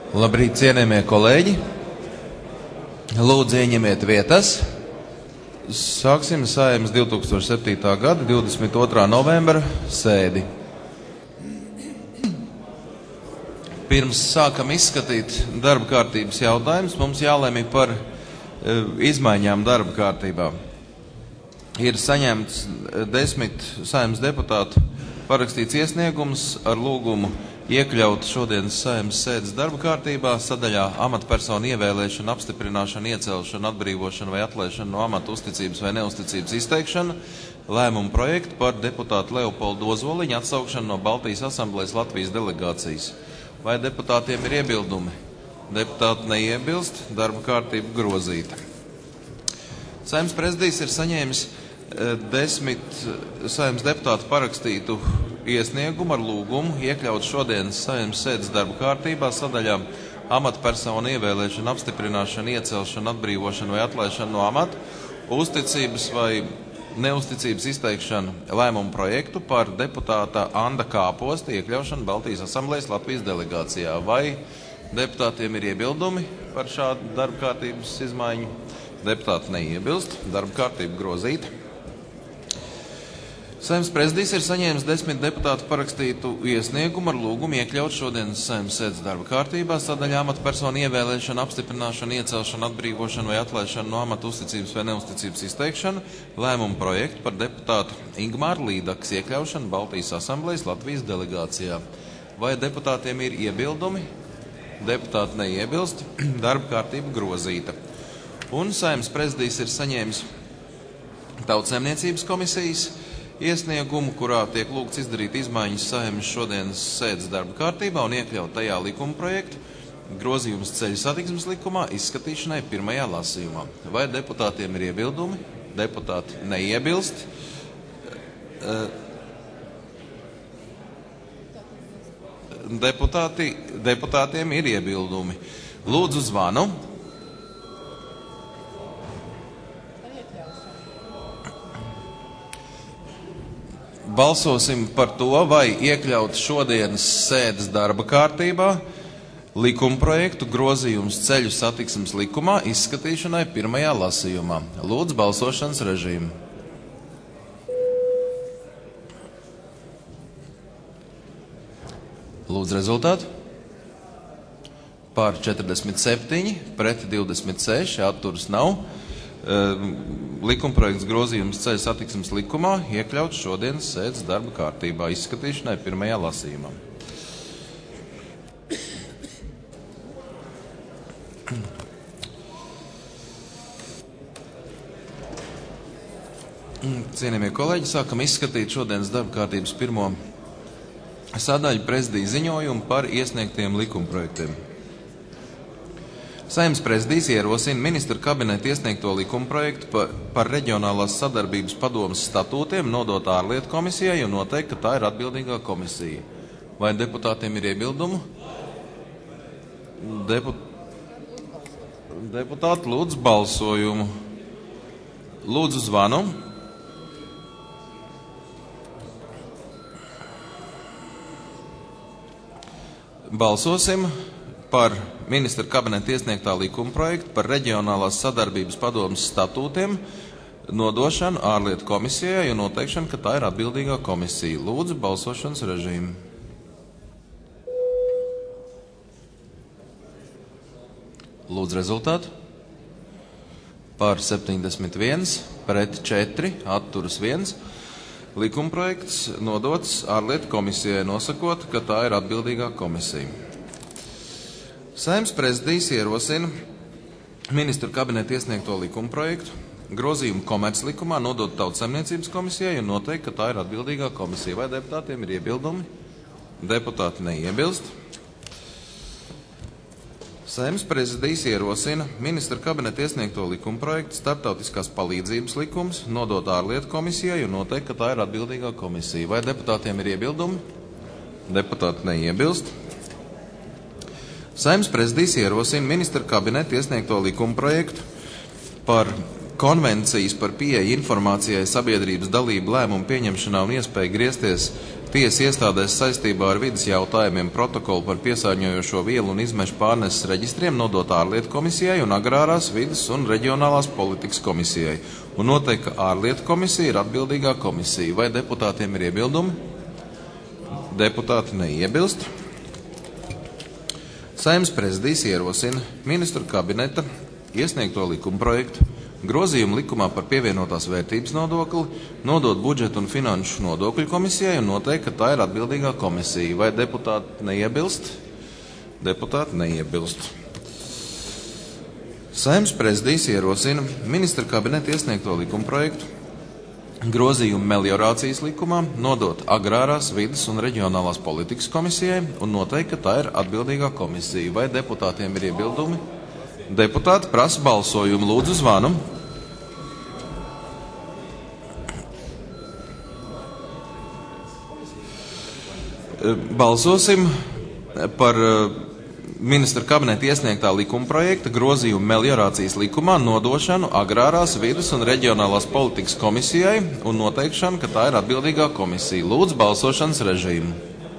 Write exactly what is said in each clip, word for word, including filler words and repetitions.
Labrīt, cienījamie kolēģi! Lūdzu, ieņemiet vietas. Sāksim Saeimas divi tūkstoši septītā gada divdesmit otrā novembra sēdi. Pirms sākam izskatīt darba kārtības jautājumus, mums jālemj par e, izmaiņām darba kārtībā. Ir saņemts desmit Saeimas deputātu parakstīts iesniegums ar lūgumu iekļaut šodienas Saeimas sēdes darba kārtībā sadaļā amatpersonu ievēlēšana, apstiprināšana, iecelšana, atbrīvošana vai atlaišana no amata, uzticības vai neuzticības izteikšana, lēmumu projektu par deputātu Leopoldu Ozoliņu atsaukšanu no Baltijas asamblejas Latvijas delegācijas. Vai deputātiem ir iebildumi? Deputāti neiebilst, darba kārtība grozīta. Saeimas prezidijs ir saņēmis desmit Saeimas deputātu parakstītu iesniegumu ar lūgumu iekļaut šodienas Saeimas sēdes darba kārtībā sadaļā amatpersonu ievēlēšana, apstiprināšana, iecelšana, atbrīvošana vai atlaišana no amata, uzticības vai neuzticības izteikšana lēmumu projektu par deputāta Anda Kāposta iekļaušanu Baltijas asamblejas Latvijas delegācijā. Vai deputātiem ir iebildumi par šādu darba kārtības izmaiņu? Deputāti neiebilst, darba kārtība grozīta. Saeimas prezidijs ir saņēmis desmit deputātu parakstītu iesniegumu ar lūgumu iekļaut šodienas Saeimas sēdes darba kārtībā sadaļā amatpersonu ievēlēšana, apstiprināšana, iecelšana, atbrīvošana vai atlaišana no amata, uzticības vai neuzticības izteikšana, lēmumu projektu par deputātu Ingmāru Līdakas iekļaušanu Baltijas asamblejas Latvijas delegācijā. Vai deputātiem ir iebildumi? Deputāti neiebilst, darba kārtība grozīta. Un Saeimas prezidijs ir saņēmis Tautsaimniecības komisijas iesniegumu, kurā tiek lūgts izdarīt izmaiņas Saeimas šodienas sēdes darba kārtībā un iekļaut tajā likuma projektu grozījums ceļu satiksmes likumā izskatīšanai pirmajā lasījumā. Vai deputātiem ir iebildumi? Deputāti neiebilst. Deputāti, deputātiem ir iebildumi. Lūdzu zvanu. Balsosim par to, vai iekļaut šodienas sēdes darba kārtībā likumprojektu grozījums ceļu satiksmes likumā izskatīšanai pirmajā lasījumā. Lūdzu balsošanas režīmu. Lūdzu rezultātu. Par četrdesmit septiņi, pret divdesmit seši, atturas nav. Likumprojekts grozījums ceļu satiksmes likumā iekļauts šodienas sēdes darba kārtībā izskatīšanai pirmajā lasījumā. Cienījamie kolēģi, sākam izskatīt šodienas darba kārtības pirmo sadaļu prezidija ziņojumu par iesniegtiem likumprojektiem. Saeimas prezidijs ierosina ministra kabineta iesniegto likumprojektu par, par reģionālās sadarbības padomes statūtiem nodot ārlietu komisijai un noteikt, ka tā ir atbildīgā komisija. Vai deputātiem ir iebildumu? Depu... Deputāti lūdzu balsojumu. Lūdzu zvanu. Balsosim par ministra kabineta iesniegtā likuma projektu par reģionālās sadarbības padomes statūtiem nodošanu ārlietu komisijai un noteikšanu, ka tā ir atbildīgā komisija. Lūdzu balsošanas režīmu. Lūdzu rezultātu. Par septiņdesmit viens, pret četri, atturas viens. Likumprojekts nodots ārlietu komisijai nosakot, ka tā ir atbildīgā komisija. Saeimas prezidijs ierosina ministru kabineta iesniegto likumprojektu grozījumu komerclikumā nodot Tautsaimniecības komisijai un noteikt, ka tā ir atbildīgā komisija. Vai deputātiem ir iebildumi? Deputāti neiebilst. Saeimas prezidijs ierosina ministra kabineta iesniegto likumprojektu starptautiskās palīdzības likums nodot ārlietu komisijai un noteikt, ka tā ir atbildīgā komisija. Vai deputātiem ir iebildumi? Deputāti neiebilst. Saeimas prezidijs ierosina ministra kabineta iesniegto likumprojektu par konvencijas par pieeju informācijai sabiedrības dalību lēmumu pieņemšanā un iespēju griezties tiesa iestādēs saistībā ar vidas jautājumiem protokolu par piesārņojošo vielu un izmešu pārneses reģistriem nodot ārlietu komisijai un agrārās vidas un reģionālās politikas komisijai. Un noteikti, ka ārlietu komisija ir atbildīgā komisija. Vai deputātiem ir iebildumi? Deputāti neiebilst. Saeimas prezidijs ierosina ministru kabineta iesniegto likumprojektu grozījumu likumā par pievienotās vērtības nodokli nodot budžeta un finanšu nodokļu komisijai un noteikt, ka tā ir atbildīgā komisija. Vai deputāti neiebilst? Deputāti neiebilst. Saeimas prezidijs ierosina ministra kabineta iesniegto likumprojektu grozījumu meliorācijas likumā nodot agrārās vidas un reģionālās politikas komisijai un noteikt, ka tā ir atbildīgā komisija. Vai deputātiem ir iebildumi? Deputāti prasa balsojumu. Lūdzu, zvanu. Balsosim par ministra kabineta iesniegtā likumprojekta grozījumu meliorācijas likumā nodošanu agrārās vidas un reģionālās politikas komisijai un noteikšanu, ka tā ir atbildīgā komisija. Lūdzu, balsošanas režīmu.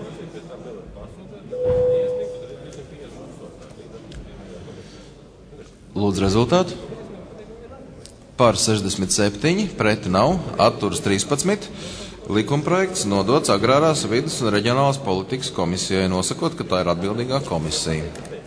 Lūdzu, rezultātu. Par sešdesmit septiņi, preti nav, atturas trīspadsmit. Likumprojekts nodots agrārās vidas un reģionālās politikas komisijai, nosakot, ka tā ir atbildīgā komisija.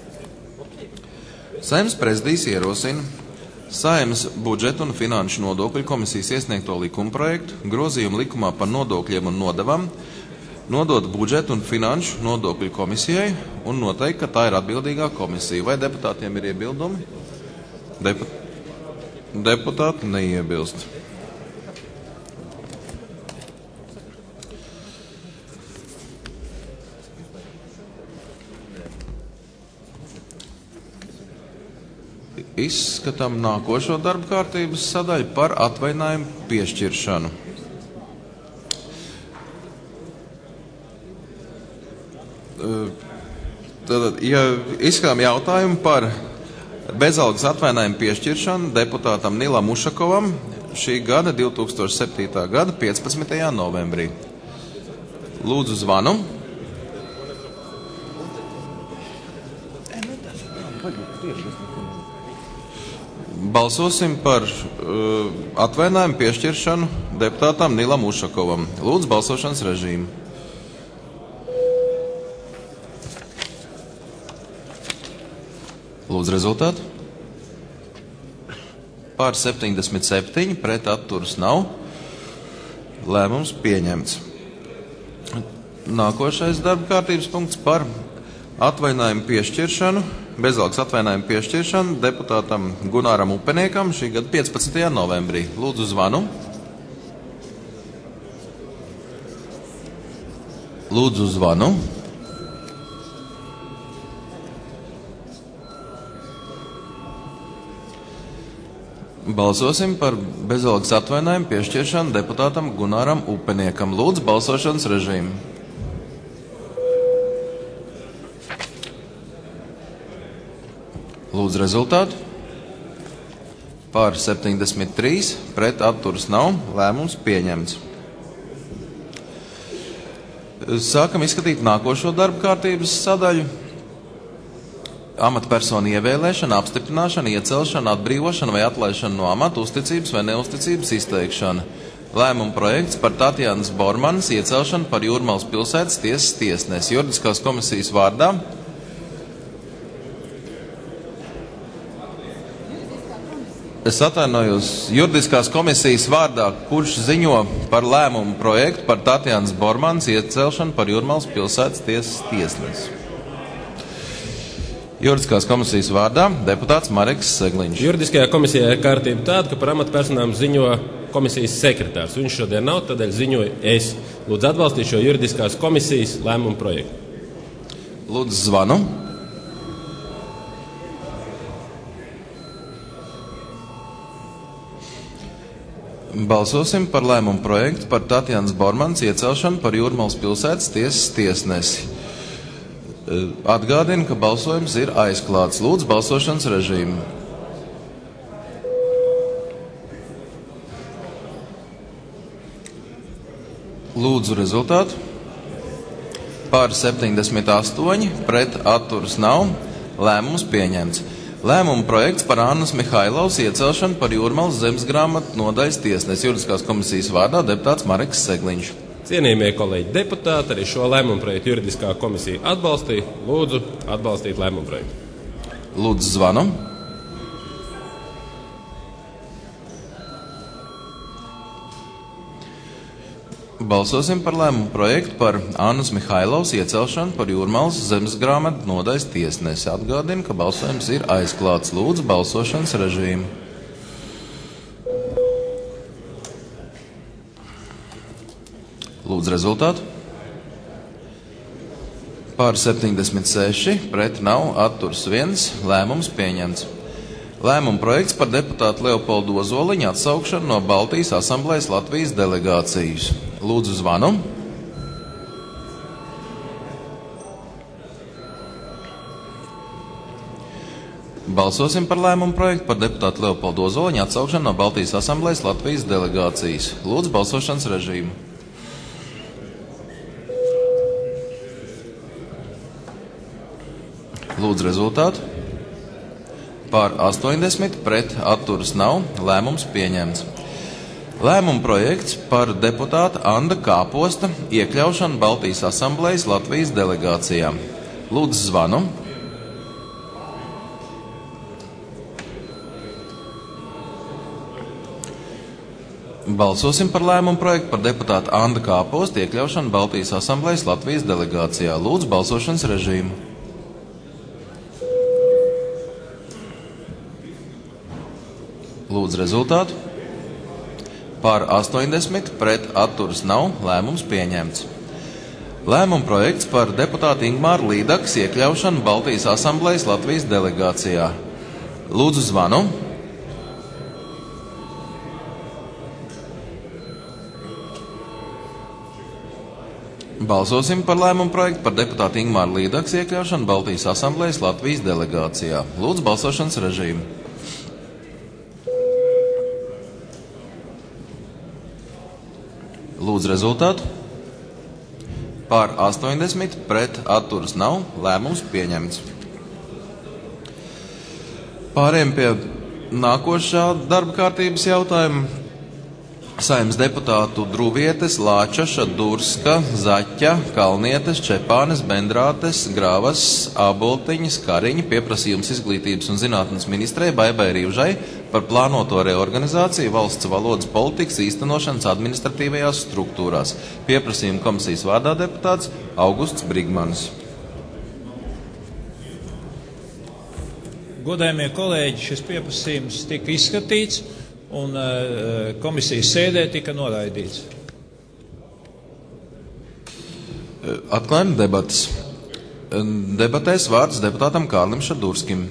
Saeimas prezidijs ierosina Saeimas budžeta un finanšu nodokļu komisijas iesniegto likumprojektu grozījumu likumā par nodokļiem un nodevām nodot budžeta un finanšu nodokļu komisijai un noteikt, ka tā ir atbildīgā komisija. Vai deputātiem ir iebildumi? Depu... Deputāti neiebilst. Izskatām nākošo darba kārtības sadaļu par atvainājumu piešķiršanu. Tad, ja izskatām jautājumu par bezalgas atvainājumu piešķiršanu deputātam Nilam Ušakovam šī gada divs tūkstoši septītā gada piecpadsmitajā novembrī. Lūdzu, zvanu. Balsosim par uh, atvainājumu piešķiršanu deputātam Nilam Ušakovam. Lūdzu, balsošanas režīmu. Lūdzu, rezultātu. Par septiņdesmit septiņi, pret atturas nav. Lēmums pieņemts. Nākošais darba kārtības punkts par atvainājumu piešķiršanu, bezalgas atvainājumu piešķiršanu deputātam Gunāram Upeniekam šī gada piecpadsmitajā novembrī. Lūdzu, zvanu. Lūdzu, zvanu. Balsosim par bezalgas atvainājumu piešķiršanu deputātam Gunāram Upeniekam. Lūdzu, balsošanas režīmu. Lūdzu, rezultātu. Par septiņdesmit trīs, pret atturas nav. Lēmums pieņemts. Sākam izskatīt nākošo darba kārtības sadaļu. Amatpersonu ievēlēšana, apstiprināšana, iecelšana, atbrīvošana vai atlaišana no amata, uzticības vai neuzticības izteikšana. Lēmuma projekts par Tatjanas Bormanas iecelšanu par Jūrmalas pilsētas tiesas tiesnesi. Juridiskās komisijas vārdā. Es atvainojos juridiskās komisijas vārdā, kurš ziņo par lēmumu projektu par Tatjanas Bormanas iecelšanu par Jūrmalas pilsētas tiesas tiesnesi. Juridiskās komisijas vārdā deputāts Mareks Segliņš. Juridiskajā komisijā ir kārtība tāda, ka par amatpersonām ziņo komisijas sekretārs. Viņš šodien nav, tādēļ ziņoju es. Lūdzu atbalstīt šo juridiskās komisijas lēmumu projektu. Lūdzu, zvanu. Balsosim par lēmumu projektu par Tatjanas Bormanas iecelšanu par Jūrmalas pilsētas tiesas tiesnesi. Atgādinu, ka balsojums ir aizklāts. Lūdzu, balsošanas režīmu. Lūdzu, rezultātu. Par septiņdesmit astoņi, pret atturas nav, lēmums pieņemts. Lēmuma projekts par Annas Mihailovas iecelšanu par Jūrmalas zemesgrāmatu nodaļas tiesnesi. Juridiskās komisijas vārdā deputāts Mareks Segliņš. Cienījamie kolēģi deputāti, arī šo lēmumu projektu juridiskā komisija atbalstīja. Lūdzu atbalstīt lēmumu projektu. Lūdzu zvanu. Balsosim par lēmumu projektu par Annas Mihailovas iecelšanu par Jūrmalas zemesgrāmatu nodaļas tiesnesi. Atgādinu, ka balsojums ir aizklāts. Lūdzu balsošanas režīmu. Lūdzu rezultātu. Par septiņdesmit seši, pret nav, atturs viens, lēmums pieņemts. Lēmuma projekts par deputātu Leopoldu Ozoliņu atsaukšanu no Baltijas asamblejas Latvijas delegācijas. Lūdzu zvanu. Balsosim par lēmumu projektu par deputātu Leopoldu Ozoliņu atsaukšanu no Baltijas asamblejas Latvijas delegācijas. Lūdzu balsošanas režīmu. Lūdzu rezultātu. Par astoņdesmit, pret atturas nav, lēmums pieņemts. Lēmuma projekts par deputāta Anda Kāposta iekļaušanu Baltijas asamblejas Latvijas delegācijā. Lūdzu zvanu. Balsosim par lēmumu projektu par deputāta Anda Kāposta iekļaušanu Baltijas asamblejas Latvijas delegācijā. Lūdzu balsošanas režīmu. Lūdzu rezultātu. Par astoņdesmit, pret atturas nav, lēmums pieņemts. Lēmuma projekts par deputātu Ingmāru Līdakas iekļaušanu Baltijas asamblejas Latvijas delegācijā. Lūdzu zvanu. Balsosim par lēmumu projektu par deputātu Ingmāru Līdakas iekļaušanu Baltijas asamblejas Latvijas delegācijā. Lūdzu balsošanas režīmu. Lūdzu rezultātu. Par astoņdesmit, pret atturas nav, lēmums pieņemts. Pārējiem pie nākošā darba kārtības jautājuma. Saeimas deputātu Druvietes, Lāčaša, Durska, Zaķa, Kalnietes, Čepānes, Bendrātes, Grāvas, Āboltiņas, Kariņa pieprasījums izglītības un zinātnes ministrei Baibai Rīvžai par plānoto reorganizāciju valsts valodas politikas īstenošanas administratīvajās struktūrās. Pieprasījuma komisijas vārdā deputāts Augusts Brigmanis. Godājamie kolēģi, šis pieprasījums tika izskatīts un uh, komisijas sēdē tika noraidīts. Atklājam debatas. Debatēs vārds deputātam Kārlim Šadurskim.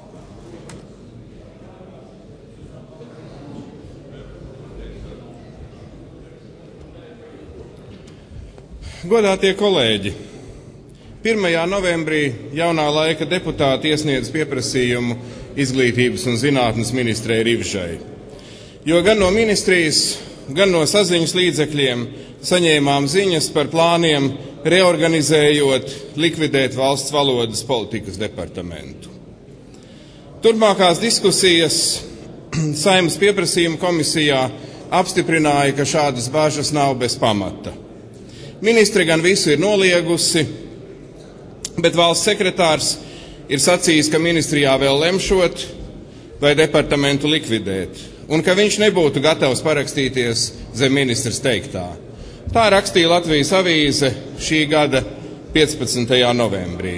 Godātie kolēģi, pirmajā novembrī jaunā laika deputāti iesniedz pieprasījumu izglītības un zinātnes ministrei Rīvžai, jo gan no ministrijas, gan no saziņas līdzekļiem saņēmām ziņas par plāniem reorganizējot, likvidēt valsts valodas politikas departamentu. Turpmākās diskusijas Saeimas pieprasījuma komisijā apstiprināja, ka šādas bāžas nav bez pamata. Ministre gan visu ir noliegusi, bet valsts sekretārs ir sacījis, ka ministrijā vēl lemšot, vai departamentu likvidēt, un ka viņš nebūtu gatavs parakstīties zem ministras teiktā. Tā rakstīja Latvijas avīze šī gada piecpadsmitajā novembrī.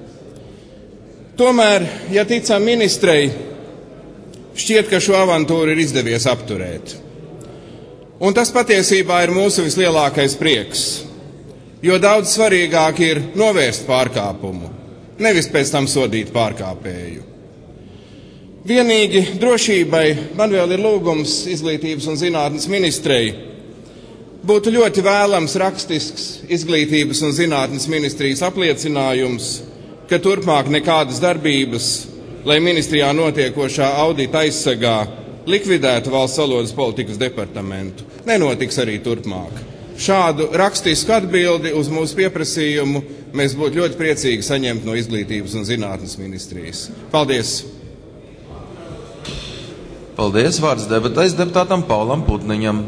Tomēr, ja ticam ministrei, šķiet, ka šo avantūru ir izdevies apturēt. Un tas patiesībā ir mūsu vislielākais prieks, jo daudz svarīgāk ir novērst pārkāpumu, nevis pēc tam sodīt pārkāpēju. Vienīgi drošībai man vēl ir lūgums izglītības un zinātnes ministrei. Būtu ļoti vēlams rakstisks izglītības un zinātnes ministrijas apliecinājums, ka turpmāk nekādas darbības, lai ministrijā notiekošā audita aizsegā likvidētu valsts valodas politikas departamentu, nenotiks arī turpmāk. Šādu rakstisku atbildi uz mūsu pieprasījumu mēs būtu ļoti priecīgi saņemt no Izglītības un zinātnes ministrijas. Paldies! Paldies, vārds debatēs deputātam Paulam Putniņam.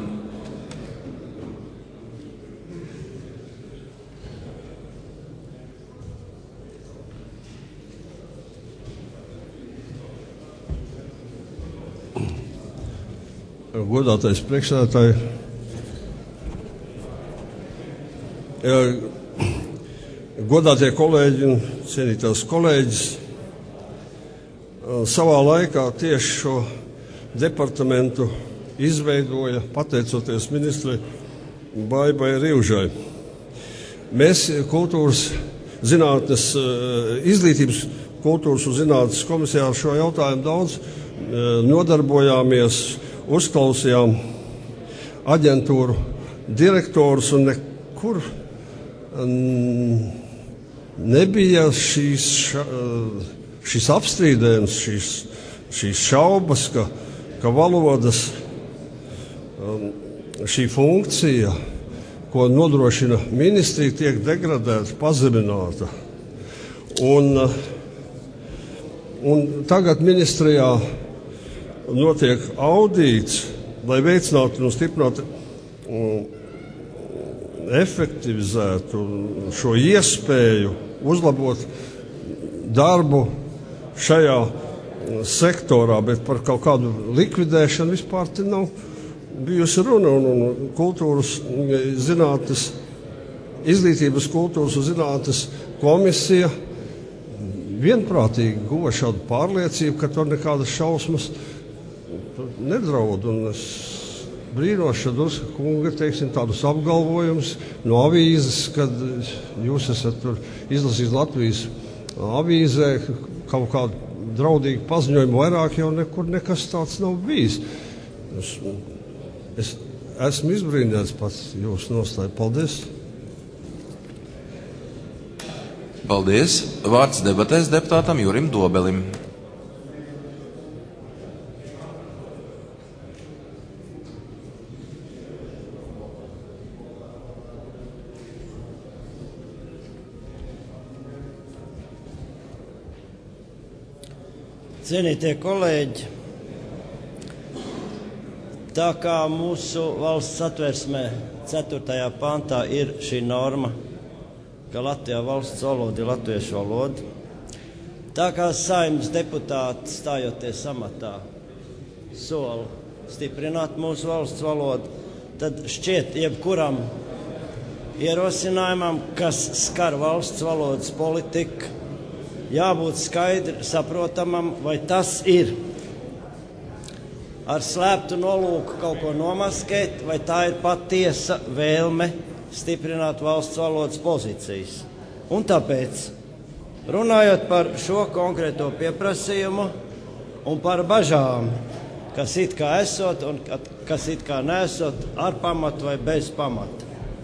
Godātais priekšsēdētāji, godātie kolēģi un cienītās kolēģis, savā laikā tieši šo departamentu izveidoja pateicoties ministrei Baibai Rivžai. Mēs kultūras zinātnes, izglītības kultūras un zinātnes komisijā ar šo jautājumu daudz nodarbojāmies, uzklausījām aģentūru direktorus un nekur nebija šīs, šīs apstrīdējums, šīs, šīs šaubas, ka, ka valodas šī funkcija, ko nodrošina ministrija, tiek degradēta, pazemināta. Un, un tagad ministrijā notiek audīts, lai veicinātu un stiprinātu um, efektivizētu šo iespēju uzlabot darbu šajā sektorā, bet par kaut kādu likvidēšanu vispār te nav bijusi runa. Un, un kultūras zinātnes, izglītības kultūras un zinātnes komisija vienprātīgi guva šādu pārliecību, ka tur nekādas šausmas nedraud, un es brīnos Šaduska kunga, teiksim, tādus apgalvojumus no avīzes, kad jūs esat tur izlasījis Latvijas avīzē kaut kādu draudīgu paziņojumu, vairāk jau nekur nekas tāds nav bijis. Es, es esmu izbrīnīts pats jūsu nostāju. Paldies! Paldies! Vārds debatēs deputātam Jurim Dobelim. Cienītie kolēģi, tā kā mūsu valsts satversmē ceturtajā pantā ir šī norma, ka Latvijā valsts valoda ir latviešu valoda, tā kā Saeimas deputāti stājoties amatā sola stiprināt mūsu valsts valodu, tad šķiet jebkuram ierosinājumam, kas skar valsts valodas politiku, jābūt skaidri saprotamam, vai tas ir ar slēptu nolūku kaut ko nomaskēt, vai tā ir patiesa vēlme stiprināt valsts valodas pozīcijas. Un tāpēc, runājot par šo konkrēto pieprasījumu un par bažām, kas it kā esot un kas it kā nesot, ar pamatu vai bez pamata.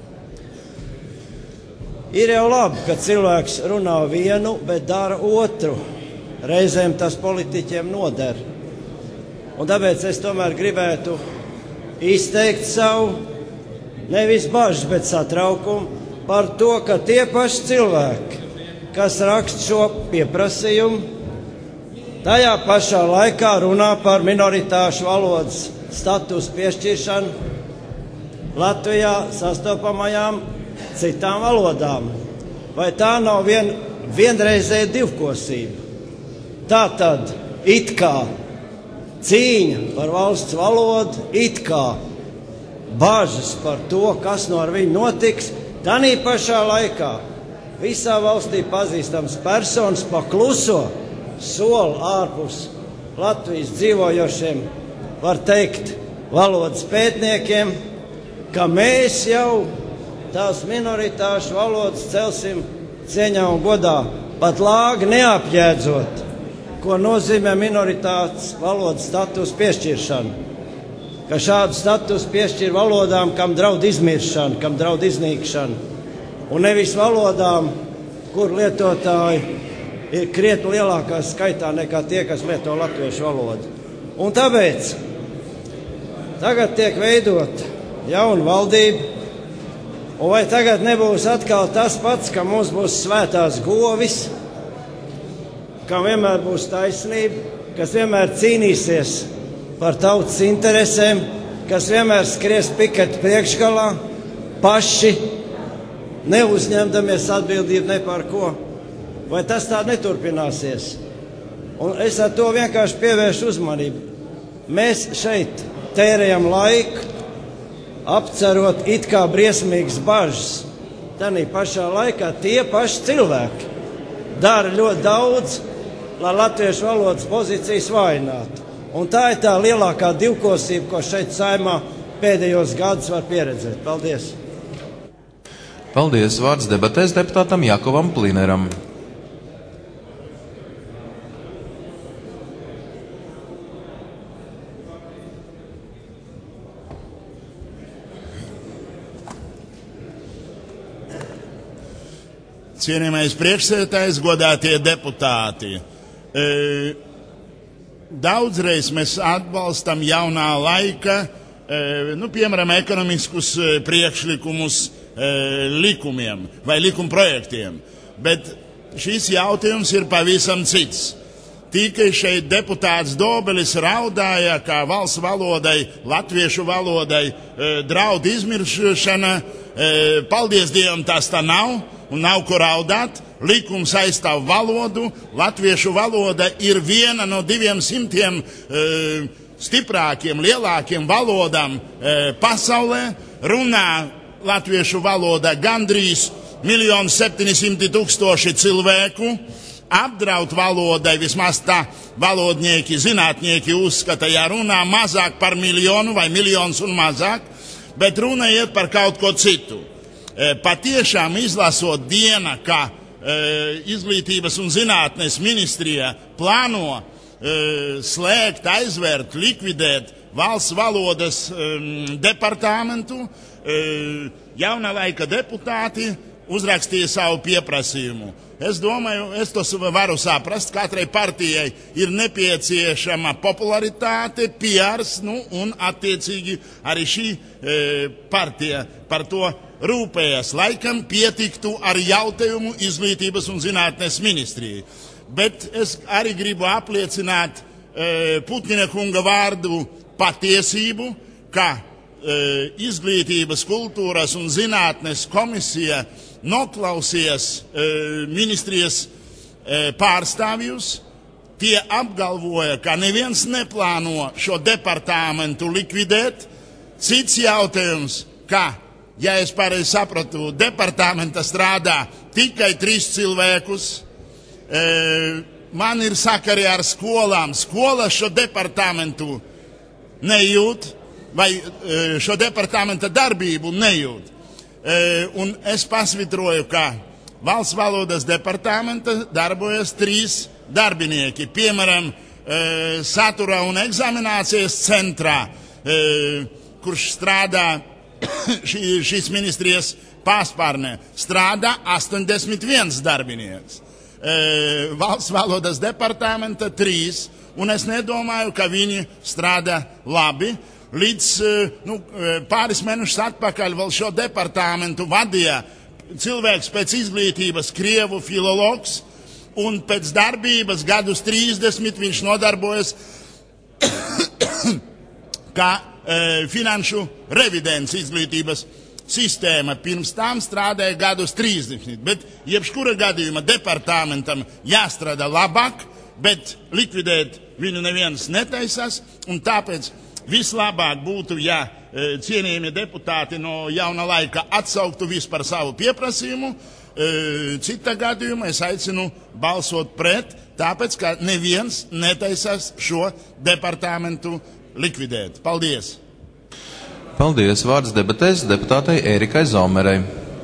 Ir jau labi, ka cilvēks runā vienu, bet dara otru. Reizēm tas politiķiem noder. Un tāpēc es tomēr gribētu izteikt savu, nevis bažas, bet satraukumu par to, ka tie paši cilvēki, kas raksta šo pieprasījumu, tajā pašā laikā runā par minoritāšu valodas statusu piešķiršanu Latvijā sastopamajām citām valodām. Vai tā nav vien, vienreizēja divkosība? Tā tad it kā cīņa par valsts valodu, it kā bažas par to, kas no ar viņu notiks, tanī pašā laikā visā valstī pazīstams personas pakluso soli ārpus Latvijas dzīvojošiem, var teikt, valodas pētniekiem, ka mēs jau tās minoritāšu valodas celsim cieņā un godā, pat lāgi neapjēdzot, ko nozīmē minoritātes valodas status piešķiršana. Ka šādu status piešķir valodām, kam draud izmiršana, kam draud iznīkšana, un nevis valodām, kur lietotāji ir krietni lielākā skaitā nekā tie, kas lieto latviešu valodu. Un tāpēc tagad tiek veidot jauna valdība, Un vai tagad nebūs atkal tas pats, ka mums būs svētās govis, kam vienmēr būs taisnība, kas vienmēr cīnīsies par tautas interesēm, kas vienmēr skries piketu priekšgalā, paši neuzņemdamies atbildību ne par ko? Vai tas tā neturpināsies? Un es ar to vienkārši pievēršu uzmanību. Mēs šeit tērējam laiku, apcerot it kā briesmīgas bažas. Tanī pašā laikā tie paši cilvēki dara ļoti daudz, lai latviešu valodas pozīcijas vājinātu. Un tā ir tā lielākā divkosība, ko šeit Saeimā pēdējos gadus var pieredzēt. Paldies! Paldies! Vārds debatēs deputātam Jakovam Plineram. Cienījamais priekšsēdētājs, godātie deputāti. E, daudzreiz mēs atbalstam jaunā laika, e, nu, piemēram, ekonomiskus priekšlikumus e, likumiem vai likuma projektiem, bet šis jautājums ir pavisam cits. Tikai šeit deputāts Dobelis raudāja, kā valsts valodai, latviešu valodai e, draud izmiršana. E, paldies Dievam, tas tā nav. Un nav ko raudāt, likums aizstāv valodu, latviešu valoda ir viena no diviem simtiem e, stiprākiem, lielākiem valodām e, pasaulē, runā latviešu valoda gandrīz miljonu septiņsimti tūkstoši cilvēku, apdraud valodai, vismaz tā valodnieki, zinātnieki uzskata, ja runā mazāk par miljonu vai miljons un mazāk, bet runa iet par kaut ko citu. Patiešām izlasot diena, ka e, Izglītības un zinātnes ministrija plāno e, slēgt, aizvērt, likvidēt valsts valodas e, departamentu, e, jaunā laika deputāti uzrakstīja savu pieprasījumu. Es domāju, es to varu saprast, katrai partijai ir nepieciešama popularitāte, P Rs, nu, un attiecīgi arī šī e, partija par to rūpējas. Laikam pietiktu ar jautājumu Izglītības un zinātnes ministrijai. Bet es arī gribu apliecināt e, Putņina kunga vārdu patiesību, ka e, Izglītības, kultūras un zinātnes komisija noklausījās e, ministrijas e, pārstāvjus. Tie apgalvoja, ka neviens neplāno šo departamentu likvidēt. Cits jautājums, ka, ja es pareizi sapratu, departamenta strādā tikai trīs cilvēkus. E, man ir sakari ar skolām. Skola šo departamentu nejūt, vai e, šo departamenta darbību nejūt. E, un es pasvitroju, ka valsts valodas departamenta darbojas trīs darbinieki. Piemēram, e, satura un eksaminācijas centrā, e, kurš strādā šī, šīs ministrijas pārspārnē, strādā astoņdesmit viens darbinieks. E, valsts valodas departamenta trīs, un es nedomāju, ka viņi strādā labi. Līdz nu, pāris mēnešus atpakaļ vēl šo departamentu vadīja cilvēks pēc izglītības, krievu filologs, un pēc darbības gadus trīsdesmit viņš nodarbojas kā e, finanšu revidents izglītības sistēma. Pirms tam strādāja gadus trīsdesmit, bet jebkura gadījuma departamentam jāstrādā labāk, bet likvidēt viņu neviens netaisās, un tāpēc vislabāk būtu, ja e, cienījami deputāti no jauna laika atsauktu vispār savu pieprasījumu. E, cita gadījumā es aicinu balsot pret, tāpēc, ka neviens netaisās šo departamentu likvidēt. Paldies! Paldies! Vārds debatēs deputātei Ērikai Zomerei.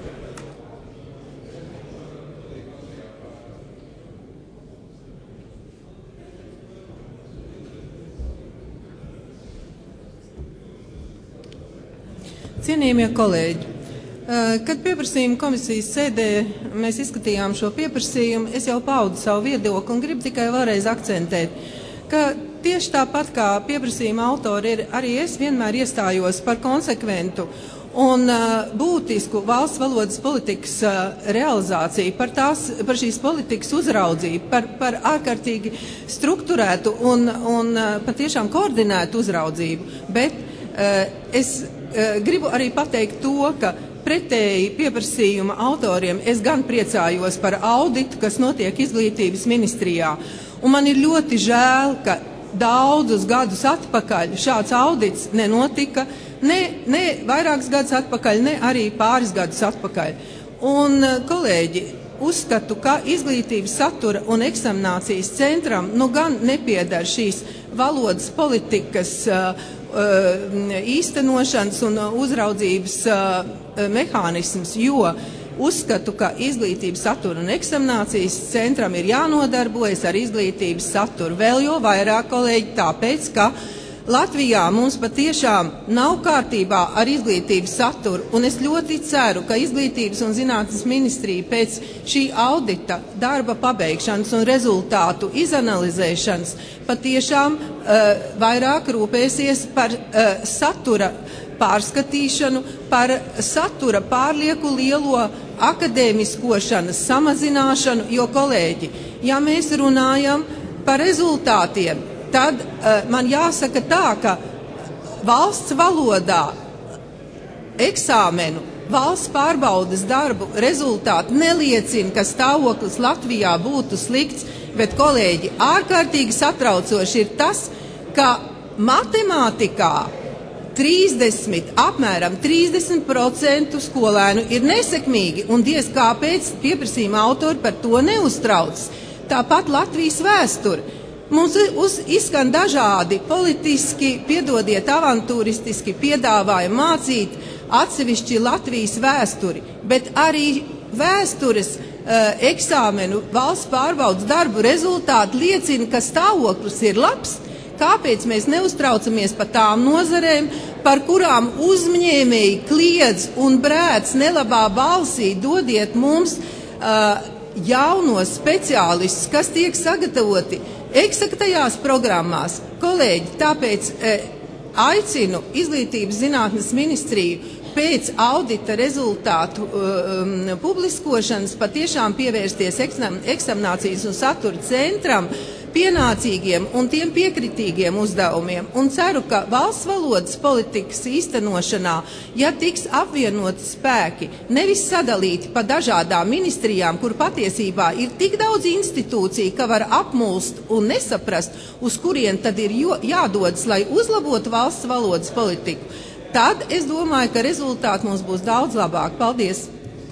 Cienījamie kolēģi, kad pieprasījuma komisijas sēdē mēs izskatījām šo pieprasījumu, es jau paudu savu viedokli un gribu tikai vēlreiz akcentēt, ka tieši tāpat kā pieprasījuma autori ir, arī es vienmēr iestājos par konsekventu un uh, būtisku valsts valodas politikas uh, realizāciju, par, tās, par šīs politikas uzraudzību, par, par ārkārtīgi strukturētu un, un uh, patiešām koordinētu uzraudzību. Bet uh, es uh, gribu arī pateikt to, ka pretēji pieprasījuma autoriem es gan priecājos par auditu, kas notiek izglītības ministrijā. Un man ir ļoti žēl, ka daudzus gadus atpakaļ šāds audits nenotika, ne, ne vairākus gadus atpakaļ, ne arī pāris gadus atpakaļ. Un, kolēģi, uzskatu, ka izglītības satura un eksaminācijas centram nu gan nepiedar šīs valodas politikas uh, uh, īstenošanas un uzraudzības uh, mehānisms, jo uzskatu, ka izglītības satura un eksaminācijas centram ir jānodarbojas ar izglītības saturu. Vēl jo vairāk, kolēģi, tāpēc, ka Latvijā mums patiešām nav kārtībā ar izglītības saturu, un es ļoti ceru, ka izglītības un zinātnes ministrija pēc šī audita darba pabeigšanas un rezultātu izanalizēšanas patiešām uh, vairāk rūpēsies par uh, satura pārskatīšanu, par satura pārlieku lielo akadēmiskošanas samazināšanu, jo, kolēģi, ja mēs runājam par rezultātiem, tad uh, man jāsaka tā, ka valsts valodā eksāmenu, valsts pārbaudas darbu rezultāti neliecina, ka stāvoklis Latvijā būtu slikts, bet, kolēģi, ārkārtīgi satraucoši ir tas, ka matemātikā trīsdesmit, apmēram trīsdesmit procenti skolēnu ir nesekmīgi, un diez kāpēc pieprasījuma autori par to neuztrauc. Tāpat Latvijas vēsture. Mums uz, izskan dažādi politiski, piedodiet, avantūristiski piedāvājumi mācīt atsevišķi Latvijas vēsturi, bet arī vēstures uh, eksāmenu valsts pārbaudas darbu rezultāti liecina, ka stāvoklis ir labs. Kāpēc mēs neuztraucamies par tām nozarēm, par kurām uzņēmēji kliedz un brēc nelabā balsī, dodiet mums uh, jaunos speciālistus, kas tiek sagatavoti eksaktajās programmās. Kolēģi, tāpēc uh, aicinu izglītības zinātnes ministriju pēc audita rezultātu um, publiskošanas patiešām pievērsties eksam, eksaminācijas un satura centram pienācīgiem un tiem piekritīgiem uzdevumiem, un ceru, ka valsts valodas politikas īstenošanā, ja tiks apvienoti spēki, nevis sadalīti pa dažādām ministrijām, kur patiesībā ir tik daudz institūciju, ka var apmulst un nesaprast, uz kurien tad ir jo, jādodas, lai uzlabotu valsts valodas politiku, tad es domāju, ka rezultāti mums būs daudz labāk. Paldies!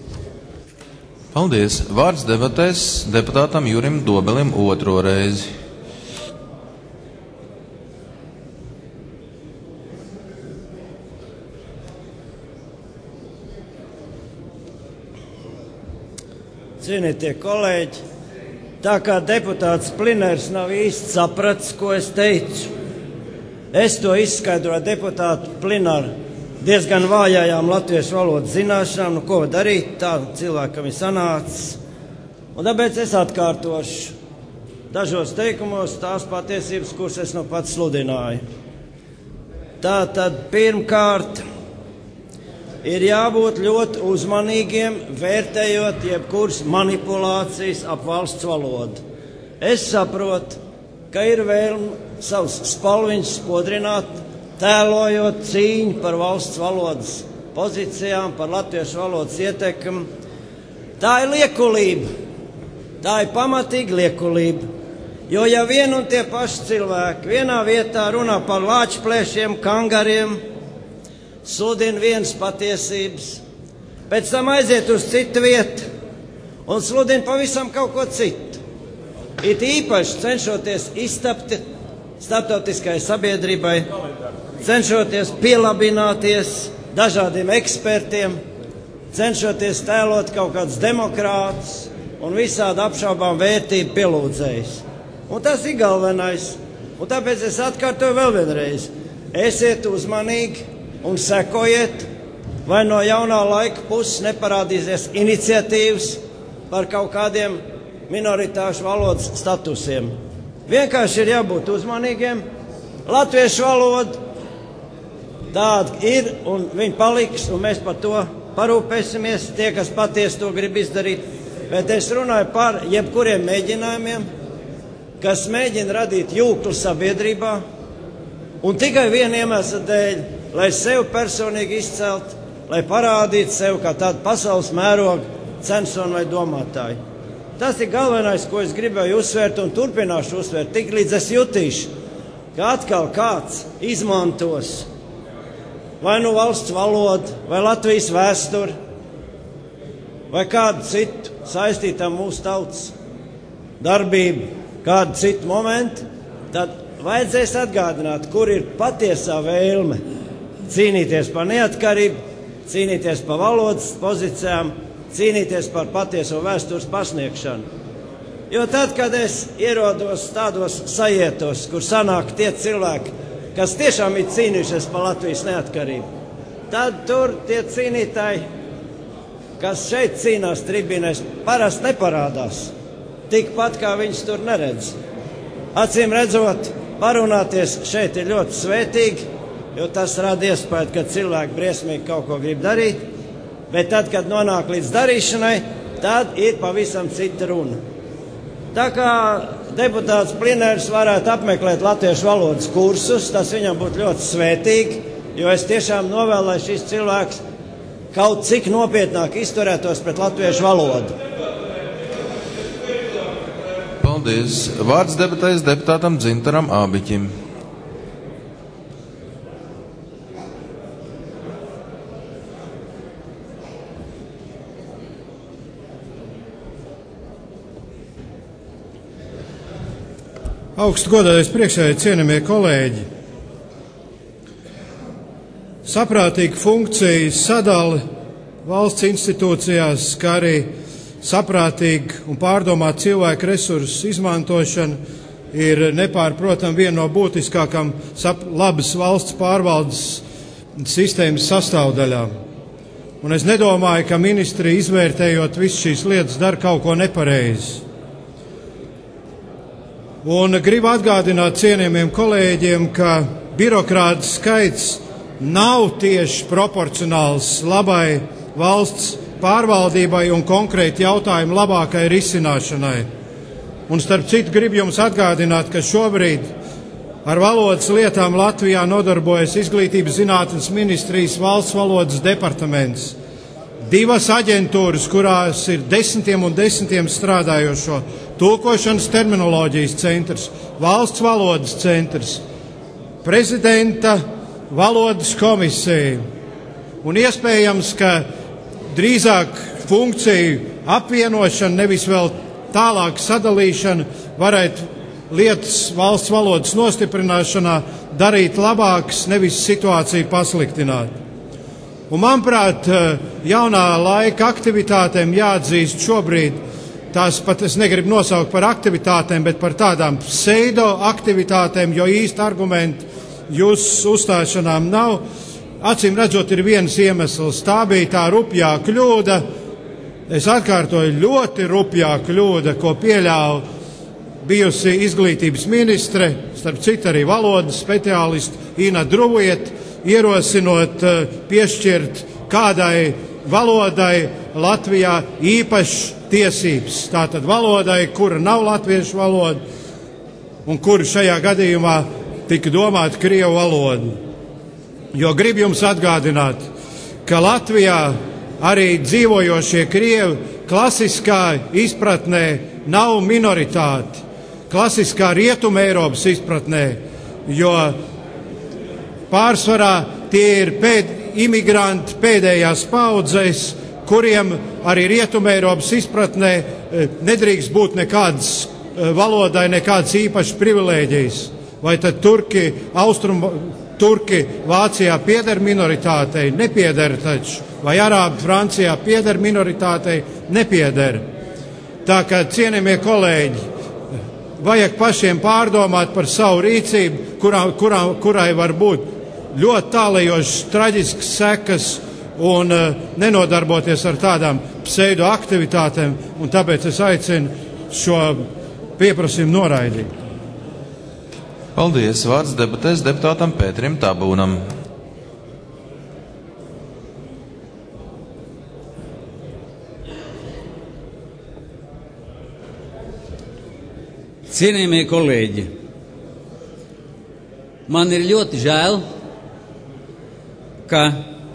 Paldies. Vārds debatēs deputātam Jurim Dobelim otro reizi. Cienītie kolēģi, tā kā deputāts Pliners nav īsti sapratis, ko es teicu, es to izskaidroju deputātu Plinaru diezgan vājājām latviešu valodas zināšanām, nu ko darīt, tā cilvēkam ir sanācis. Un tāpēc es atkārtošu dažos teikumos tās patiesības, kuras es nu pats sludināju. Tā tad pirmkārt ir jābūt ļoti uzmanīgiem, vērtējot jebkuras manipulācijas ap valsts valodu. Es saprotu, ka ir vēlme savus spalviņus spodrināt, tēlojot cīņu par valsts valodas pozīcijām, par latviešu valodas ietekmi. Tā ir liekulība. Tā ir pamatīgi liekulība. Jo ja vien un tie paši cilvēki vienā vietā runā par lāčplēšiem, kangariem, sludina vienas patiesības, pēc tam aiziet uz citu vietu un sludina pavisam kaut ko citu. It īpaši cenšoties iztapt starptautiskai sabiedrībai, cenšoties pielabināties dažādiem ekspertiem, cenšoties tēlot kaut kādus demokrātus un visādi apšaubām vērtību pielūdzējus. Un tas ir galvenais. Un tāpēc es atkārtoju vēl vienreiz. Esiet uzmanīgi un sekojiet, vai no jaunā laika puses neparādīsies iniciatīvas par kaut kādiem minoritāšu valodas statusiem. Vienkārši ir jābūt uzmanīgiem. Latviešu valoda Tāda ir, un viņi paliks, un mēs par to parūpēsimies, tie, kas patiesi to grib izdarīt. Bet es runāju par jebkuriem mēģinājumiem, kas mēģina radīt jūklu sabiedrībā, un tikai viena iemesla dēļ, lai sevi personīgi izcelt, lai parādītu sevi kā tādu pasaules mērogu censonu vai domātāju. Tas ir galvenais, ko es gribēju uzsvērt un turpināšu uzsvērt, tik līdz es jutīšu, ka atkal kāds izmantos vai nu valsts valodu, vai Latvijas vēsturi, vai kādu citu saistītām mūsu tautas darbību, kādu citu momentu, tad vajadzēs atgādināt, kur ir patiesā vēlme cīnīties par neatkarību, cīnīties par valodas pozīcijām, cīnīties par patieso vēstures pasniegšanu. Jo tad, kad es ierodos tādos sajietos, kur sanāk tie cilvēki, kas tiešām ir cīnījušies par Latvijas neatkarību, tad tur tie cīnītāji, kas šeit cīnās tribīnēs, parasti neparādās, tikpat kā viņus tur neredz. Acīm redzot, parunāties šeit ir ļoti svētīgi, jo tas rada iespēju, ka cilvēki briesmīgi kaut ko grib darīt, bet tad, kad nonāk līdz darīšanai, tad ir pavisam cita runa. Tā kā deputāts Plinērs varētu apmeklēt latviešu valodas kursus, tas viņam būtu ļoti svētīgi, jo es tiešām novēlu, lai šis cilvēks kaut cik nopietnāk izturētos pret latviešu valodu. Paldies. Vārds debatēs deputātam Dzintaram Ābiķim. Augstu godātais priekšsēdētāji, cienījamie kolēģi. Saprātīga funkcija sadale valsts institūcijās, kā arī saprātīga un pārdomāta cilvēku resursu izmantošana ir nepārprotam viena no būtiskākām labas valsts pārvaldes sistēmas sastāvdaļām. Un es nedomāju, ka ministri, izvērtējot visu šīs lietas, dara kaut ko nepareizi. Un gribu atgādināt cienījamiem kolēģiem, ka birokrātu skaits nav tieši proporcionāls labai valsts pārvaldībai un konkrēti jautājumu labākai risināšanai. Un starp citu gribu jums atgādināt, ka šobrīd ar valodas lietām Latvijā nodarbojas Izglītības zinātnes ministrijas valsts valodas departaments. Divas aģentūras, kurās ir desmitiem un desmitiem strādājošo, tulkošanas terminoloģijas centrs, valsts valodas centrs, prezidenta valodas komisija. Un iespējams, ka drīzāk funkciju apvienošana, nevis vēl tālāk sadalīšana, varētu lietas valsts valodas nostiprināšanā darīt labākas, nevis situāciju pasliktināt. Un, manuprāt, jaunā laika aktivitātēm jāatzīst šobrīd, tās pat es negribu nosaukt par aktivitātēm, bet par tādām pseido aktivitātēm, jo īsti argumenti jūsu uzstāšanām nav. Acīm redzot, ir viens iemesls. Tā bija tā rupjā kļūda, es atkārtoju, ļoti rupjā kļūda, ko pieļāva bijusi izglītības ministre, starp citu arī valodas speciālisti Ina Druviet, ierosinot piešķirt kādai valodai Latvijā īpašas tiesības. Tātad valodai, kura nav latviešu valoda un kura šajā gadījumā tika domāta krievu valoda. Jo gribu jums atgādināt, ka Latvijā arī dzīvojošie krievi klasiskā izpratnē nav minoritāti. Klasiskā Rietuma Eiropas izpratnē, jo pārsvarā tie ir pēd, imigranti pēdējās paudzēs, kuriem arī Rietuma Eiropas izpratnē nedrīkst būt nekādas valodai, nekādas īpašas privilēģijas. Vai tad turki, austrum, turki Vācijā pieder minoritātei? Nepieder taču. Vai arābi Francijā pieder minoritātei? Nepieder. Tā kā, cienījamie kolēģi, vajag pašiem pārdomāt par savu rīcību, kurā, kurā, kurai var būt ļoti tālajošas traģiskas sekas un uh, nenodarboties ar tādām pseido aktivitātēm, un tāpēc es aicinu šo pieprasījumu noraidīt. Paldies. Vārds debatēs deputātam Pēterim Tabūnam. Cienījamie kolēģi, man ir ļoti žēl, ka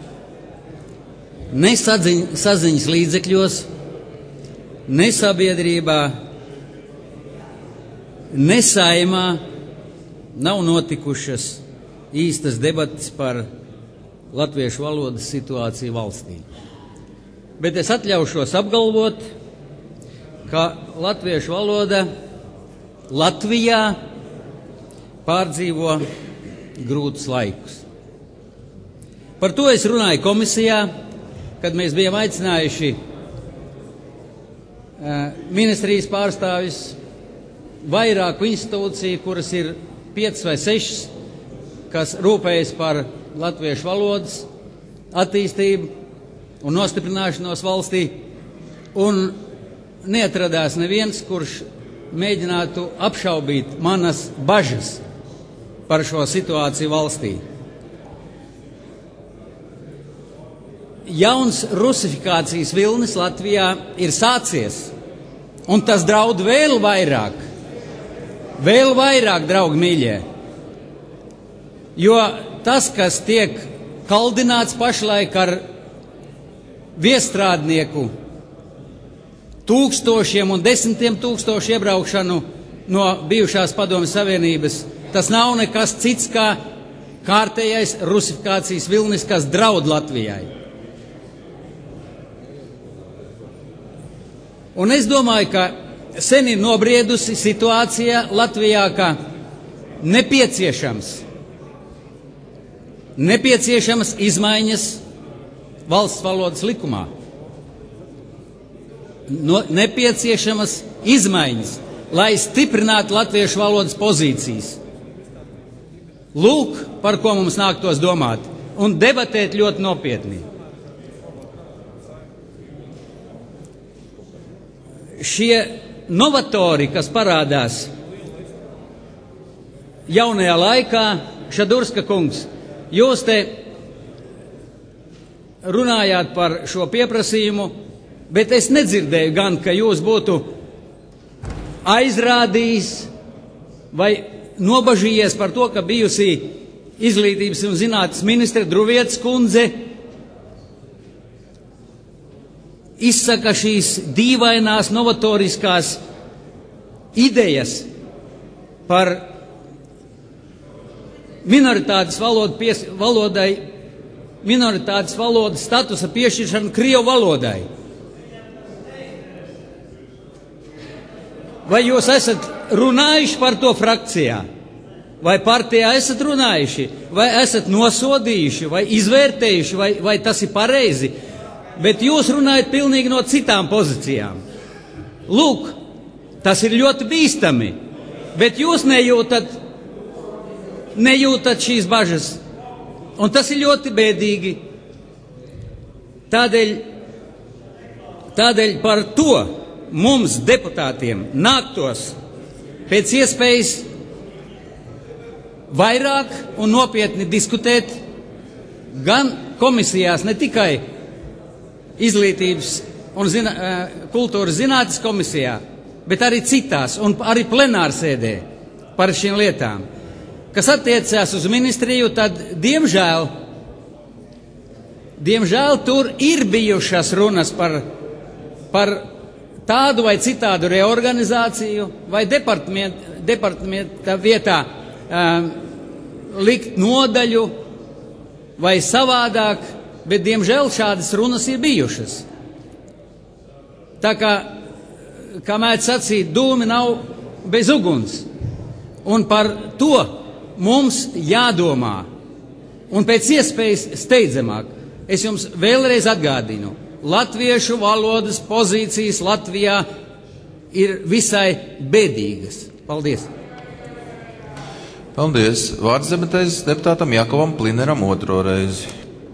ne saziņ, saziņas līdzekļos, ne sabiedrībā, ne Saeimā nav notikušas īstas debatas par latviešu valodas situāciju valstī. Bet es atļaušos apgalvot, ka latviešu valoda Latvijā pārdzīvo grūtus laikus. Par to es runāju komisijā, kad mēs bijām aicinājuši ministrijas pārstāvis, vairāku institūciju, kuras ir piecas vai sešas, kas rūpējas par latviešu valodas attīstību un nostiprināšanos valstī, un neatradās neviens, kurš mēģinātu apšaubīt manas bažas par šo situāciju valstī. Jauns rusifikācijas vilnis Latvijā ir sācies, un tas draud vēl vairāk, vēl vairāk, draugi mīļie, jo tas, kas tiek kaldināts pašlaik ar viestrādnieku tūkstošiem un desmitiem tūkstošu iebraukšanu no bijušās Padomju Savienības, tas nav nekas cits kā kārtējais rusifikācijas vilnis, kas draud Latvijai. Un es domāju, ka sen ir nobriedusi situācija Latvijā, ka nepieciešams, nepieciešamas izmaiņas valsts valodas likumā. No, nepieciešamas izmaiņas, lai stiprinātu latviešu valodas pozīcijas. Lūk, par ko mums nāktos domāt un debatēt ļoti nopietni. Šie novatori, kas parādās jaunajā laikā, Šadurska kungs, jūs te runājāt par šo pieprasījumu, bet es nedzirdēju gan, ka jūs būtu aizrādījis vai nobažījies par to, ka bijusī izglītības un zinātnes ministre Druvietes kundze izsaka šīs dīvainās novatoriskās idejas par minoritātes valodu pies, valodai, minoritātes valodas statusa piešķiršanu Krievu valodai. Vai jūs esat runājuši par to frakcijā? Vai partijā esat runājuši? Vai esat nosodījuši? Vai izvērtējuši? Vai, vai tas ir pareizi? Bet jūs runājat pilnīgi no citām pozīcijām. Lūk, tas ir ļoti bīstami. Bet jūs nejūtat, nejūtat šīs bažas. Un tas ir ļoti bēdīgi. Tādēļ, tādēļ par to mums, deputātiem, nāktos pēc iespējas vairāk un nopietni diskutēt gan komisijās, ne tikai izglītības un zina, kultūras zinātnes komisijā, bet arī citās un arī plenārsēdē par šīm lietām. Kas attiecās uz ministriju, tad diemžēl, diemžēl tur ir bijušas runas par, par tādu vai citādu reorganizāciju vai departamenta, departamenta vietā um, likt nodaļu vai savādāk, bet diemžēl šādas runas ir bijušas. Tā kā, kā mēdz sacīt, dūmi nav bez uguns. Un par to mums jādomā. Un pēc iespējas steidzamāk. Es jums vēlreiz atgādinu. Latviešu valodas pozīcijas Latvijā ir visai bēdīgas. Paldies! Paldies! Vārds debatēs deputātam Jakovam Plineram otro reizi.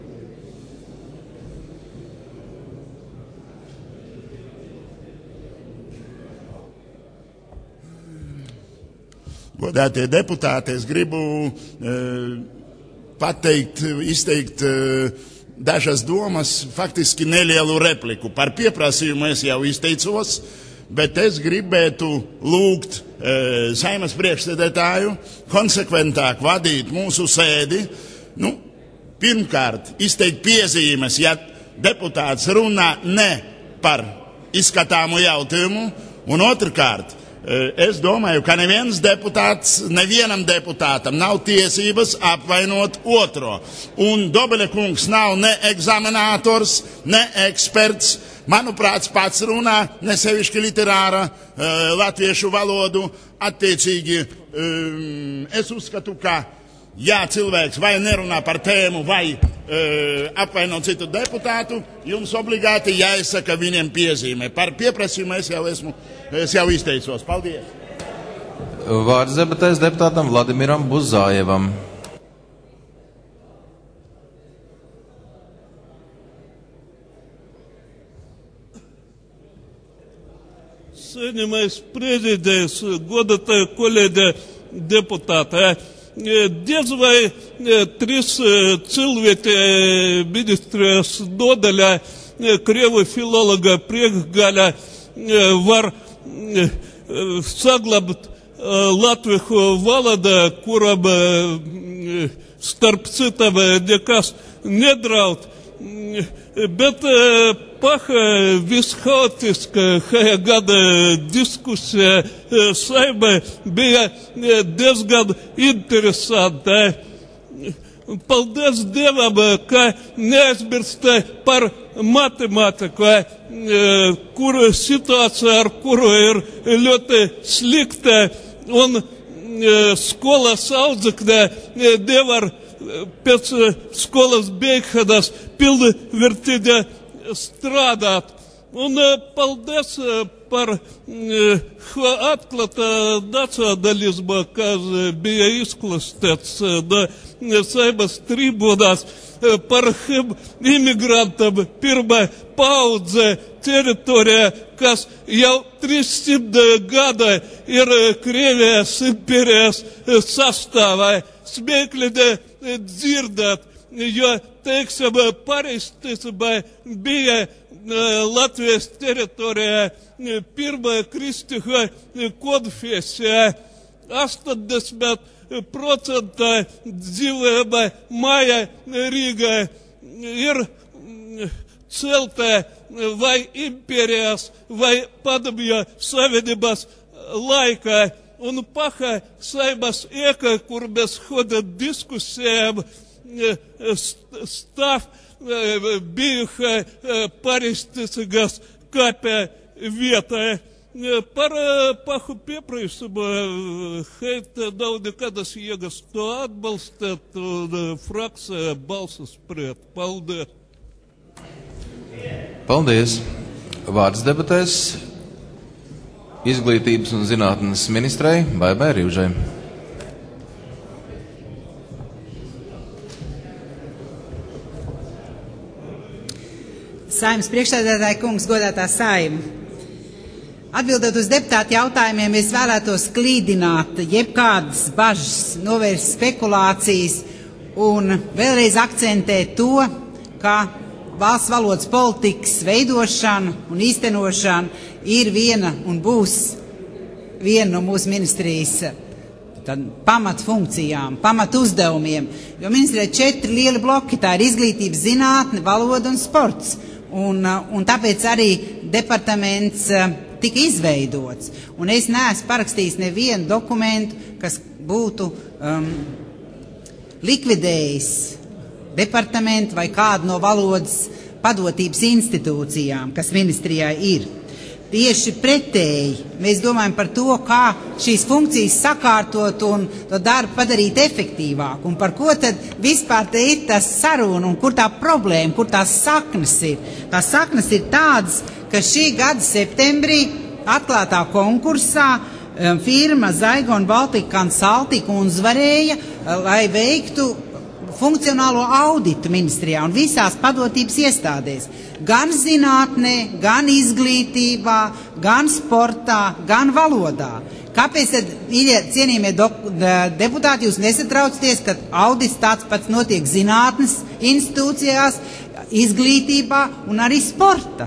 Godātie deputāti, es gribu e, pateikt, izteikt e, dažas domas, faktiski nelielu repliku. Par pieprasījumu es jau izteicos, bet es gribētu lūgt e, Saeimas priekšsēdētāju konsekventāk vadīt mūsu sēdi. Nu, pirmkārt, izteikt piezīmes, ja deputāts runā ne par izskatāmu jautājumu, un otrkārt, es domāju, ka neviens deputāts, nevienam deputātam nav tiesības apvainot otro. Un Dobele kungs nav ne ekzaminators, ne eksperts. Manuprāt, pats runā nesevišķi literāra uh, latviešu valodu. Attiecīgi, um, es uzskatu, ka ja cilvēks vai nerunā par tēmu, vai uh, apvaino citu deputātu, jums obligāti jāizsaka viņiem piezīme. Par pieprasījumu es jau esmu, es jau izteicos. Paldies! Vārds debatēs deputātam Vladimiram Buzajevam. Cienījamais prezidents, godātie kolēģi deputāti, diez vai trīs cilvēki ministrijas nodaļā Krievu filologa priekšgaļā var saglabāt latviešu valodu, kuram starp citam nekas nedraud. Bet paha vishaotiskā gada diskusija Saeimā bija diezgan interesanta. Paldies Dievam, ka neaizmirst par matemātiku, kur situācija ar kuru ir ļoti slikta, un skolas audzekļi nevar pēc skolas beigšanas pilnvērtīgi strādāt. Un paldies par atklātā nacionalismu, kas bija izklāstīts no Saeimas tribūnās par imigrantam pirmā paudze teritorijā, kas jau trīssimt gadu ir Krievijas impērijas sastāvā. Smieklīgi dzirdēt, jo, teiksim, pareizticība bija Latvijas teritorijā pirmā kristīgā konfesija. astoņdesmit procenti dzīvojamā māja Rīgā ir celta vai impērijas vai padomju savienības laikā. Un paha Saimas ēka, kur mēs hodam diskusijām, stāv bijušā pareizticīgas kapē vietā. Par pahu pieprasījumu heita nav nekādas jēgas to atbalstīt, un frakcija balsas pret. Paldies! Paldies! Vārds debatēs Izglītības un zinātnes ministrei Baibai Rivžai. Saeimas priekšsēdētāja kungs, godātā Saeima. Atbildot uz deputātu jautājumiem, es vēlētos klīdināt jebkādas bažas, novērst spekulācijas un vēlreiz akcentēt to, ka valsts valodas politikas veidošana un īstenošana ir viena un būs viena no mūsu ministrijas pamatfunkcijām, pamatuzdevumiem. Jo ministrijai ir četri lieli bloki, tā ir izglītības, zinātne, valoda un sports. Un, un tāpēc arī departaments tika izveidots. Un es neesmu parakstījis nevienu dokumentu, kas būtu um, likvidējis departamentu vai kādu no valodas padotības institūcijām, kas ministrijā ir. Tieši pretēji mēs domājam par to, kā šīs funkcijas sakārtot un to darbu padarīt efektīvāku. Un par ko tad vispār te ir tas saruna un kur tā problēma, kur tās saknes ir. Tās saknes ir tādas, ka šī gada septembrī atklātā konkursā um, firma Zaigon Baltika Consulting uzvarēja, uh, lai veiktu funkcionālo auditu ministrijā un visās padotības iestādēs. Gan zinātnē, gan izglītībā, gan sportā, gan valodā. Kāpēc tad, cienījamie deputāti, jūs nesatraucaties, ka audits tāds pats notiek zinātnes institūcijās, izglītībā un arī sporta?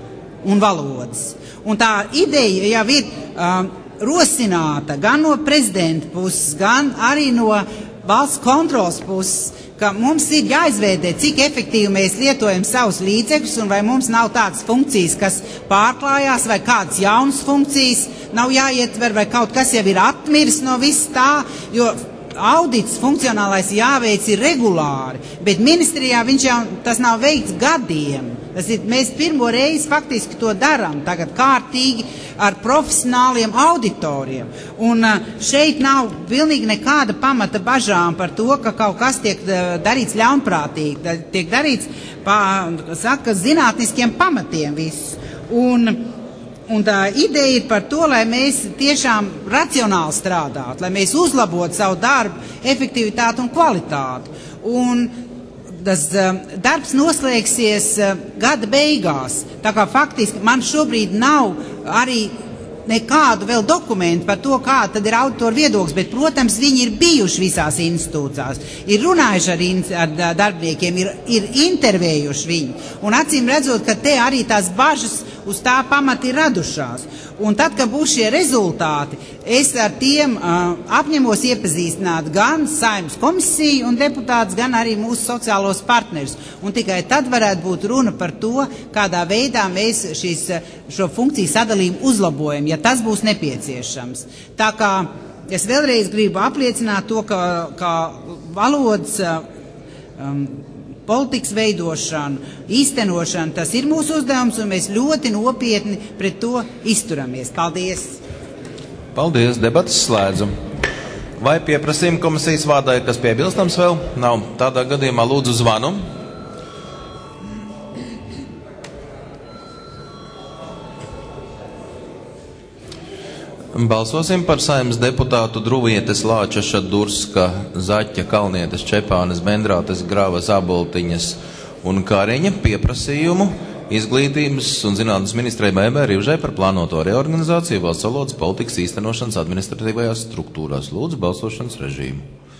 un valodas. Un tā ideja jau ir uh, rosināta gan no prezidenta puses, gan arī no valsts kontrolas puses, ka mums ir jāizvērtē, cik efektīvi mēs lietojam savus līdzekļus un vai mums nav tādas funkcijas, kas pārklājās, vai kādas jaunas funkcijas nav jāietver, vai kaut kas jau ir atmiris no viss tā, jo audits funkcionālais jāveic ir regulāri, bet ministrijā viņš jau tas nav veikts gadiem. Tas ir, mēs pirmo reizi faktiski to darām, tagad kārtīgi ar profesionāliem auditoriem. Un šeit nav pilnīgi nekāda pamata bažām par to, ka kaut kas tiek darīts ļaunprātīgi, tiek darīts pa, saka, zinātniskiem pamatiem viss. Un Un tā ideja ir par to, lai mēs tiešām racionāli strādātu, lai mēs uzlabotu savu darbu, efektivitāti un kvalitāti. Un tas uh, darbs noslēgsies uh, gada beigās. Tā kā faktiski man šobrīd nav arī nekādu vēl dokumentu par to, kāda tad ir auditoru viedoklis, bet, protams, viņi ir bijuši visās institūcijās, ir runājuši ar, in, ar darbiniekiem, ir, ir intervējuši viņu. Un acīm redzot, ka te arī tās bažas uz tā pamata ir radušās. Un tad, kad būs šie rezultāti, es ar tiem uh, apņemos iepazīstināt gan Saeimas komisiju un deputātus, gan arī mūsu sociālos partnerus. Un tikai tad varētu būt runa par to, kādā veidā mēs šīs, šo funkciju sadalījumu uzlabojam, ja tas būs nepieciešams. Tā kā es vēlreiz gribu apliecināt to, ka, ka valodas um, politikas veidošana, īstenošana, tas ir mūsu uzdevums, un mēs ļoti nopietni pret to izturamies. Paldies! Paldies, debatas slēdzu. Vai pieprasījuma komisijas vārdā ir kas piebilstams vēl? Nav. Tādā gadījumā lūdzu zvanu. Balsosim par Saeimas deputātu Druvietes, Lāčeša, Durska, Zaķa, Kalnietes, Čepānes, Bendrātes, Grāvas, Aboltiņas un Kariņa pieprasījumu Izglītības un zinātnes ministrei Baibai Rivžai par plānoto reorganizāciju valsts valodas politikas īstenošanas administratīvajās struktūrās. Lūdzu balsošanas režīmu.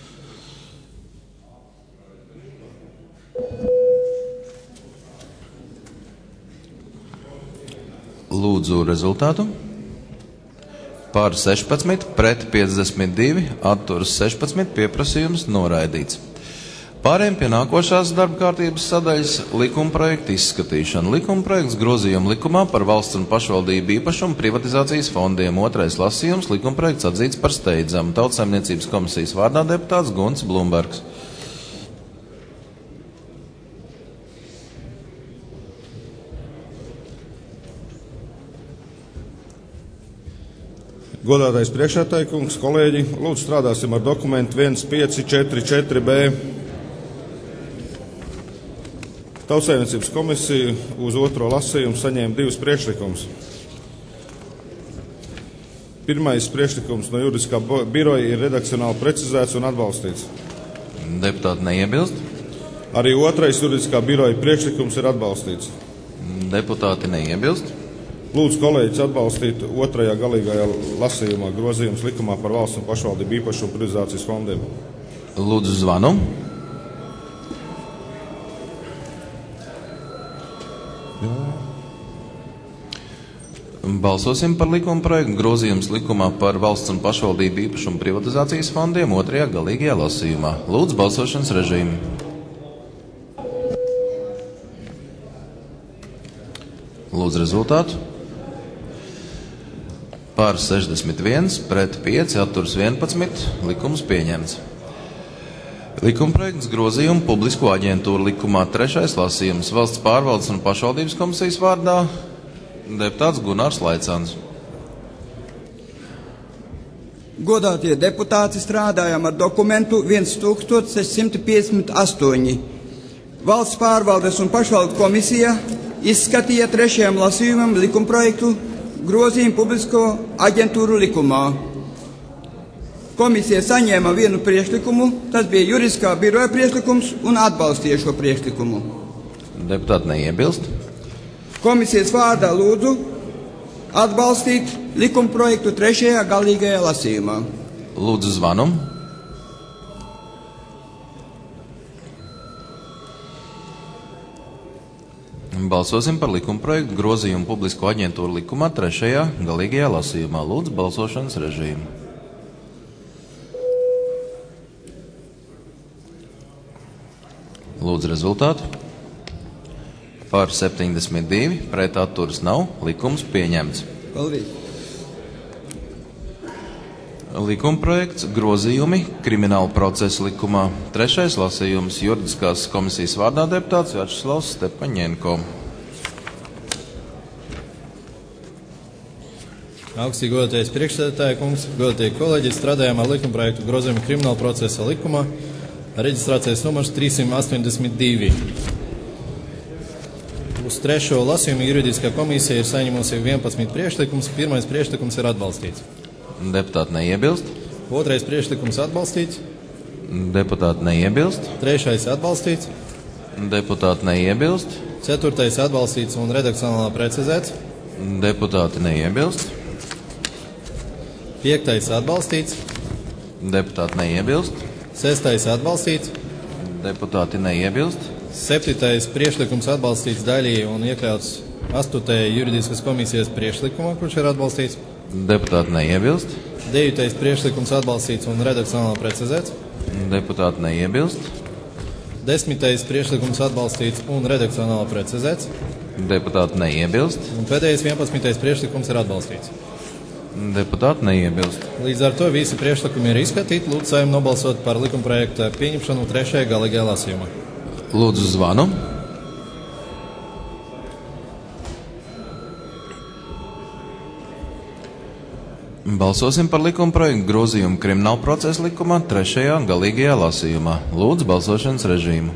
Lūdzu rezultātu. Par sešpadsmit, pret piecdesmit divi, atturas sešpadsmit, pieprasījums noraidīts. Pārējiem pie nākošās darba kārtības sadaļas likuma projekta izskatīšana. Likuma projekts grozījuma likumā par valsts un pašvaldību īpašumu privatizācijas fondiem. Otrais lasījums, likuma projekts atzīts par steidzamu. Tautsaimniecības komisijas vārdā deputāts Gunts Blumbergs. Godātais priekšsēdētāj kungs, kolēģi, lūdzu strādāsim ar dokumentu viens pieci četri četri B. Tautsaimniecības komisija uz otro lasījumu saņēma divus priekšlikumus. Pirmais priekšlikums no juridiskā biroja ir redakcionāli precizēts un atbalstīts. Deputāti neiebilst? Arī otrais juridiskā biroja priekšlikums ir atbalstīts. Deputāti neiebilst? Lūdzu kolēģis atbalstīt otrajā galīgajā lasījumā grozījums likumā par valsts un pašvaldību īpašumu privatizācijas fondiem. Lūdzu zvanu. Balsosim par likuma projektu grozījums likumā par valsts un pašvaldību īpašumu privatizācijas fondiem otrajā galīgajā lasījumā. Lūdzu balsošanas režīmu. Lūdzu rezultātu. Par sešdesmit viens, pret pieci, atturas vienpadsmit, likums pieņemts. Likuma projekts grozījumu publisko aģentūru likumā trešais lasījums valsts pārvaldes un pašvaldības komisijas vārdā deputāts Gunārs Laicāns. Godātie deputāti, strādājam ar dokumentu tūkstoš sešsimt piecdesmit astoņi. Valsts pārvaldes un pašvaldības komisija izskatīja trešajam lasījumam likumprojektu grozījumu publisko aģentūru likumā. Komisija saņēma vienu priekšlikumu, tas bija juridiskā biroja priekšlikums un atbalstīja šo priekšlikumu. Deputāti neiebilst? Komisijas vārdā lūdzu atbalstīt likumprojektu trešajā galīgajā lasījumā. Lūdzu zvanu. Balsosim par likumprojektu grozījumu publisko aģentūru likumā trešajā galīgajā lasījumā. Lūdzu, balsošanas režīmu. Lūdzu, rezultātu. Par septiņdesmit divi, pret atturas nav, likums pieņemts. Paldies. Likumprojekts grozījumi krimināla procesa likumā. Trešais lasījums juridiskās komisijas vārdā deputāts Vjačeslavs Stepaņenko. Augstī godātais priekšsēdētāja kungs, godātie kolēģi, strādājām ar likumprojektu grozījumu krimināla procesa likumā, reģistrācijas numurs trīsimt astoņdesmit divi. Uz trešo lasījumu juridiskā komisija ir saņemusi vienpadsmit priekšlikums. Pirmais priekšlikums ir atbalstīts. Deputāti neiebilst. Otrais priekšlikums atbalstīts. Deputāti neiebilst. Trešais atbalstīts. Deputāti neiebilst. Ceturtais atbalstīts un redakcionālā precizēts. Deputāti neiebilst. Piektais atbalstīts. Deputāti neiebilst. Sestais atbalstīts. Deputāti neiebilst. Septītais priekšlikums atbalstīts daļīgi un iekļauts astotajā juridiskas komisijas priekšlikumā, kurš ir atbalstīts. Deputāti neiebilst. Devītais priekšlikums atbalstīts un redakcionāli precizēts. Deputāti neiebilst. Desmitais priekšlikums atbalstīts un redakcionāli precizēts. Deputāti neiebilst. Un pēdējais vienpadsmitais priekšlikums ir atbalstīts. Deputāti neiebilst. Līdz ar to visi priekšlikumi ir izskatīti. Lūdzu Saeimu nobalsot par likumprojekta pieņemšanu trešajā galīgajā lasījumā. Lūdzu zvanu. Balsosim par likumprojektu grozījumu krimināla procesa likumā trešajā galīgajā lasījumā. Lūdzu balsošanas režīmu.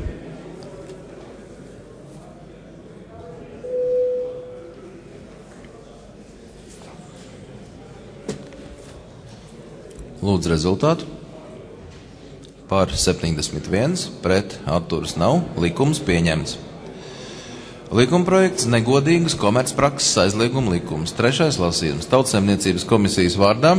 Lūdzu rezultātu. Par septiņdesmit viens, pret atturas nav, likums pieņemts. Likumprojekts negodīgas komercprakses aizlieguma likums. Trešais lasījums Tautsaimniecības komisijas vārdā.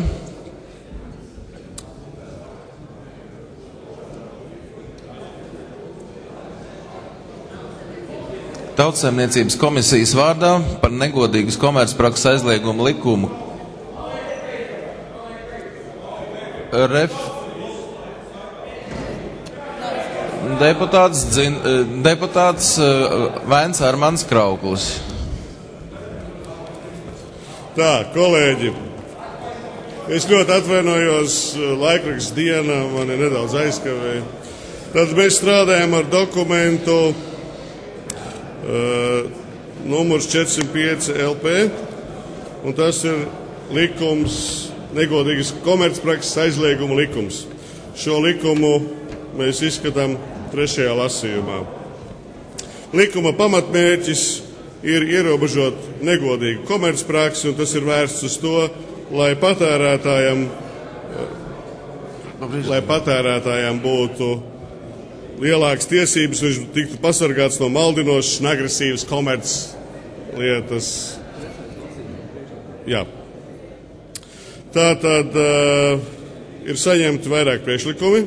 Tautsaimniecības komisijas vārdā par negodīgas komercprakses aizlieguma likumu. Ref... Deputāts, dzin, deputāts Vēns Armāns Krauklis. Tā, kolēģi, es ļoti atvainojos, laikraksts diena mani nedaudz aizkavēja. Tad mēs strādājam ar dokumentu uh, numurs četrsimt pieci L P, un tas ir likums, negodīgas komercprakses aizlieguma likums. Šo likumu mēs izskatām trešajā lasījumā. Likuma pamatmērķis ir ierobežot negodīgu komercpraksi, un tas ir vērsts uz to, lai patērētājiem, lai patērētājiem būtu lielākas tiesības, viņš tiktu pasargāts no maldinošas un agresīvas komerclietas. Jā. Tātad uh, ir saņemti vairāk priekšlikumi.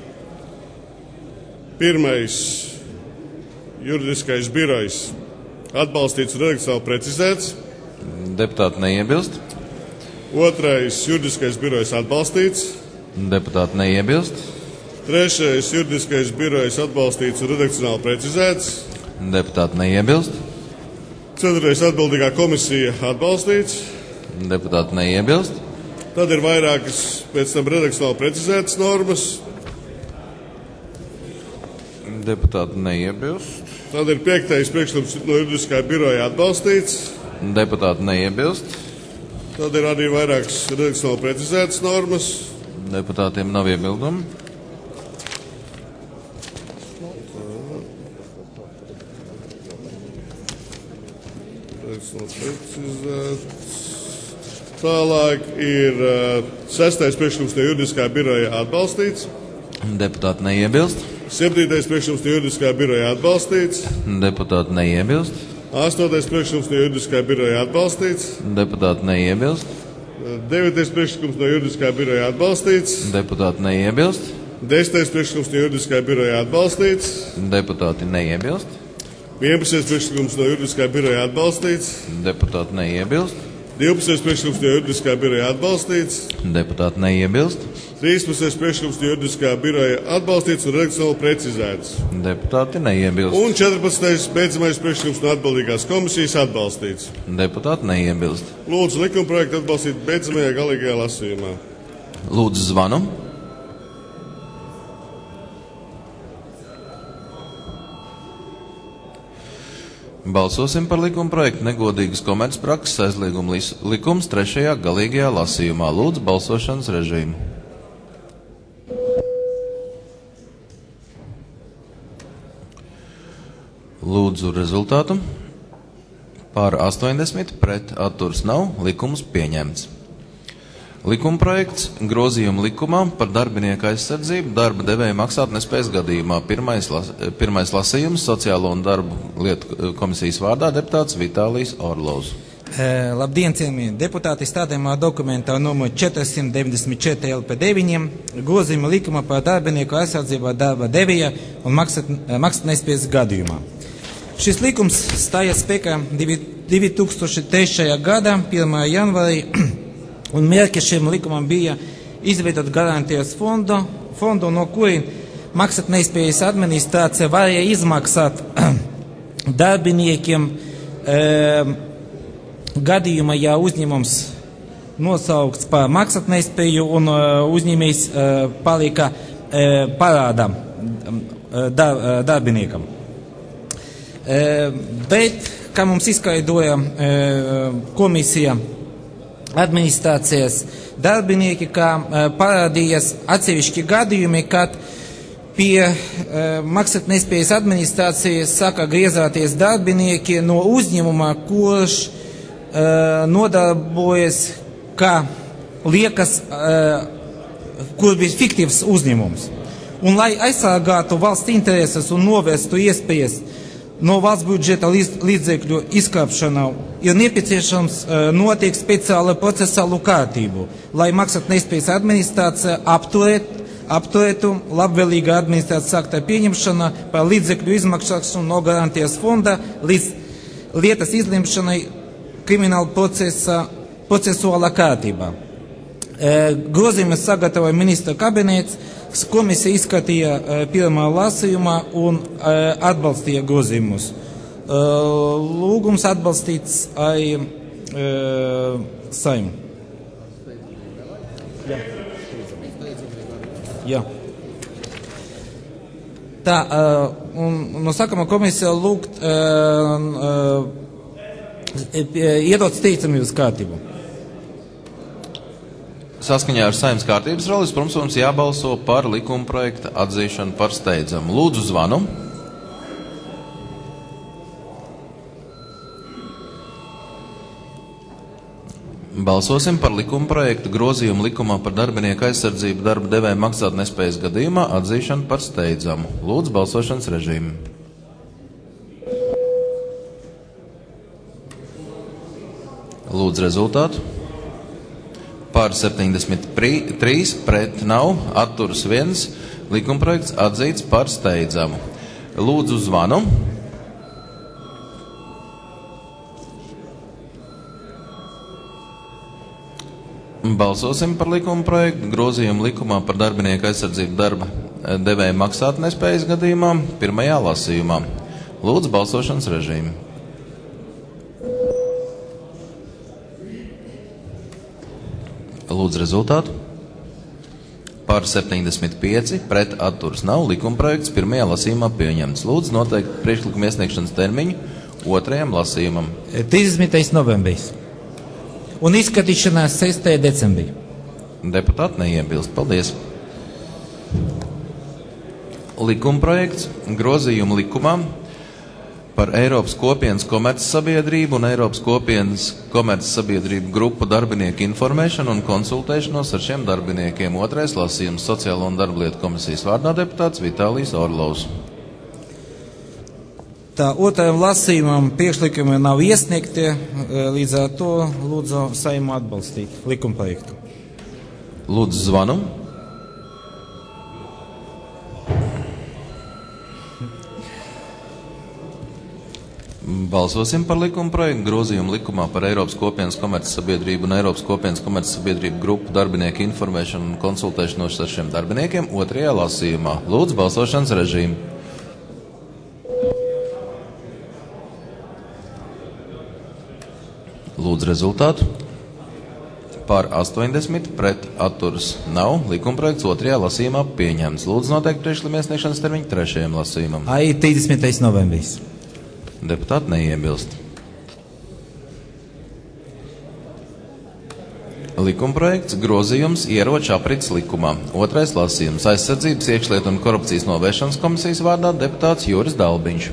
Pirmais juridiskais birojs atbalstīts un redakcionāli precizēts. Deputāti neiebilst. Otrais juridiskais birojs atbalstīts. Deputāti neiebilst. Trešais juridiskais birojs atbalstīts un redakcionāli precizēts. Deputāti neiebilst. Ceturtais atbildīgā komisija atbalstīts. Deputāti neiebilst. Tad ir vairākas pēc tam redakcionāli precizētas normas. Deputāti neiebilst. Tad ir piektais priekšlikums no juridiskā biroja atbalstīts. Deputāti neiebilst. Tad ir arī vairākas redakcionāli precizētas normas. Deputātiem nav iebildumi. Tālāk ir uh, sestais priekšlikums no juridiskā biroja atbalstīts. Deputāti neiebilst. Septītais priekšlikums no juridiskā biroja atbalstīts. Deputāti neiebilst. Astotais priekšlikums no juridiskā biroja atbalstīts. Deputāti neiebilst. Devītais priekšlikums no juridiskā biroja atbalstīts. Deputāti neiebilst. Desmitais priekšlikums no juridiskā biroja atbalstīts. Deputāti neiebilst. vienpadsmitais priekšlikums no juridiskā biroja atbalstīts. Deputāti neiebilst. divpadsmitais priekšlikums no juridiskā biroja atbalstīts. Deputāti neiebilst. trīspadsmitais priekšlikums no juridiskā biroja atbalstīts un redakcionāli precizēts. Deputāti neiebilst. Un četrpadsmitais beidzamais priekšlikums no atbildīgās komisijas atbalstīts. Deputāti neiebilst. Lūdzu likumprojektu atbalstīt beidzamajā galīgajā lasījumā. Lūdzu zvanu. Balsosim par likuma projektu negodīgas komercprakses aizlieguma likums trešajā galīgajā lasījumā. Lūdzu balsošanas režīmu. Lūdzu rezultātu. Pār astoņdesmit, pret atturs nav, likums pieņemts. Likuma projekts grozījuma likumā par darbinieku aizsardzību darba devēja maksātnespējas gadījumā. Pirmais, las, pirmais lasījums Sociālo un darbu lietu komisijas vārdā deputāts Vitālijs Orlovs. E, labdien, cienījamie deputāti! Stādījumā dokumentā numur četrsimt deviņdesmit četri L P deviņi grozījuma likuma par darbinieku aizsardzību darba devēja un maksāt, maksātnespējas gadījumā. Šis likums stājās spēkā divi tūkstoši trešajā gadā, pirmā janvārī. Un mērķi šim likumam bija izveidot garantijas fondu, fondu no kuri maksātnespējas administrācija varēja izmaksāt darbiniekiem e, gadījumā, ja uzņēmums nosaukts par maksātnespēju un e, uzņēmējs e, palika e, parādā e, dar, e, darbiniekam. E, bet, kā mums izskaidroja e, komisija, administrācijas darbinieki, kā e, parādījās atsevišķi gadījumi, kad pie e, maksātnespējas administrācijas saka griezāties darbinieki no uzņēmuma, kurš e, nodarbojas kā liekas, e, kur bija fiktīvs uzņēmums. Un lai aizsargātu valsts intereses un novērstu iespējas no valsts budžeta līdzekļu izkrāpšanu, ir nepieciešams uh, noteikt speciālu procesālu kārtību, lai maksātnespējas administrācija apturēt, apturētu labvēlīgu administrācijas akta pieņemšanu par līdzekļu izmaksāšanu no garantijas fonda līdz lietas izlemšanai krimināla procesa, procesuālā kārtībā. E, grozījumus sagatavoja ministra kabinets, komisija izskatīja e, pirmā lasījumā un e, atbalstīja grozījumus. E, lūgums atbalstīts arī e, Saeimu. Jā. Jā. Tā, e, un no sākuma komisija lūgt e, e, iedot steicamības kārtību. Saskaņā ar Saeimas kārtības rullis, protams, mums jābalso par likuma projekta atzīšanu par steidzamu. Lūdzu zvanu. Balsosim par likuma projektu grozījumu likumā par darbinieku aizsardzību darba devēja maksātnespējas gadījumā atzīšanu par steidzamu. Lūdzu balsošanas režīmu. Lūdzu rezultātu. Par septiņdesmit trīs, pret nav, atturas viens, likumprojekts atzīts par steidzamu. Lūdzu zvanu. Balsosim par likuma projektu grozījumu likumā par darbinieku aizsardzību darba devēja maksātnespējas gadījumā pirmajā lasījumā. Lūdzu balsošanas režīmu. Lūdzu rezultātu. Par septiņdesmit pieci, pret atturas nav, likumprojekts pirmajā lasījumā pieņemts. Lūdzu noteikt priekšlikuma iesniegšanas termiņu otrajam lasījumam. trīsdesmitais novembris. Un izskatīšanās sestajā decembrī. Deputāti neiebilst. Paldies. Likumprojekts grozījumu likumā par Eiropas kopienas komercsabiedrību un Eiropas kopienas komercsabiedrību grupu darbinieku informēšanu un konsultēšanos ar šiem darbiniekiem. Otrais lasījums Sociālo un darba lietu komisijas vārdā deputāts Vitālijs Orlovs. Tā otrajam lasījumam priekšlikumi nav iesniegti, līdz ar to lūdzu Saeimu atbalstīt likumprojektu. Lūdzu zvanu. Balsosim par likuma projektu grozījumu likumā par Eiropas kopienas komercsabiedrību un Eiropas kopienas komercsabiedrību grupu darbinieku informēšanu un konsultēšanos ar šiem darbiniekiem otrajā lasījumā. Lūdzu, balsošanas režīmu. Lūdzu rezultātu. Par astoņdesmit, pret atturas nav. Likuma projekts otrajā lasījumā pieņemts. Lūdzu noteikt priekšlikuma iesniegšanas termiņu trešajam lasījumam. Ai, trīsdesmitais novembris. Deputāti neiebilst. Likumprojekts grozījums ieroču aprits likumā. Otrais lasījums aizsardzības, iekšlietu un korupcijas novēršanas komisijas vārdā deputāts Juris Dalbiņš.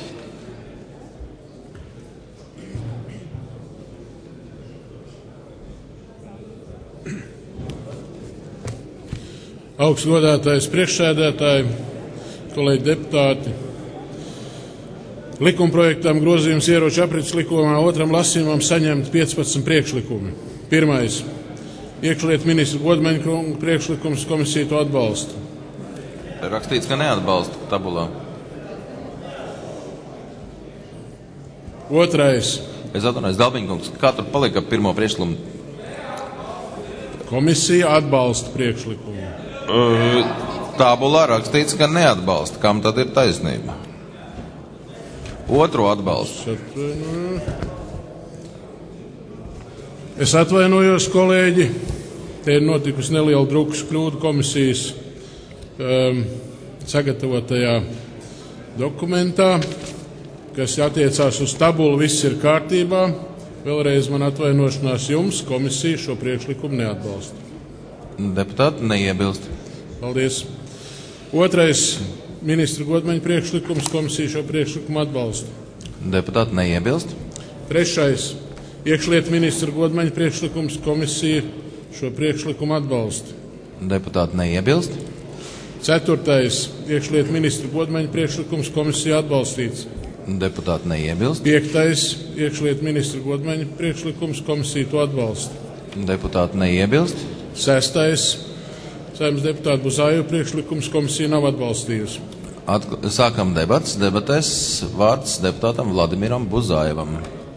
Augstgodātais priekšsēdētāji, kolēģi deputāti. Likumprojektam grozījums ieroču aprits likumā otram lasījumam saņemt piecpadsmit priekšlikumi. Pirmais. Iekšlietu ministra Godmaņa priekšlikums, komisija to atbalsta. Rakstīts, ka neatbalsta tabulā. Otrais. Es atvainojos, Dalbiņkungs, kā tur palika pirmo priekšlikumu? Komisija atbalsta priekšlikumu. Tabulā rakstīts, ka neatbalsta. Kam tad ir taisnība? Otru atbalstu. Es atvainojos, kolēģi. Te ir notikusi neliela drukas kļūda komisijas um, sagatavotajā dokumentā, kas attiecās uz tabulu, viss ir kārtībā. Vēlreiz man atvainošanās jums, komisija šo priekšlikumu neatbalsta. Deputāti neiebilst. Paldies. Otrais. Ministra Godmaņa priekšlikums, komisija šo priekšlikumu atbalsta. Deputāti neiebilst. Trešais. Iekšlietu ministra Godmaņa priekšlikums, komisija šo priekšlikumu atbalsta. Deputāti neiebilst. Ceturtais. Iekšlietu ministra Godmaņa priekšlikums, komisija atbalstīts. Deputāti neiebilst. Piektais. Iekšlietu ministra Godmaņa priekšlikums, komisija to atbalsta. Deputāti neiebilst. Sestais. Saeimas deputāta Buzāju priekšlikums, komisija nav atbalstījusi. Atkl sākam debats. Debatēs vārds deputātam Vladimiram Buzājevam.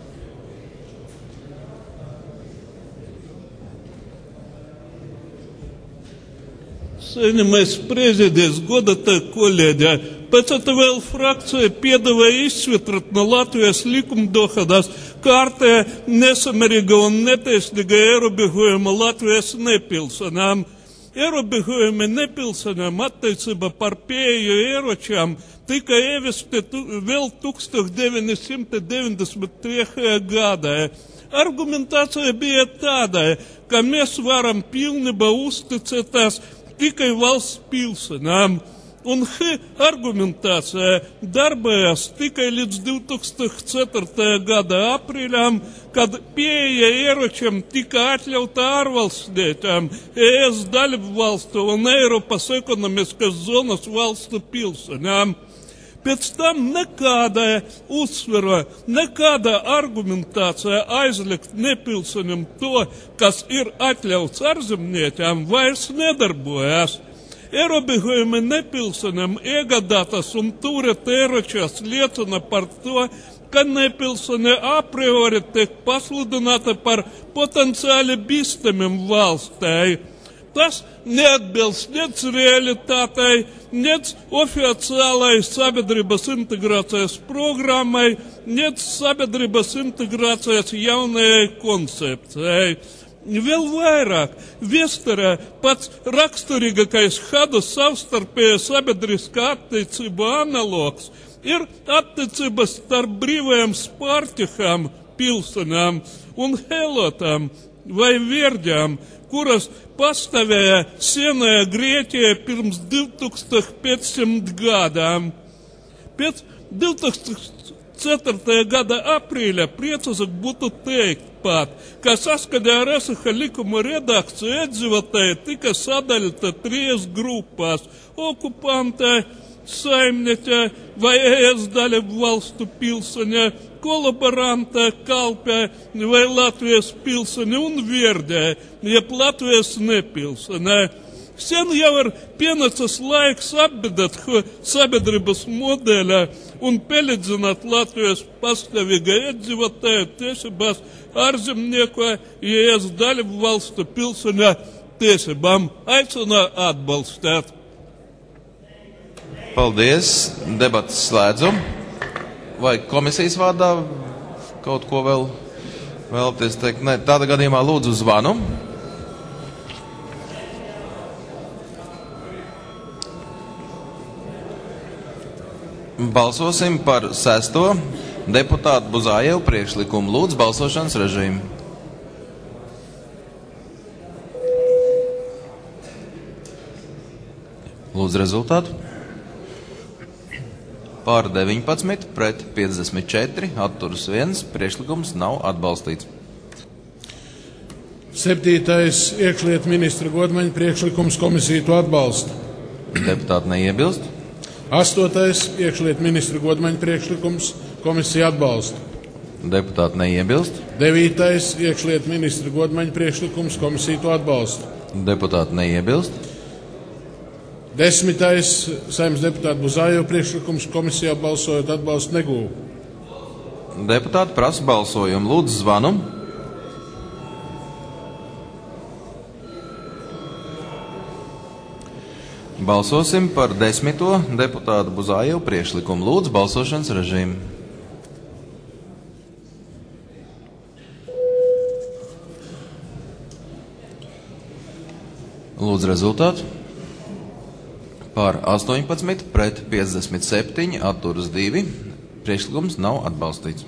Saņemais prezidents, godātie kolēģi, pēc tam vēl frakcija piedāvāja izsvitrot no Latvijas likumdošanas kārtē nesamērīga un netaisnīga ierobežojuma Latvijas nepilsonām. Ierobežojumi nepilsonām attiecībā par pieeju ieročiem tika ieviesti vēl tūkstoš deviņi simti deviņdesmit trešajā gadā. Argumentācija bija tāda, ka mēs varam pilnībā uzticēties tikai valsts pilsonām. Un šī argumentācija darbojās tikai līdz divtūkstoš ceturtajā gada aprīļam, kad pieeja ieročiem tika atļauta ārvalstniekiem, E S dalību valstu un Eiropas ekonomiskas zonas valstu pilsoņiem. Pēc tam nekāda uzsvera, nekāda argumentācija aizliegt nepilsoņiem to, kas ir atļauts ārzemniekiem, vairs nedarbojas. Ierobežojumi nepilsoņiem iegādātas un turēt ieročus liecina par to, ka nepilsoņi a priori tiek pasludināti par potenciāli bīstamiem valstī. Tas neatbilst nec realitātei, nec oficiālai sabiedrības integrācijas programmai, nec sabiedrības integrācijas jaunajai koncepcijai. Vēl vairāk, viesturē pats raksturīgākais šādu savstarpēju sabiedriskā attiecību analogs ir attiecības starp brīvajām spārķihām, pilsoņām un helotām vai verģām, kuras pastāvēja senajā Grieķijā pirms divtūkstoš piecsimt gadām. Pēc divtūkstoš ceturtajā gada aprīļa priecīgāk būtu teikt pat, ka saskaņā ar esošā likuma redakciju iedzīvotāji tika sadalīti trīs grupās – okupantē, saimniekē vai E S dalību valstu pilsoņē, kolaborantē, kalpē vai Latvijas pilsoņē un vierdē, jeb Latvijas nepilsoņē. Sen jau ir pienācis laiks apbedēt sabiedrības modeļā un pelēdzināt Latvijas pastāvīgā iedzīvotāju tiesībās ārzemnieku ES dalību valstu pilsoņu tiesībām. Aicinu atbalstīt. Paldies. Debatas slēdzu. Vai komisijas vārdā kaut ko vēl vēlaties teikt? Nē, tādā gadījumā lūdzu zvanu. Balsosim par sesto deputātu Buzājevu priekšlikumu. Lūdzu balsošanas režīmu. Lūdzu rezultātu. Pār deviņpadsmit, pret piecdesmit četri, atturas viens, priekšlikums nav atbalstīts. Septītais iekšlietu ministra Godmaņa priekšlikums, komisija to atbalsta. Deputāti neiebilst. Astotais iekšlietu ministra Godmaņa priekšlikums, komisija atbalsta. Deputāti neiebilst. Devītais iekšlietu ministra Godmaņa priekšlikums, komisija to atbalsta. Deputāti neiebilst. Desmitais Saeimas deputāta Buzājeva priekšlikums, komisijā balsojot atbalstu negūv. Deputāti prasa balsojumu. Lūdzu zvanu. Balsosim par desmito deputātu Buzājevu priekšlikumu. Lūdzu balsošanas režīmu. Lūdzu rezultātu. Par astoņpadsmit, pret piecdesmit septiņi, atturas divi. Priekšlikums nav atbalstīts.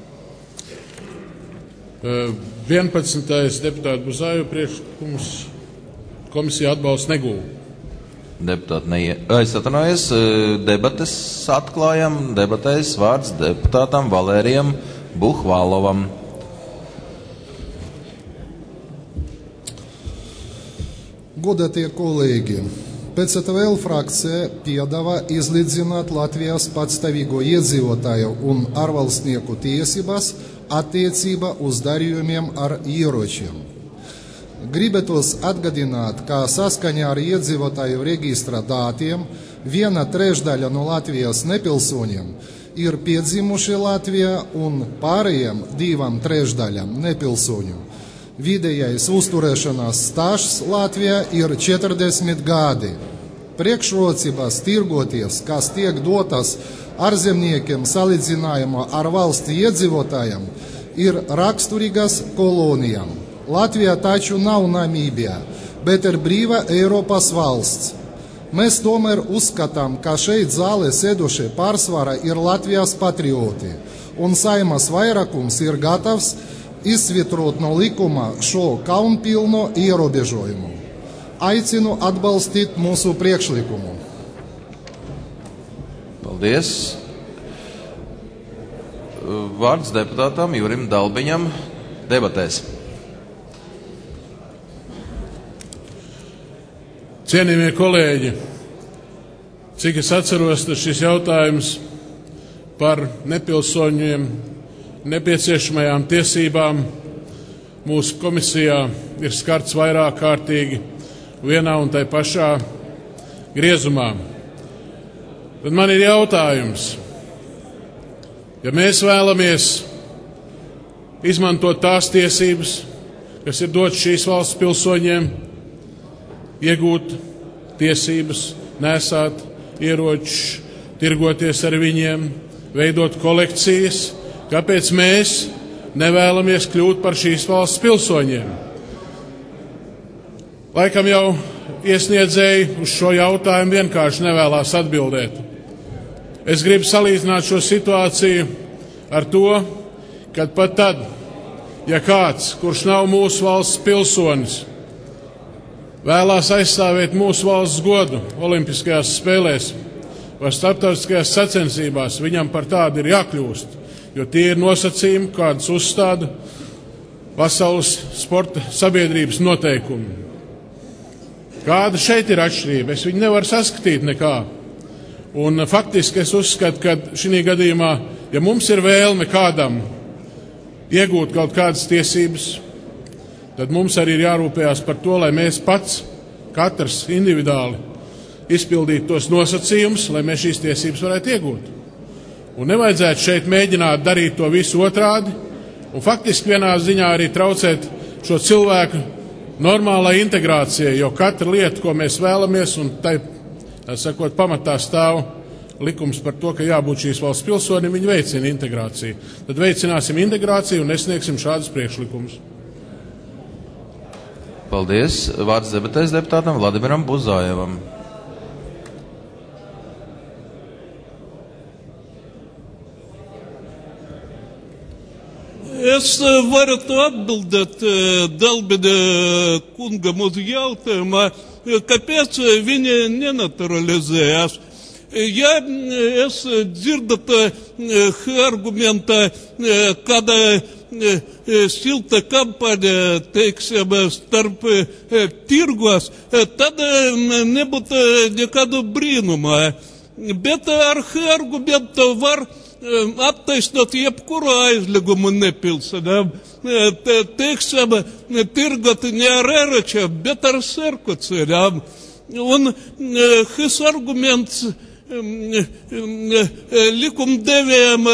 vienpadsmitais deputāta Buzājeva priekšlikums, komisija atbalsts negūv. Deputāti neie... Es atvainojos, debates atklājam. Debatēs vārds deputātam Valērijam Buhvālovam. Godātie kolēģi, pēc T V L frakcija piedāvā izlīdzināt Latvijas patstāvīgo iedzīvotāju un ārvalstnieku tiesības attiecībā uz darījumiem ar ieročiem. Gribētos atgādināt, ka saskaņā ar iedzīvotāju reģistra datiem viena trešdaļa no Latvijas nepilsoņiem ir piedzimuši Latvijā un pārējiem divām trešdaļām nepilsoņu. Vidējais uzturēšanās stāžs Latvijā ir četrdesmit gadi. Priekšrocības tirgoties, kas tiek dotas ārzemniekiem salīdzinājumā ar valsts iedzīvotājiem, ir raksturīgas kolonijām. Latvija taču nav Namībija, bet ir brīva Eiropas valsts. Mēs tomēr uzskatām, ka šeit zālē sēdošie pārsvarā ir Latvijas patrioti, un Saeimas vairākums ir gatavs izsvitrot no likuma šo kaunpilno ierobežojumu. Aicinu atbalstīt mūsu priekšlikumu. Paldies. Vārds deputātam Jurim Dalbiņam debatēs. Cienījamie kolēģi, cik es atceros, tad šis jautājums par nepilsoņiem nepieciešamajām tiesībām mūsu komisijā ir skarts vairāk kārtīgi vienā un tai pašā griezumā. Tad man ir jautājums, ja mēs vēlamies izmantot tās tiesības, kas ir dotas šīs valsts pilsoņiem, iegūt tiesības, nesāt ieročus, tirgoties ar viņiem, veidot kolekcijas, kāpēc mēs nevēlamies kļūt par šīs valsts pilsoņiem? Laikam jau iesniedzēji uz šo jautājumu vienkārši nevēlās atbildēt. Es gribu salīdzināt šo situāciju ar to, kad pat tad, ja kāds, kurš nav mūsu valsts pilsonis, vēlās aizstāvēt mūsu valsts godu olimpiskajās spēlēs vai starptautiskajās sacensībās, viņam par tādu ir jākļūst. Jo tie ir nosacījumi, kādas uzstāda pasaules sporta sabiedrības noteikumi. Kāda šeit ir atšķirība? Es viņu nevaru saskatīt nekā. Un faktiski es uzskatu, ka šī gadījumā, ja mums ir vēlme kādam iegūt kaut kādas tiesības, tad mums arī ir jārūpējās par to, lai mēs pats katrs individuāli izpildīt tos nosacījumus, lai mēs šīs tiesības varētu iegūt. Un nevajadzētu šeit mēģināt darīt to visu otrādi, un faktiski vienā ziņā arī traucēt šo cilvēku normālai integrācijai, jo katra lieta, ko mēs vēlamies, un tai, tā sakot, pamatā stāv likums par to, ka jābūt šīs valsts pilsonim, viņi veicina integrāciju. Tad veicināsim integrāciju un nesniegsim šādus priekšlikumus. Paldies. Vārds debatēs deputātam Vladimiram Buzajevam. Es varu atbildēt Dalbina kungam uz jautājumu, kāpēc viņi nenaturalizējās. Ja es dzirdu argumentā, kāda silta kampaņa, teiksim, starp tirgos, tad nebūtu nekādu brīnumu. Bet ar argumentu var attaisnot jebkuru aizliegumu nepilsēm. Teiksim, tirgot ne ar ieročiem, bet ar sarkoceļiem. Un šis arguments likumdevējiem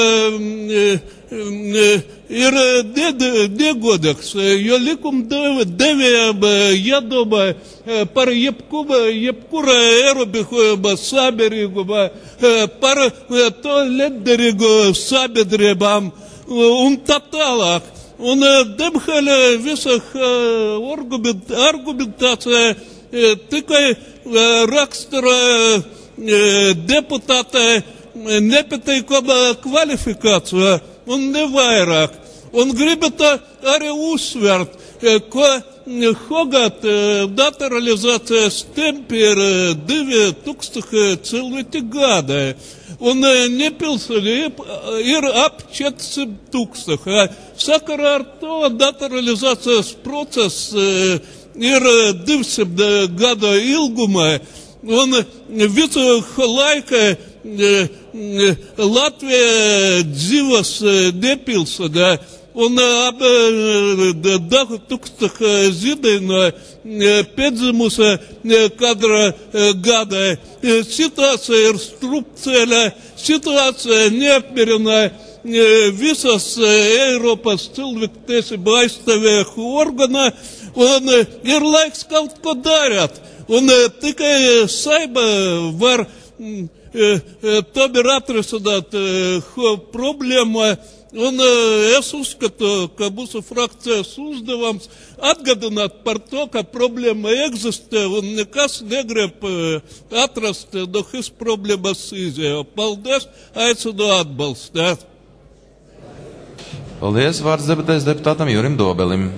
ir negodīgs, jo likumdevējiem jādomā par jebkuru, jebkuru ierobežojumu sabiedrību, par to liederīgu sabiedrībām un tā tālāk. Un diemžēl visa argumentācija tikai raksturo deputātei nepateikama kvalifikācija un nevairāk. Un gribētu arī uzsvērt, ka Hogāt naturalizācijas tempi ir divi tūkstoši cilvēki gadā. Un nepilsēļi ir ap četrsimt tūkstoši. Sakarā ar to naturalizācijas process ir divsimt gadu ilgumā, un visu laiku Latvija dzīvos nepilsētā, un ap dažu tūkstošu zīdainu piedzimusi katra gada. Situācija ir strupceļa, situācija neapmierina visas Eiropas cilvēktiesību aizstāvēju organa, un ir laiks kaut ko darīt. Un tikai Saeima var tomēr atrisināt problēmu, un es uzskatu, ka mūsu frakcijas uzdevums atgādināt par to, ka problēma eksistē, un nekas negrib atrast no šīs problēmas izēju. Paldies, aicinu atbalstīt. Paldies, vārds debatēs deputātam Jurim Dobelim.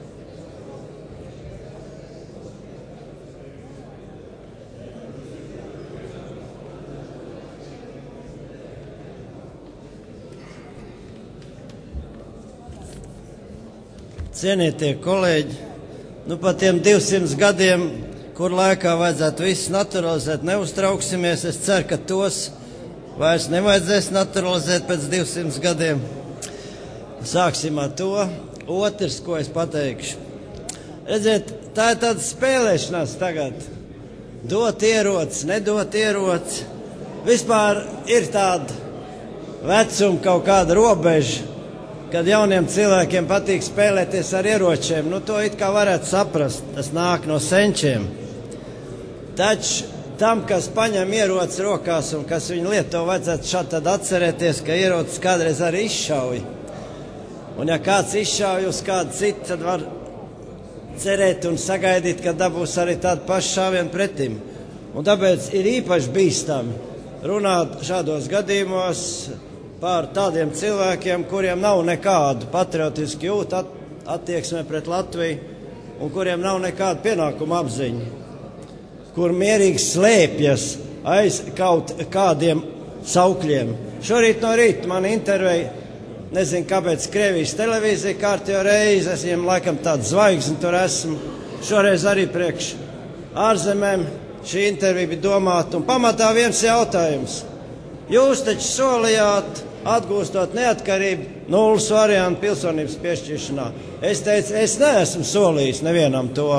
Cienītie kolēģi, nu pat tiem divsimt gadiem, kur laikā vajadzētu visus naturalizēt, neuztrauksimies. Es ceru, ka tos vairs nevajadzēs naturalizēt pēc divsimt gadiem. Sāksim ar to. Otrs, ko es pateikšu. Redziet, tā ir tāda spēlēšanās tagad. Dot ieroci, nedot ieroci. Vispār ir tāda vecuma kaut kāda robeža, kad jauniem cilvēkiem patīk spēlēties ar ieročiem. Nu, to it kā varētu saprast, tas nāk no senčiem. Taču tam, kas paņem ieroci rokās un kas viņu lieto, vajadzētu šādi tad atcerēties, ka ierocis kādreiz arī izšauj. Un ja kāds izšauj uz kādu citu, tad var cerēt un sagaidīt, ka dabūs arī tādu pašu šāvienu pretim. Un tāpēc ir īpaši bīstami runāt šādos gadījumos par tādiem cilvēkiem, kuriem nav nekādu patriotisku jūtu at, attieksmē pret Latviju un kuriem nav nekāda pienākuma apziņa, kur mierīgi slēpjas aiz kaut kādiem saukļiem. Šorīt no rīta man intervēja, nezinu, kāpēc Krievijas televīzija kārtējo reizi, es viņam laikam tāds zvaigzni tur esmu, šoreiz arī priekš ārzemēm šī intervija bija domāta, un pamatā viens jautājums. Jūs taču solījāt, atgūstot neatkarību, nulles variantu pilsonības piešķiršanā. Es teicu, es neesmu solījis nevienam to.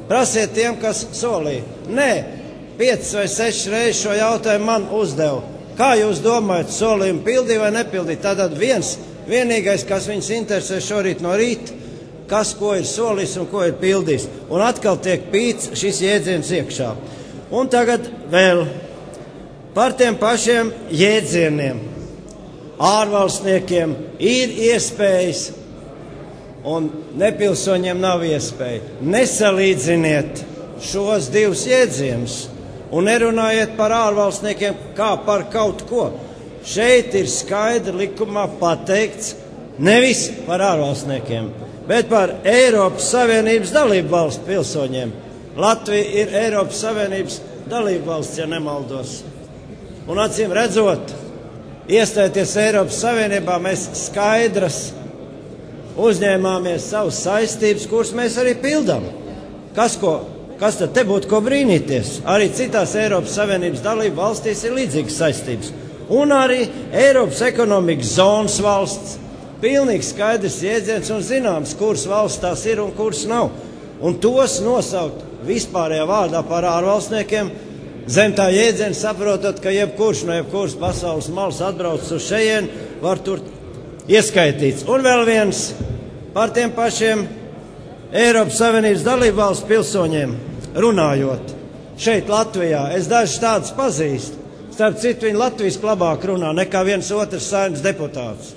Prasiet tiem, kas solīja. Nē, piecas vai sešas reizes šo jautājumu man uzdeva. Kā jūs domājat, solījumu pildīja vai nepildīja? Tātad viens, vienīgais, kas viņus interesē šorīt no rīta, kas ko ir solījis un ko ir pildījis. Un atkal tiek pīts šis jēdziens iekšā. Un tagad vēl par tiem pašiem jēdzieniem. Ārvalstniekiem ir iespējas un nepilsoņiem nav iespēja. Nesalīdziniet šos divus jēdzienus un nerunājiet par ārvalstniekiem kā par kaut ko. Šeit ir skaidri likumā pateikts nevis par ārvalstniekiem, bet par Eiropas Savienības dalību valstu pilsoņiem. Latvija ir Eiropas Savienības dalību valsts, ja nemaldos. Un acīm redzot, iestājoties Eiropas Savienībā, mēs skaidras uzņēmāmies savas saistības, kuras mēs arī pildām. Kas, ko, kas tad te būtu ko brīnīties? Arī citās Eiropas Savienības dalību valstīs ir līdzīgas saistības. Un arī Eiropas ekonomikas zonas valsts. Pilnīgi skaidrs jēdziens un zināms, kuras valsts tās ir un kuras nav. Un tos nosaukt vispārējā vārdā par ārvalstniekiem, zem tā jēdziena saprotot, ka jebkurš no jebkuras pasaules malas atbrauc uz šejien, var tur ieskaitīts. Un vēl viens par tiem pašiem Eiropas Savienības dalību valstu pilsoņiem runājot. Šeit Latvijā es dažus tādus pazīstu. Starp citu, viņi Latvijas labāk runā nekā viens otrs Saeimas deputāts.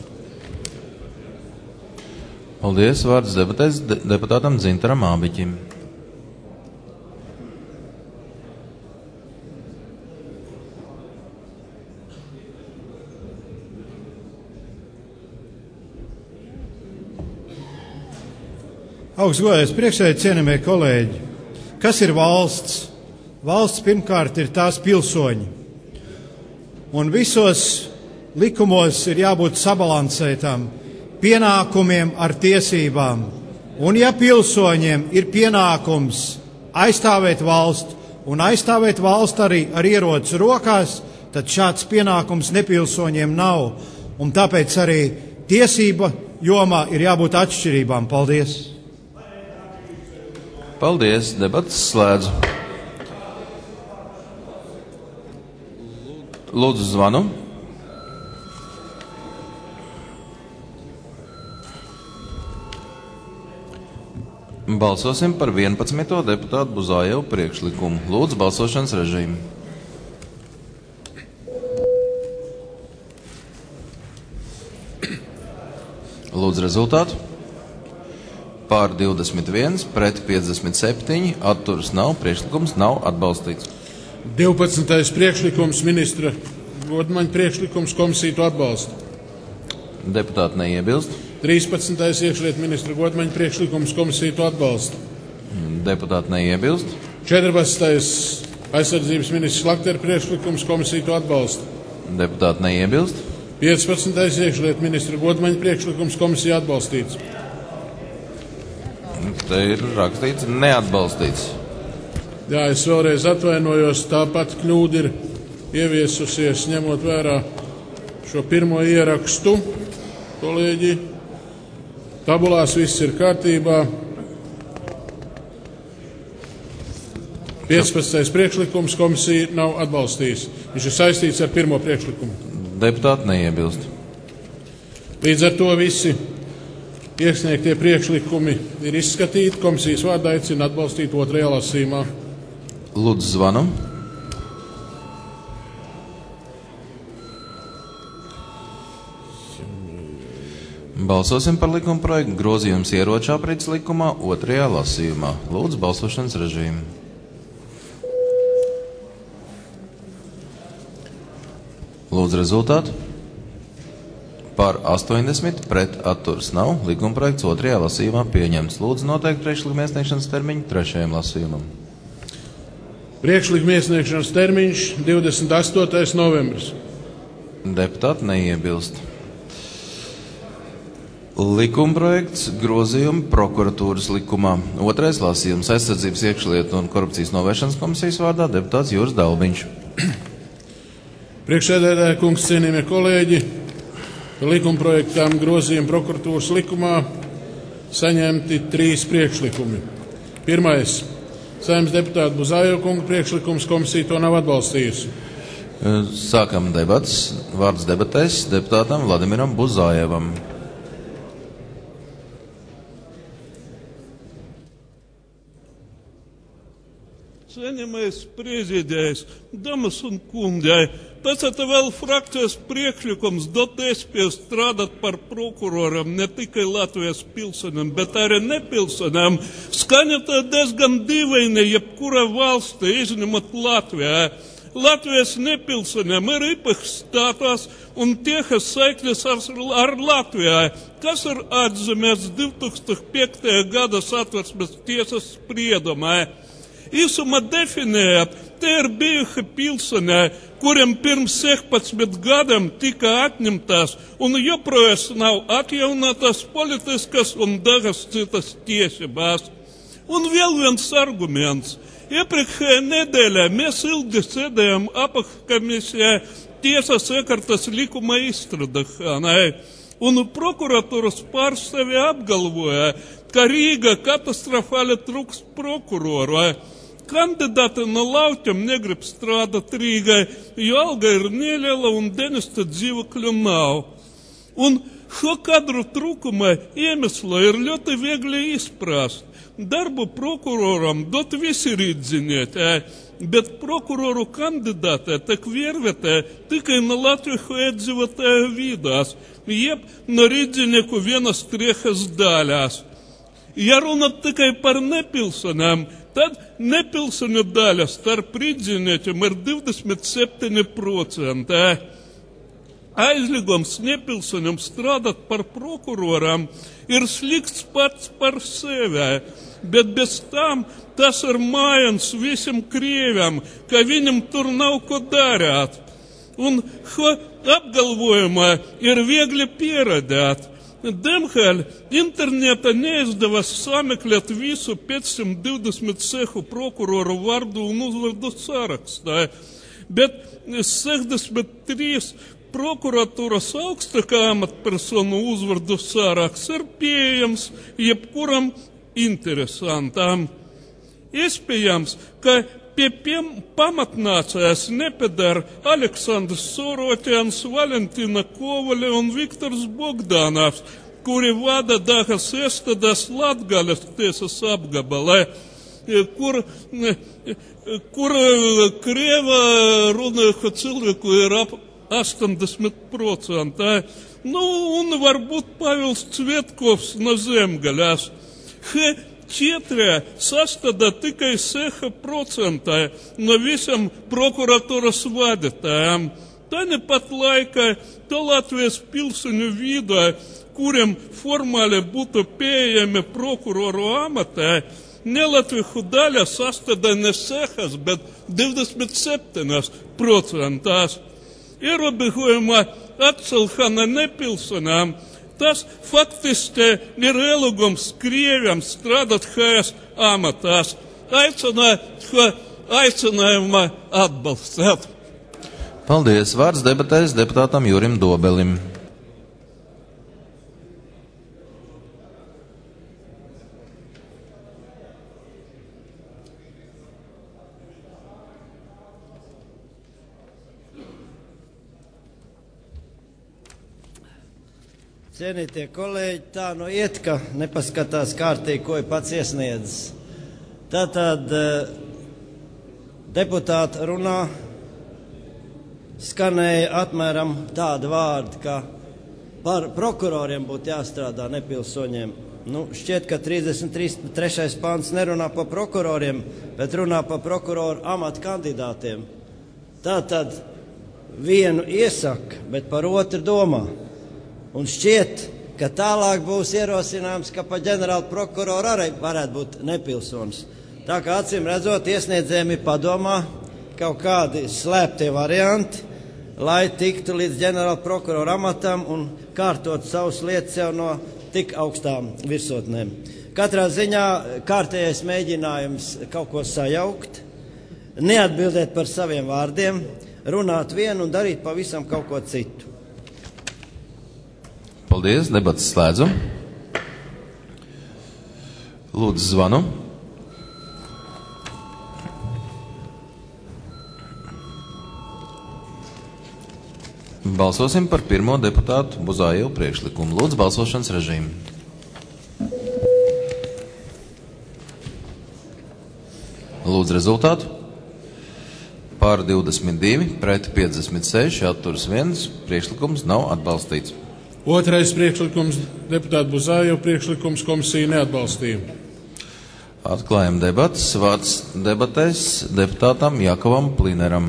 Paldies, vārds debatēs de, deputātam Dzintaram Ābiķim. Augstgodājais priekšsēdētāj, cienījamie kolēģi, kas ir valsts? Valsts pirmkārt ir tās pilsoņi. Un visos likumos ir jābūt sabalansētām pienākumiem ar tiesībām. Un ja pilsoņiem ir pienākums aizstāvēt valstu un aizstāvēt valstu arī ar ieroci rokās, tad šāds pienākums nepilsoņiem nav. Un tāpēc arī tiesība jomā ir jābūt atšķirībām. Paldies! Paldies, debatas slēdzu. Lūdzu zvanu. Balsosim par vienpadsmito deputātu Buzājevu priekšlikumu. Lūdzu balsošanas režīmu. Lūdzu rezultātu. Pār divdesmit viens, pret piecdesmit septiņi, atturas nav, priekšlikums nav atbalstīts. divpadsmitais priekšlikums ministra Godmaņa priekšlikums, komisija to atbalsta. Deputāti neiebilst. trīspadsmitais iekšlietu ministra Godmaņa priekšlikums, komisija to atbalsta. Deputāti neiebilst. četrpadsmitais aizsardzības ministrs Laktera priekšlikums, komisija to atbalsta. Deputāti neiebilst. piecpadsmitais iekšlietu ministra Godmaņa priekšlikums, komisija atbalstīts. Te ir rakstīts neatbalstīts. Jā, es vēlreiz atvainojos, tāpat kļūda ir ieviesusies, ņemot vērā šo pirmo ierakstu. Kolēģi, tabulās viss ir kārtībā. piecpadsmitais priekšlikums komisija nav atbalstījis. Viņš ir saistīts ar pirmo priekšlikumu. Deputāti neiebilst. Līdz ar to visi iesniegtie priekšlikumi ir izskatīti. Komisijas vārdā aicina atbalstīt otrajā lasījumā. Lūdzu zvanu. Balsosim par likuma projektu grozījums ieroču aprits likumā otrajā lasījumā. Lūdzu balsošanas režīmu. Lūdzu rezultātu. Par astoņdesmit, pret atturas nav. Likumprojekts otrajā lasījumā pieņemts. Lūdzu noteikt priekšlikuma iesniegšanas termiņu trešajam lasījumam. Priekšlikuma iesniegšanas termiņš divdesmit astotais novembris. Deputāti neiebilst. Likumprojekts grozījumi prokuratūras likumā. Otrais lasījums aizsardzības iekšlietu un korupcijas novēršanas komisijas vārdā deputāts Juris Dalbiņš. Priekšsēdētāja kungs, cienījamie kolēģi, likumprojektām grozījuma prokuratūras likumā saņemti trīs priekšlikumi. Pirmais Saeimas deputāta Buzājo kunga priekšlikums, komisija to nav atbalstījusi. Sākam debats. Vārds debatēs deputātam Vladimiram Buzājevam. Cienījamais prezidijs, damas un kungi, pēc tam vēl frakcijas priekšlikums dot iespēju strādāt par prokuroram ne tikai Latvijas pilsonim, bet arī nepilsonim, skaņa diezgan dīvaini jebkura valstī, izņemot Latvijā. Latvijas nepilsoņiem ir īpašs status un tiešas saiknes ar, ar Latvijā, kas ir atzīmēts divtūkstoš piektajā gada Satversmes tiesas spriedumā. Īsumā definējot, te ir bijuši pilsoņi, kuriem pirms sešpadsmit gadiem tika atņemtās un joprojām nav atjaunotas politiskas un dažas citas tiesības. Un vēl viens arguments. Iepriekšējā nedēļā mēs ilgi sēdējām apakškomisijā tiesas iekārtas likuma izstrādāšanai, un prokuratūras pārstāvji apgalvoja, ka Rīgā katastrofāli trūks prokuroru. Kandidāti no lauķiem negrib strādāt Rīgai, jo alga ir neliela un dienesta dzīvokļu nav. Un šo kadru trūkuma iemeslu ir ļoti viegli izprast. Darbu prokuroram dot visi rītziniet, bet prokuroru kandidātē tiek vērvētē tikai no latviešu iedzīvotāju vidās, jeb no rīdzinieku vienas triehas daļās. Ja runāt tikai par nepilsoniem, tad nepilsoņu daļa starp rīdziniekiem ir divdesmit septiņi procenti. Aizliegums nepilsoņiem strādāt par prokuroram ir slikts pats par sevi, bet bez tam tas ir mājiens visiem krieviem, ka viņam tur nav ko darīt. Un šo apgalvojumā ir viegli pierādīt. Diemžēl internetā neizdevās sameklēt visu piecsimt divdesmit sešu prokuroru vārdu un uzvārdu sarakstā, bet sešdesmit trīs prokuratūras augstākā amatpersonu uzvārdu saraksts ir pieejams jebkuram interesantam. Iespējams, ka pie pamatnācējas nepiedara Aleksandrs Soroķēns, Valentīna Kovaļa un Viktors Bogdanovs, kuri vada dažas iestādes Latgales tiesas apgabalē, kur, kur krieva runājušo cilvēku ir ap astoņdesmit procenti. Nu, un varbūt Pavils Cvietkovs no Zemgaļas. He četri sastāda tikai seši procenti no visam prokuratūras vadītājiem. Tāpat laikā to Latvijas pilsoņu vidū, kuriem formāli būtu pieejami prokuroru amatā, nelatviešu daļa sastāda ne sešas, bet divdesmit septiņas procentus. Ierobežojuma atcelšana nepilsoņiem, tas faktiski ir ielūgums krieviem strādāt šajās amatās. Aicināju aicinājumā atbalstīt. Paldies. Vārds debatēs deputātam Jurim Dobelim. Cienītie kolēģi, tā nu iet, ka nepaskatās kārtīgi, ko ir pats iesniedzis. Tātad deputāta runā skanēja apmēram tāda vārda, ka par prokuroriem būtu jāstrādā nepilsoņiem. Nu, šķiet, ka trīsdesmit trešais pants nerunā par prokuroriem, bet runā par prokuroru amata kandidātiem. Tātad vienu iesaka, bet par otru domā. Un šķiet, ka tālāk būs ierosinājums, ka pa ģenerālu prokuroru arī varētu būt nepilsonis. Tā kā acīm redzot, iesniedzējiem ir padomā kaut kādi slēptie varianti, lai tiktu līdz ģenerālu prokuroru amatam un kārtot savus lietas jau no tik augstām virsotnēm. Katrā ziņā kārtējais mēģinājums kaut ko sajaukt, neatbildēt par saviem vārdiem, runāt vienu un darīt pavisam kaut ko citu. Paldies, debatas slēdzu. Lūdzu, zvanu. Balsosim par pirmo deputātu Buzājevu priekšlikumu. Lūdzu, balsošanas režīmu. Lūdzu rezultātu. Pār divdesmit divi, pret piecdesmit seši, atturas viens. Priekšlikums nav atbalstīts. Otrais priekšlikums, deputāta Buzājevu priekšlikums, komisija neatbalstīja. Atklājam debatas. Vārds debatēs deputātam Jakovam Plineram.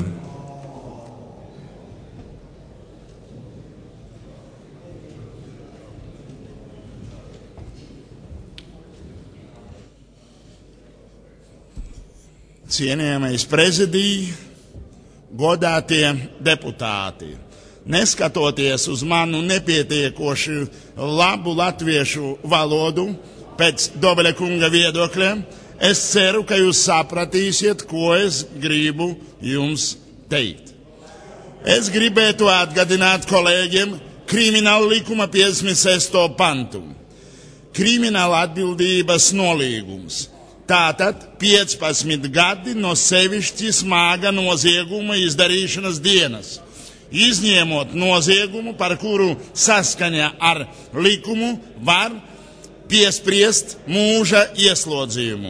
Cienījamais prezidija, godātie deputāti, neskatoties uz manu nepietiekoši labu latviešu valodu, pēc Dobeļa kunga viedokļa, es ceru, ka jūs sapratīsiet, ko es gribu jums teikt. Es gribētu atgādināt kolēģiem Krimināla likuma piecdesmit sesto pantu. Krimināla atbildības nolīgums. Tātad piecpadsmit gadi no sevišķi smaga nozieguma izdarīšanas dienas, izņemot noziegumu, par kuru saskaņā ar likumu var piespriest mūža ieslodzījumu.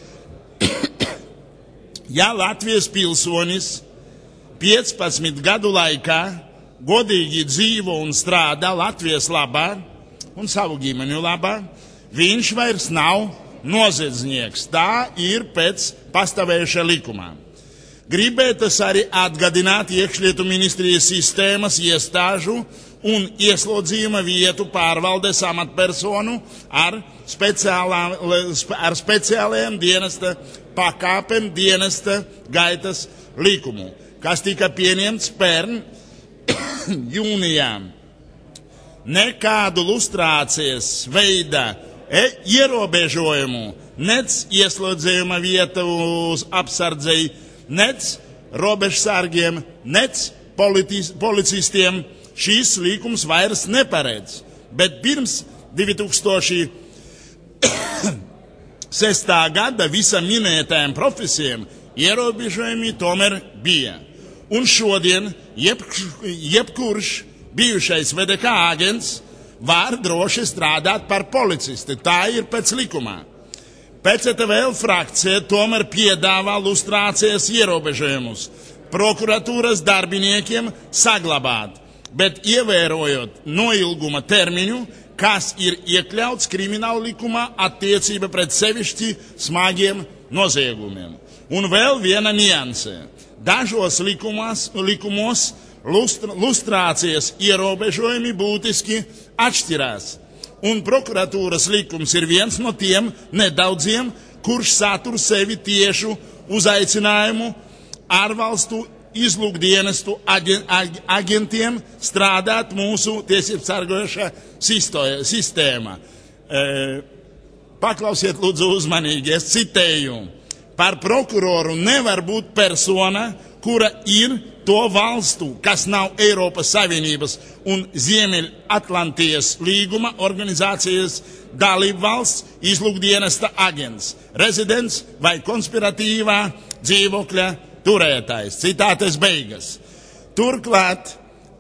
Ja Latvijas pilsonis piecpadsmit gadu laikā godīgi dzīvo un strādā Latvijas labā un savu ģimeņu labā, viņš vairs nav noziedznieks. Tā ir pēc pastāvējušā likumā. Gribētu arī atgādināt iekšlietu ministrijas sistēmas iestāžu un ieslodzījuma vietu pārvaldes amatpersonu ar, ar speciālajiem dienesta pakāpēm dienesta gaitas likumu, kas tika pieņemts pērn jūnijā. Nekādu lustrācijas veida E, ierobežojumu nec ieslodzījuma vietu uz apsardzei, nec robežsargiem, nec politis, policistiem šīs līkums vairs neparedz. Bet pirms divi tūkstoši sestā gada visam minētajām profesijām ierobežojumi tomēr bija. Un šodien jeb, jebkurš bijušais V D K agents var droši strādāt par policisti. Tā ir pēc likumā. P C T V L frakcija tomēr piedāvā lustrācijas ierobežojumus prokuratūras darbiniekiem saglabāt, bet ievērojot noilguma termiņu, kas ir iekļauts krimināla likumā attiecība pret sevišķi smagiem noziegumiem. Un vēl viena nianse. Dažos likumos, likumos Lustra, lustrācijas ierobežojumi būtiski atšķirās, un prokuratūras likums ir viens no tiem nedaudziem, kurš satur sevi tiešu uzaicinājumu ārvalstu izlūkdienestu agentiem strādāt mūsu tiesību sargojošā sistēmā. E, paklausiet lūdzu uzmanīgi, es citēju, par prokuroru nevar būt persona, kura ir to valstu, kas nav Eiropas Savienības un Ziemeļatlantijas līguma organizācijas dalību valsts izlūkdienesta agents, rezidents vai konspiratīvā dzīvokļa turētājs. Citātes beigas. Turklāt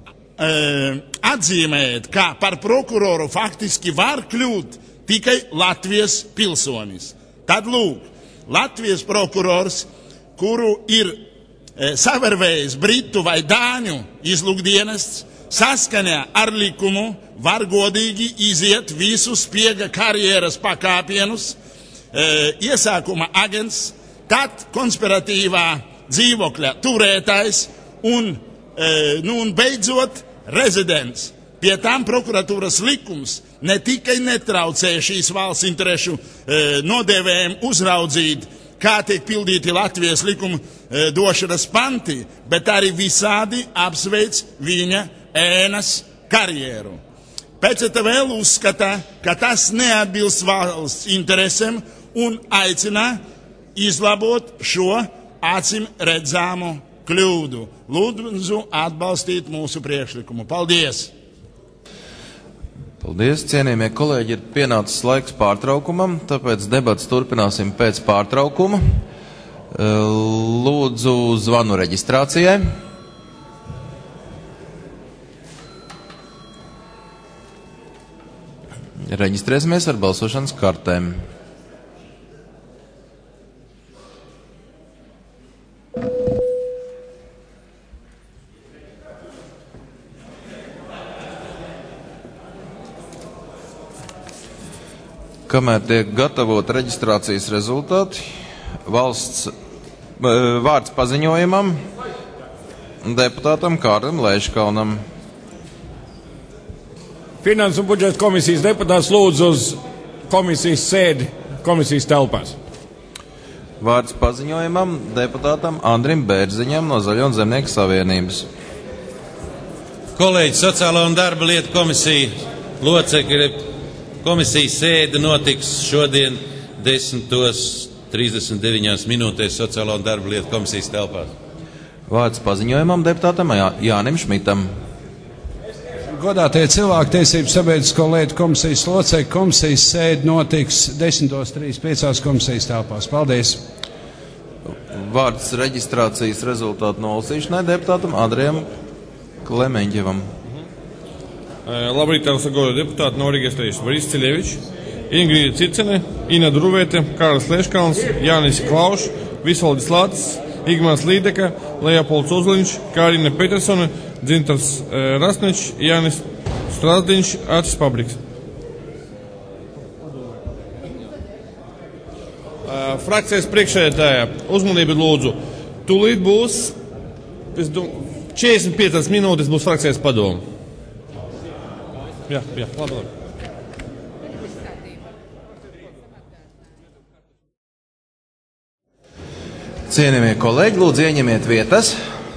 e, atzīmēt, ka par prokuroru faktiski var kļūt tikai Latvijas pilsonis. Tad lūk, Latvijas prokurors, kuru ir savērvējis Britu vai Dāņu izlūkdienests, saskaņā ar likumu var godīgi iziet visus spiega karjeras pakāpienus, e, iesākuma agents, tad konspiratīvā dzīvokļa turētājs un, e, nu, un beidzot rezidents. Pie tām prokuratūras likums ne tikai netraucē šīs valsts interešu e, nodēvējumu uzraudzīt, kā tiek pildīti Latvijas likuma e, došanas panti, bet arī visādi apsveic viņa ēnas karjeru. P C T V L uzskata, ka tas neatbilst valsts interesēm un aicina izlabot šo acim redzāmu kļūdu. Lūdzu atbalstīt mūsu priekšlikumu. Paldies! Paldies, cienījamie kolēģi, ir pienācis laiks pārtraukumam, tāpēc debats turpināsim pēc pārtraukuma. Lūdzu zvanu reģistrācijai. Reģistrēsimies ar balsošanas kartēm. Kamēr tiek gatavot reģistrācijas rezultāti, valsts vārds paziņojumam deputātam Kārlim Leiškalnam. Finansu un budžeta komisijas deputāts lūdzu uz komisijas sēdi komisijas telpās. Vārds paziņojumam deputātam Andrim Bērziņam no Zaļo un Zemnieku savienības. Kolēģi, Sociālo un darba lietu komisija locekļi, komisijas sēde notiks šodien desmit trīsdesmit deviņās minūtēs Sociālo un darba lietu komisijas telpās. Vārds paziņojumam deputātam Jā, Jānim Šmitam. Godātie cilvēktiesību sabiedrisko lietu komisijas locekļi, komisijas sēde notiks desmit trīsdesmit piecās komisijas telpās. Paldies! Vārds reģistrācijas rezultātu nolasīšanai deputātam Andrejam Klemeņģevam. Labrīt, tev sagodu deputāti, nav reģistrējuši Boris Ceļevičs, Ingrīda Cicene, Ina Druvēte, Kārlis Leiškalns, Jānis Klaušs, Visvaldis Lācis, Igmārs Līdeka, Leopolds Uzliņš, Kārina Petersone, Dzintars e, Rasničs, Jānis Strasdiņš, Acis Pabriks. Uh, frakcijas priekšsēdētāja, uzmanību lūdzu. Tūlīt būs četrdesmit piecas minūtes būs frakcijas padoma. Jā, jā, labi, labi. Cienījamie kolēģi, lūdzu ieņemiet vietas.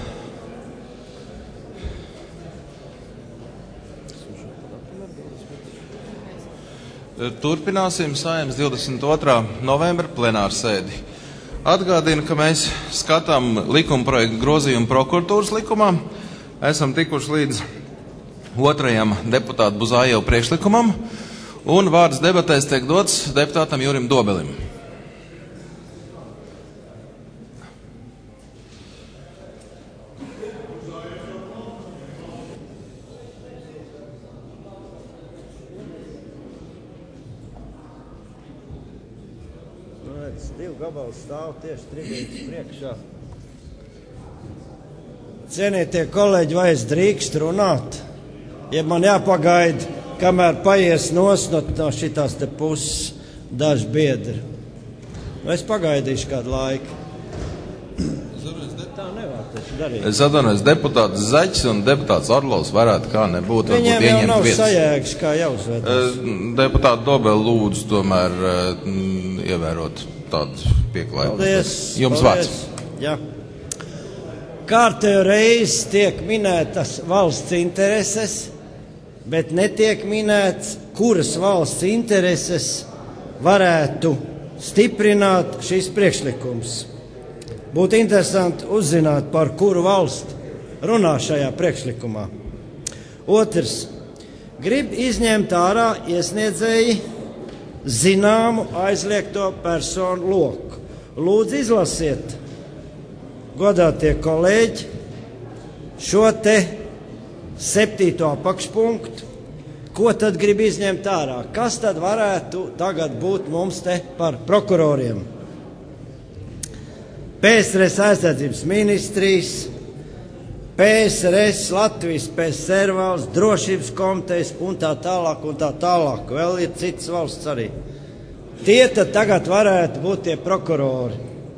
Turpināsim Saeimas divdesmit otrā novembra plenāru sēdi. Atgādinu, ka mēs skatām likuma projektu grozījumu prokuratūras likumā. Esam tikuši līdz otrajam deputātu Buzājevu priekšlikumam, un vārds debatēs tiek dots deputātam Jurim Dobelim. Divu gabalu stāv tieši tribītas priekšā. Cienītie kolēģi, vai es drīkst runāt? Ja man jāpagaida, kamēr paies nos no, no šitās te puses daži biedri. Es pagaidīšu kādu laiku. Tā nevar taču darīt. Es atvainojos, deputāts Zaķis un deputāts Orlovs varētu kā nebūtu. Viņiem jau nav sajēgas, kā jāuzvedas. Deputāti Dobeli lūdzu tomēr mm, ievērot tādu pieklājību. Paldies. Jums paldies. vārds. Jā. Kārtējo reizi tiek minētas valsts intereses, bet netiek minēts, kuras valsts intereses varētu stiprināt šīs priekšlikums. Būtu interesanti uzzināt, par kuru valsti runā šajā priekšlikumā. Otrs. Grib izņemt ārā iesniedzēji zināmu aizliegto personu loku. Lūdzu izlasiet, godātie kolēģi, šo te septīto apakšpunktu, ko tad grib izņemt ārā? Kas tad varētu tagad būt mums te par prokuroriem? P S R S aizsardzības ministrijas, P S R S, Latvijas P S R valsts, drošības komitejas un tā tālāk un tā tālāk. Vēl ir citas valsts arī. Tie tad tagad varētu būt tie prokurori.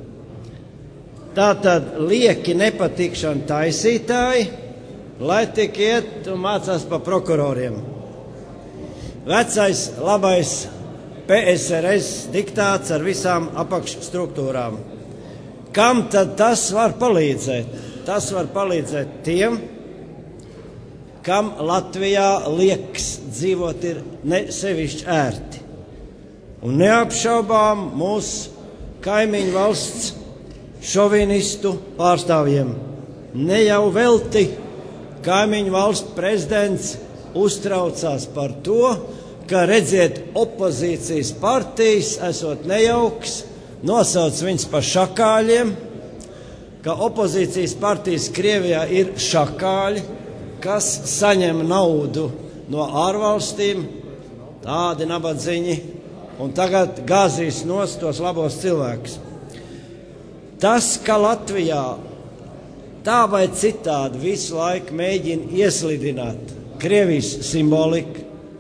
Tātad lieki nepatikšana taisītāji, lai tik iet un mācās pa prokuroriem. Vecais, labais P S R S diktāts ar visām apakšstruktūrām. Kam tad tas var palīdzēt? Tas var palīdzēt tiem, kam Latvijā liekas dzīvot ir ne sevišķi ērti. Un neapšaubām mūsu kaimiņu valsts šovinistu pārstāvjiem. Ne jau velti kaimiņu valsts prezidents uztraucās par to, ka redziet opozīcijas partijas esot nejauks, nosauc viņus par šakāļiem, ka opozīcijas partijas Krievijā ir šakāļi, kas saņem naudu no ārvalstīm, tādi nabadziņi, un tagad gāzīs nost tos labos cilvēkus. Tas, ka Latvijā tā vai citādi visu laiku mēģina ieslidināt Krievijas simboliku,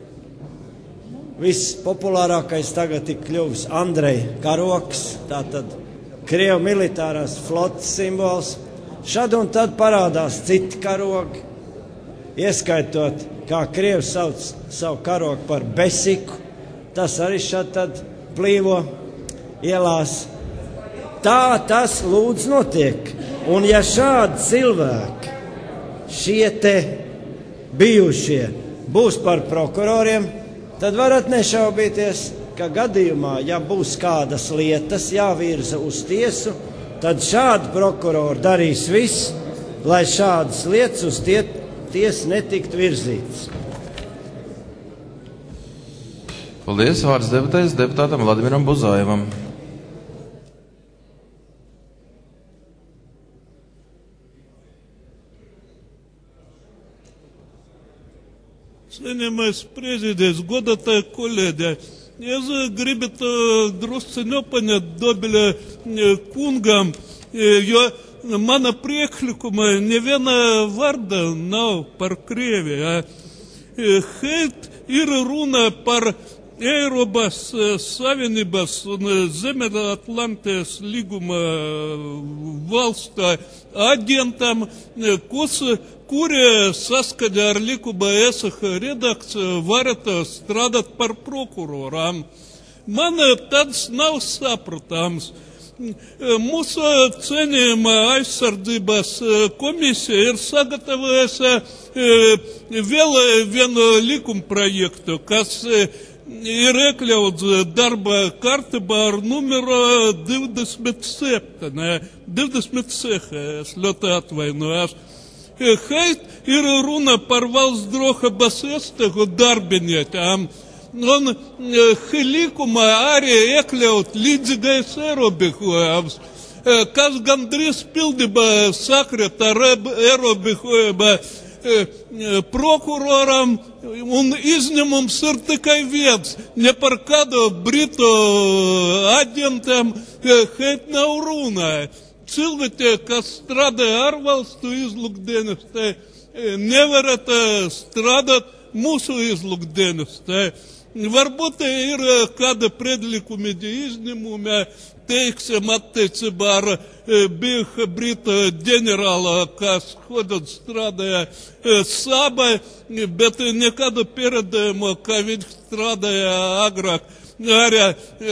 vispopulārākais tagad ir kļuvis Andreja karoks, tātad Krievu militārās flotes simbols. Šad un tad parādās citi karogi, ieskaitot, kā Krievi sauc savu karogu par besiku, tas arī šad tad plīvo ielās. Tā tas lūdzu notiek. Un ja šādi cilvēki, šie te bijušie, būs par prokuroriem, tad varat nešaubīties, ka gadījumā, ja būs kādas lietas jāvirza uz tiesu, tad šādi prokurori darīs viss, lai šādas lietas uz tie, tiesu netiktu virzītas. Paldies, vārds debatēs deputātam Vladimiram Buzajevam. Cienījamais prezidents, godātie kolēģi, es gribētu drusciņu paņemt Dobeļa kungam, jo mana priekšlikuma neviena vārda nav par Krieviju. Heit ir runa par Eiropas Savienības un Ziemeļatlantijas līguma valstu aģentam, kas kuri saskaņā ar likuma esaha redakciju varat strādāt par prokuroram. Man tāds nav saprotams. Mūsu cienījumā aizsardzības komisija ir sagatavojusi vēl vienu likuma projektu, kas ir iekļauts darba kārtībā ar numuru divdesmit septiņi, divdesmit seši, es ļoti atvainojos. Heit ir runa par valsts drošības iestāžu darbiniekiem, un likumā arī iekļaut līdzīgais ierobežojums, kas gandrīz pildībā sakrīt ar ierobežojumu prokuroram, un izņemums ir tikai viens, ne par kādu britu aģentiem heit nav runāja. Cilvēki, kas strādā ārvalstu izlūkdienestē, nevarat strādāt mūsu izlūkdienestē. Varbūt ir kāda priekšlikumi izņēmumi, teiksim, attiecībā ar bijušā brita ģenerāla, kas hodot strādāja Sabai, bet nekāda pierādījuma, ka viņš strādāja agrāk arī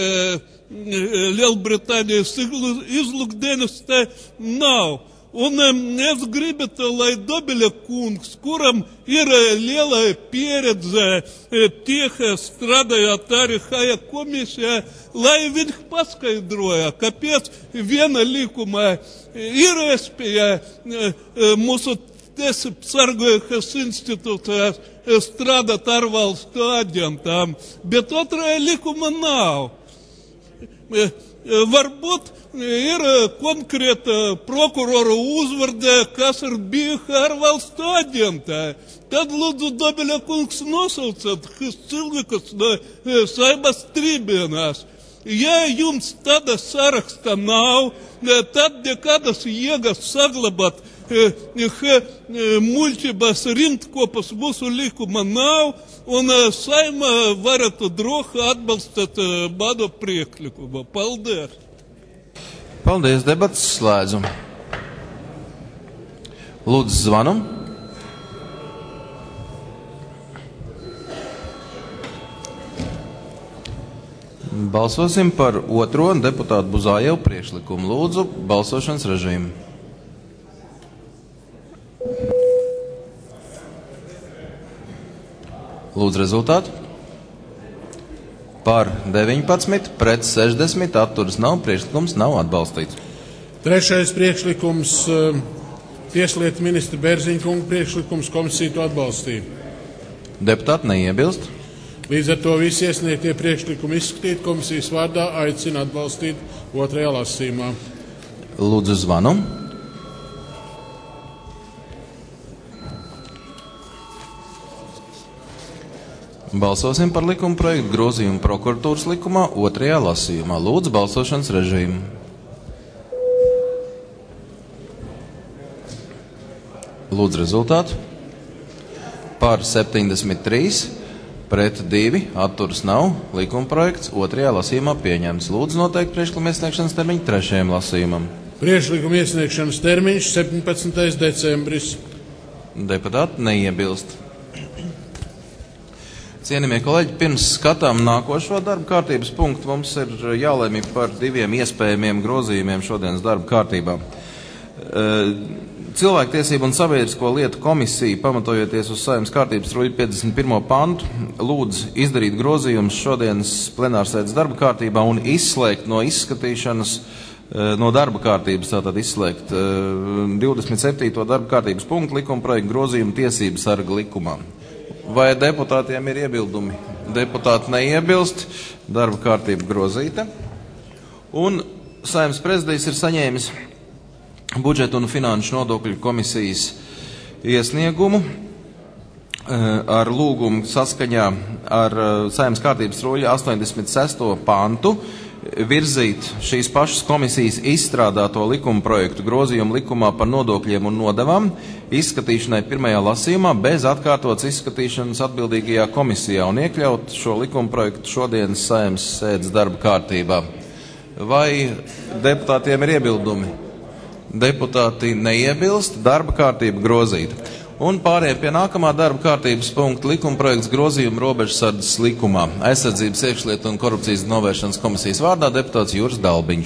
Lielbritānijas izlūkdienestē nav. Un es gribētu, lai Dobeļa kungs, kuram ir liela pieredze tiek strādājot arī Haja komisijā, lai viņš paskaidroja, kāpēc viena likuma ir iespēja mūsu tiesību sargojušas institūcijās strādāt ārvalstu aģentām, bet otrā likuma nav. Varbūt ir konkrēta prokuroru uzvardē, kas ir bijuši ārvalstu aģentā. Tad lūdzu Dobeļa kungs nosaucat šis cilvēks no Saeimas tribīnās. Ja jums tāda saraksta nav, tad nekādas jēgas saglabāt muļķības rindkopas mūsu likuma nav, un Saima varētu droši atbalstīt manu priekšlikumu. Paldies! Paldies, debats slēdzu. Lūdzu, zvanam. Balsosim par otro deputātu Buzajevu priekšlikumu. Lūdzu, balsošanas režīmu. Lūdzu, rezultātu. Par deviņpadsmit, pret sešdesmit, atturas nav, priekšlikums nav atbalstīts. Trešais priekšlikums, tieslietu ministra Bērziņa kunga priekšlikums, komisija to atbalstīja. Deputāti neiebilst. Līdz ar to visi iesniegtie priekšlikumi izskatīt, komisijas vārdā aicina atbalstīt otrajā lasījumā. Lūdzu, zvanu. Balsosim par likuma projektu grozījumu prokuratūras likumā otrajā lasījumā. Lūdzu, balsošanas režīmu. Lūdzu rezultātu. Par septiņdesmit trīs, pret divi, atturas nav. Likuma projekts otrajā lasījumā pieņemts. Lūdzu noteikt priekšlikuma iesniegšanas termiņu trešajam lasījumam. Priekšlikuma iesniegšanas termiņš septiņpadsmitais decembris. Deputāti neiebilst. Cienījamie kolēģi, pirms skatām nākošo darba kārtības punktu, mums ir jālemj par diviem iespējamiem grozījumiem šodienas darba kārtībā. Cilvēktiesību un sabiedrisko lietu komisija, pamatojoties uz Saeimas kārtības ruļļa piecdesmit pirmo pantu, lūdz izdarīt grozījumus šodienas plenārsēdes darba kārtībā un izslēgt no izskatīšanas, no darba kārtības, tātad izslēgt divdesmit septīto darba kārtības punktu likuma projektu grozījumu tiesību sarga likumā. Vai deputātiem ir iebildumi? Deputāti neiebilst, darba kārtība grozīta. Un Saeimas prezidijs ir saņēmis budžeta un finanšu nodokļu komisijas iesniegumu ar lūgumu saskaņā ar Saeimas kārtības ruļļa astoņdesmit sesto pantu virzīt šīs pašas komisijas izstrādāto likuma projektu grozījumu likumā par nodokļiem un nodevām izskatīšanai pirmajā lasījumā bez atkārtotas izskatīšanas atbildīgajā komisijā un iekļaut šo likuma projektu šodienas Saeimas sēdes darba kārtībā. Vai deputātiem ir iebildumi? Deputāti neiebilst, darba kārtība grozīta. Un pārējiem pie nākamā darba kārtības punkta likuma projekts grozījuma robežsardzes likumā. Aizsardzības iekšlietu un korupcijas novēršanas komisijas vārdā deputāts Juris Dalbiņš.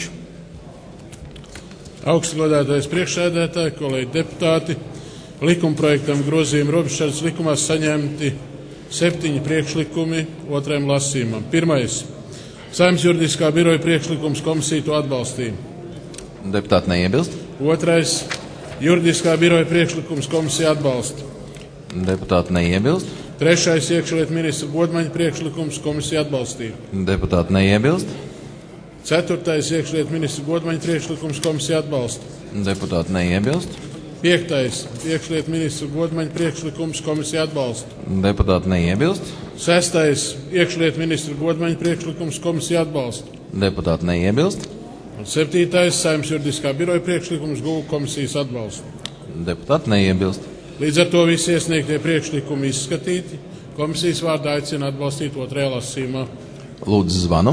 Augstgodātais priekšsēdētāji, kolēģi deputāti, likuma projektam grozījuma robežsardzes likumā saņemti septiņi priekšlikumi otrajam lasījumam. Pirmais. Saeimas juridiskā biroja priekšlikums, komisija to atbalstīja. Deputāti neiebilst. Otrais. Juridiskā biroja priekšlikums, komisija atbalsta. Deputāti neiebilst. Trešais iekšlietu ministra Godmaņa priekšlikums, komisija atbalstīja. Deputāti neiebilst. Ceturtais iekšlietu ministra Godmaņa priekšlikums, komisija atbalsta. Deputāti neiebilst. Piektais iekšlietu ministra Godmaņa priekšlikums, komisija atbalsta. Deputāti neiebilst. Sestais iekšlietu ministra Godmaņa priekšlikums, komisija atbalsta. Deputāti neiebilst. Un septītais Saeimas juridiskā biroja priekšlikums gūva komisijas atbalstu. Deputāti neiebilst. Līdz ar to visi iesniegtie priekšlikumi izskatīti. Komisijas vārdā aicina atbalstīt otrajā lasījumā. Lūdzu zvanu.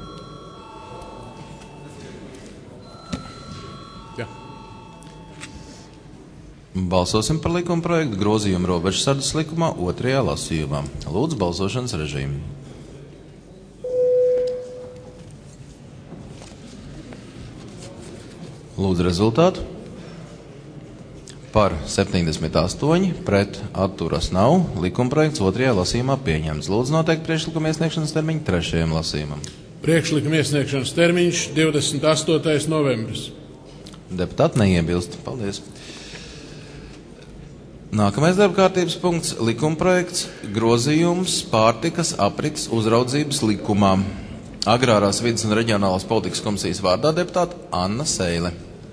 Jā. Balsosim par likuma projektu grozījumu robežsardzes likumā otrajā lasījumā. Lūdzu balsošanas režīmu. Lūdzu rezultātu. Par septiņdesmit astoņi, pret atturas nav. Likuma projekts otrajā lasījumā pieņemts. Lūdzu noteikt priekšlikuma iesniegšanas termiņu trešajam lasījumam. Priekšlikuma iesniegšanas termiņš divdesmit astotais novembris. Deputāti neiebilst. Paldies. Nākamais darba kārtības punkts - likuma projekts grozījums pārtikas aprites uzraudzības likumā. Agrārās vides un reģionālās politikas komisijas vārdā deputāta Anna Seile.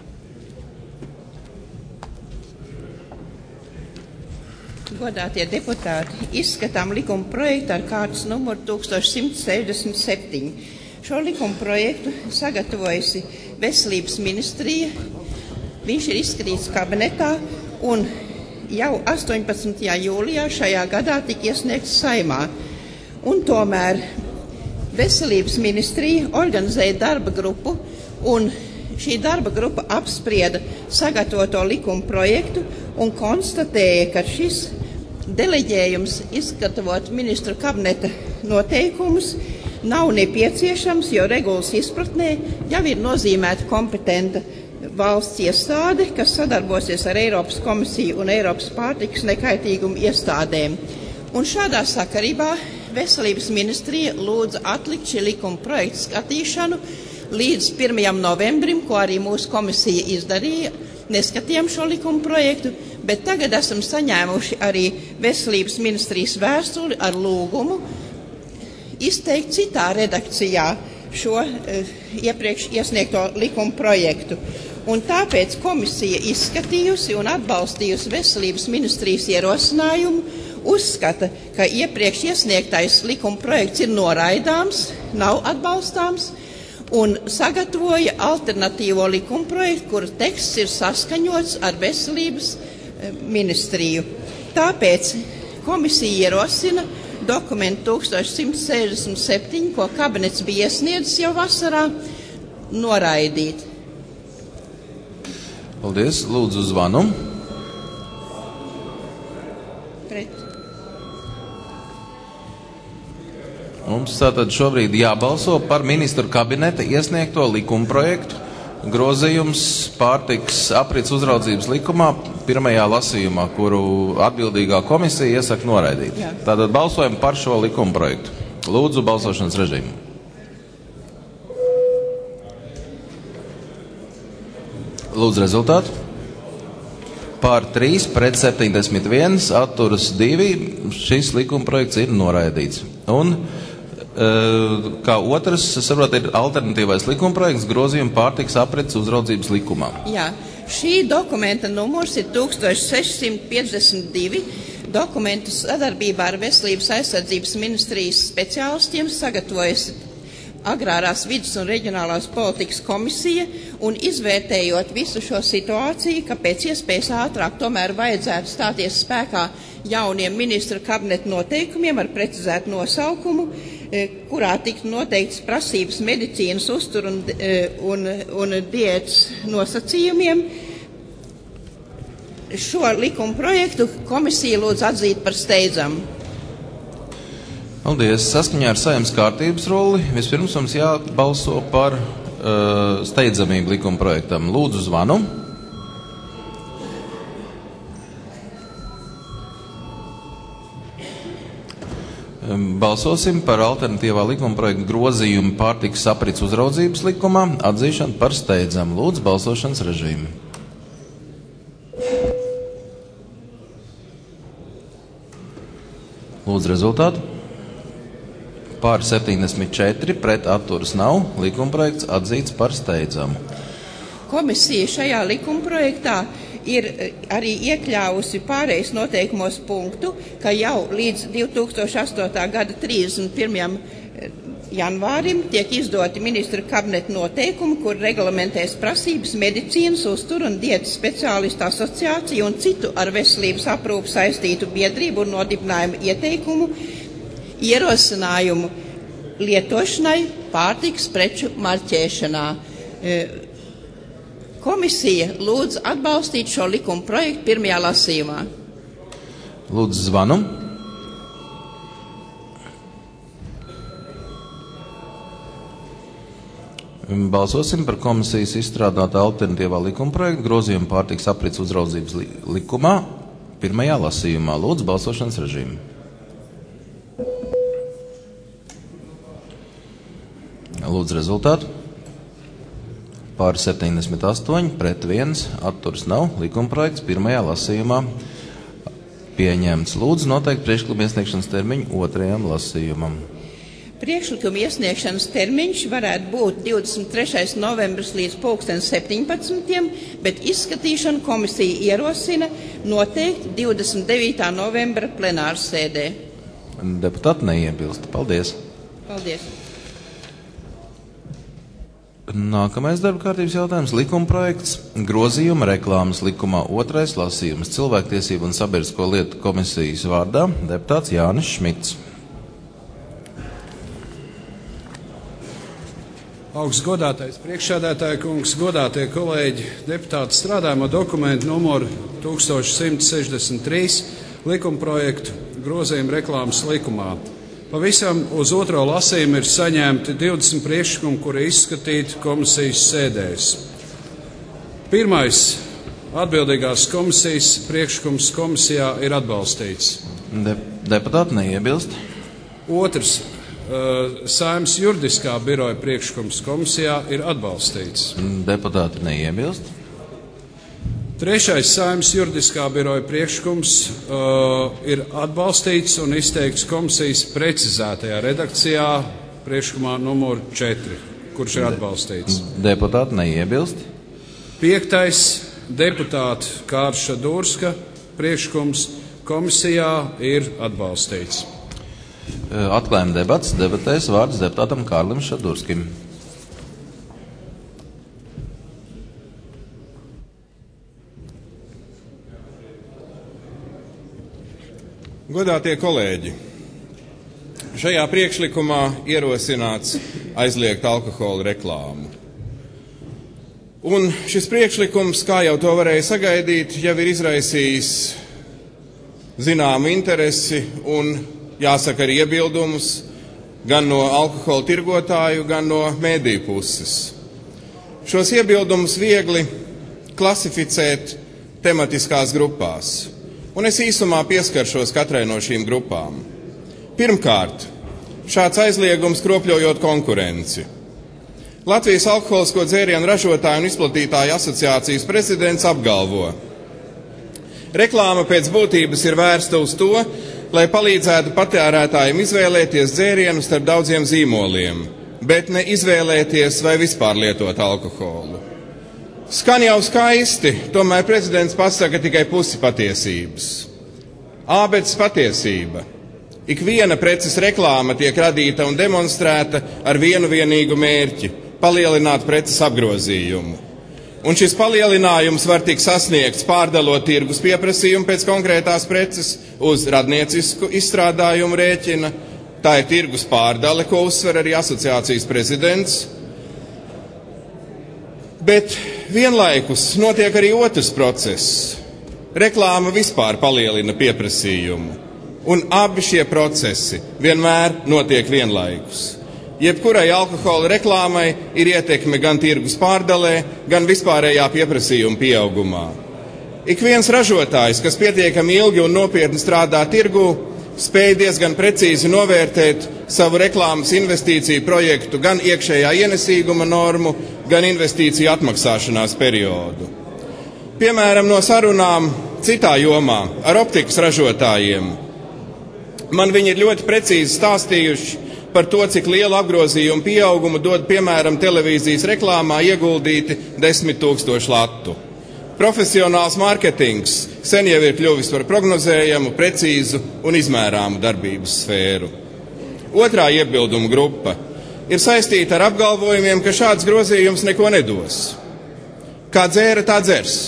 Godātie deputāti, izskatām likuma projektu ar kārtas numuru tūkstoš simts sešdesmit septiņi. Šo likuma projektu sagatavojusi Veselības ministrija. Viņš ir izskatīts kabinetā un jau astoņpadsmitajā jūlijā šajā gadā tika iesniegts Saeimā. Un tomēr Veselības ministrija organizēja darba grupu un šī darba grupa apsprieda sagatavoto likuma projektu un konstatēja, ka šis deleģējums izgatavot ministru kabineta noteikumus nav nepieciešams, jo regulas izpratnē jau ir nozīmēta kompetenta valsts iestāde, kas sadarbosies ar Eiropas komisiju un Eiropas pārtikas nekaitīgumu iestādēm. Un šādā sakarībā Veselības ministrija lūdza atlikt šī likuma projekta skatīšanu līdz pirmajam novembrim, ko arī mūsu komisija izdarīja. Neskatījām šo likuma projektu, bet tagad esam saņēmuši arī Veselības ministrijas vēstuli ar lūgumu izteikt citā redakcijā šo e, iepriekš iesniegto likuma projektu. Un tāpēc komisija izskatījusi un atbalstījusi Veselības ministrijas ierosinājumu uzskata, ka iepriekš iesniegtais likuma projekts ir noraidāms, nav atbalstāms, un sagatavoja alternatīvo likuma projektu, kura teksts ir saskaņots ar veselības ministriju. Tāpēc komisija ierosina dokumentu tūkstoš simts sešdesmit septiņi, ko kabinets bija iesniedzis jau vasarā, noraidīt. Paldies. Lūdzu zvanu. Pret. Mums tātad šobrīd jābalso par ministru kabineta iesniegto likuma projektu grozījums pārtiks aprits uzraudzības likumā pirmajā lasījumā, kuru atbildīgā komisija iesaka noraidīt. Jā. Tātad balsojam par šo likuma projektu. Lūdzu balsošanas režīmu. Lūdzu rezultātu. Pār trīs pret septiņdesmit viens, atturas divi. Šis likuma projekts ir noraidīts. Un kā otrs, es saprotu, ir alternatīvais likuma projekts grozījuma pārtiks aprits uzraudzības likumā. Jā, šī dokumenta numurs ir tūkstoš sešsimt piecdesmit divi. Dokumentu sadarbībā ar Veselības aizsardzības ministrijas speciālistiem sagatavojas Agrārās vidas un reģionālās politikas komisija, un izvērtējot visu šo situāciju, ka pēc iespējas ātrāk tomēr vajadzētu stāties spēkā jauniem ministra kabineta noteikumiem ar precizētu nosaukumu, kurā tiktu noteikts prasības medicīnas uztur un, un, un diētas nosacījumiem. Šo likuma projektu komisija lūdz atzīt par steidzamu. Paldies. Saskaņā ar Saeimas kārtības rulli vispirms mums jābalso par uh, steidzamību likuma projektam. Lūdzu zvanu. Balsosim par alternatīvā likuma projekta grozījumu pārtikas aprits uzraudzības likumā, atzīšanu par steidzamu. Lūdzu balsošanas režīmu. Lūdzu rezultātu. Pār septiņdesmit četri, pret atturas nav. Likuma projekts atzīts par steidzamu. Komisija šajā likuma projektā ir arī iekļāvusi pārejas noteikumos punktu, ka jau līdz divi tūkstoši astotā gada trīsdesmit pirmajam janvārim tiek izdoti ministra kabineta noteikumi, kur reglamentēs prasības medicīnas, uzturu un diētas speciālistu asociāciju un citu ar veselības aprūpu saistītu biedrību un nodibinājumu ieteikumu ierosinājumu lietošanai pārtikas preču marķēšanā. Komisija lūdz atbalstīt šo likuma projektu pirmajā lasījumā. Lūdzu zvanu. Balsosim par komisijas izstrādātā alternatīvā likuma projekta grozījumu pārtikas aprits uzraudzības li likumā pirmajā lasījumā. Lūdzu balsošanas režīmu. Lūdzu rezultātu. Pār septiņdesmit astoņi, pret viens, atturas nav. Likuma projekts pirmajā lasījumā pieņemts. Lūdzu noteikt priekšlikuma iesniegšanas termiņu otrajam lasījumam. Priekšlikuma iesniegšanas termiņš varētu būt divdesmit trešais novembris līdz pulksten septiņpadsmitiem, bet izskatīšanu komisija ierosina noteikti divdesmit devītā novembra plenārsēdē. Deputāti neiebilst. Paldies. Paldies. Nākamais darba kārtības jautājums - likuma projekts grozījuma reklāmas likumā otrais lasījums Cilvēktiesību un sabiedrisko lietu komisijas vārdā deputāts Jānis Šmits. Augsts godātais priekšsēdētāja kungs, godātie kolēģi, deputāti, strādājam ar dokumentu numuru tūkstoš simts sešdesmit trīs likuma projektu grozījuma reklāmas likumā. Pavisam uz otro lasījumu ir saņemti divdesmit priekšlikumi, kuri izskatīti komisijas sēdēs. Pirmais atbildīgās komisijas priekšlikums komisijā ir atbalstīts. De deputāti neiebilst. Otrs uh, Saeimas juridiskā biroja priekšlikums komisijā ir atbalstīts. Deputāti neiebilst. Trešais Saeimas juridiskā biroja priekšlikums uh, ir atbalstīts un izteikts komisijas precizētajā redakcijā priekšlikumā numur četri, kurš ir atbalstīts. Deputāti neiebilst. Piektais deputāta Kārša Durska priekšlikums komisijā ir atbalstīts. Atklājam debats. Debatēs vārds deputātam Kārlim Šadurskim. Godātie kolēģi, šajā priekšlikumā ierosināts aizliegt alkohola reklāmu. Un šis priekšlikums, kā jau to varēja sagaidīt, jau ir izraisījis zināmu interesi un, jāsaka, arī iebildumus gan no alkohola tirgotāju, gan no mēdīju puses. Šos iebildumus viegli klasificēt tematiskās grupās. Un es īsumā pieskaršos katrai no šīm grupām. Pirmkārt, šāds aizliegums kropļojot konkurenci. Latvijas alkoholisko dzērienu ražotāju un izplatītāju asociācijas prezidents apgalvo: reklāma pēc būtības ir vērsta uz to, lai palīdzētu patērētājiem izvēlēties dzērienu starp daudziem zīmoliem, bet ne izvēlēties vai vispār lietot alkoholu. Skan jau skaisti, tomēr prezidents pasaka tikai pusi patiesības. Ābeces patiesība. Ikviena preces reklāma tiek radīta un demonstrēta ar vienu vienīgu mērķi – palielināt preces apgrozījumu. Un šis palielinājums var tikt sasniegts pārdalot tirgus pieprasījumu pēc konkrētās preces uz radniecisku izstrādājumu rēķina. Tā ir tirgus pārdale, ko uzsver arī asociācijas prezidents. Bet vienlaikus notiek arī otrs process. Reklāma vispār palielina pieprasījumu. Un abi šie procesi vienmēr notiek vienlaikus. Jebkurai alkohola reklāmai ir ietekme gan tirgus pārdalē, gan vispārējā pieprasījuma pieaugumā. Ik viens ražotājs, kas pietiekami ilgi un nopietni strādā tirgū, spēj diezgan precīzi novērtēt savu reklāmas investīciju projektu gan iekšējā ienesīguma normu, gan investīciju atmaksāšanās periodu. Piemēram, no sarunām citā jomā ar optikas ražotājiem man viņi ir ļoti precīzi stāstījuši par to, cik lielu apgrozījumu pieaugumu dod, piemēram, televīzijas reklāmā ieguldīti desmit tūkstoši latu. Profesionāls mārketings sen jau ir kļuvis par prognozējamu, precīzu un izmērāmu darbības sfēru. Otrā iebilduma grupa ir saistīta ar apgalvojumiem, ka šāds grozījums neko nedos. Kā dzēra, tā dzers.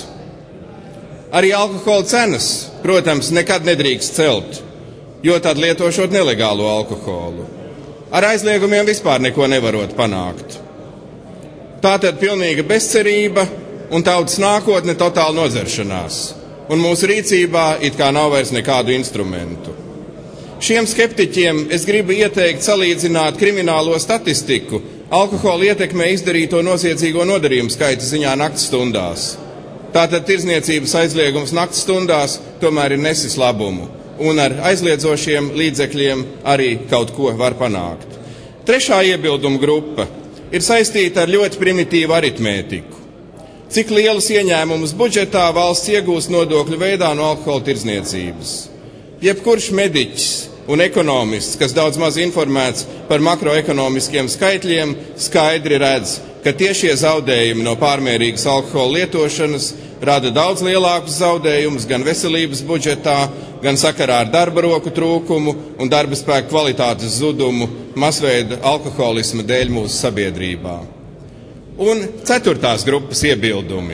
Arī alkohola cenas, protams, nekad nedrīkst celt, jo tad lietošot nelegālo alkoholu. Ar aizliegumiem vispār neko nevarot panākt. Tātad pilnīga bezcerība un tautas nākotne totāla nozeršanās, un mūsu rīcībā it kā nav vairs nekādu instrumentu. Šiem skeptiķiem es gribu ieteikt salīdzināt kriminālo statistiku alkohola ietekmē izdarīto noziedzīgo nodarījumu skaita ziņā nakts stundās. Tātad tirdzniecības aizliegums nakts stundās tomēr ir nesis labumu, un ar aizliedzošiem līdzekļiem arī kaut ko var panākt. Trešā iebilduma grupa ir saistīta ar ļoti primitīvu aritmētiku. Cik lielus ieņēmumus budžetā valsts iegūst nodokļu veidā no alkohola tirdzniecības. Jebkurš mediķis un ekonomists, kas daudz maz informēts par makroekonomiskiem skaitļiem, skaidri redz, ka tiešie zaudējumi no pārmērīgas alkohola lietošanas rada daudz lielākus zaudējumus gan veselības budžetā, gan sakarā ar darba roku trūkumu un darba spēka kvalitātes zudumu masveida alkoholisma dēļ mūsu sabiedrībā. Un ceturtās grupas iebildumi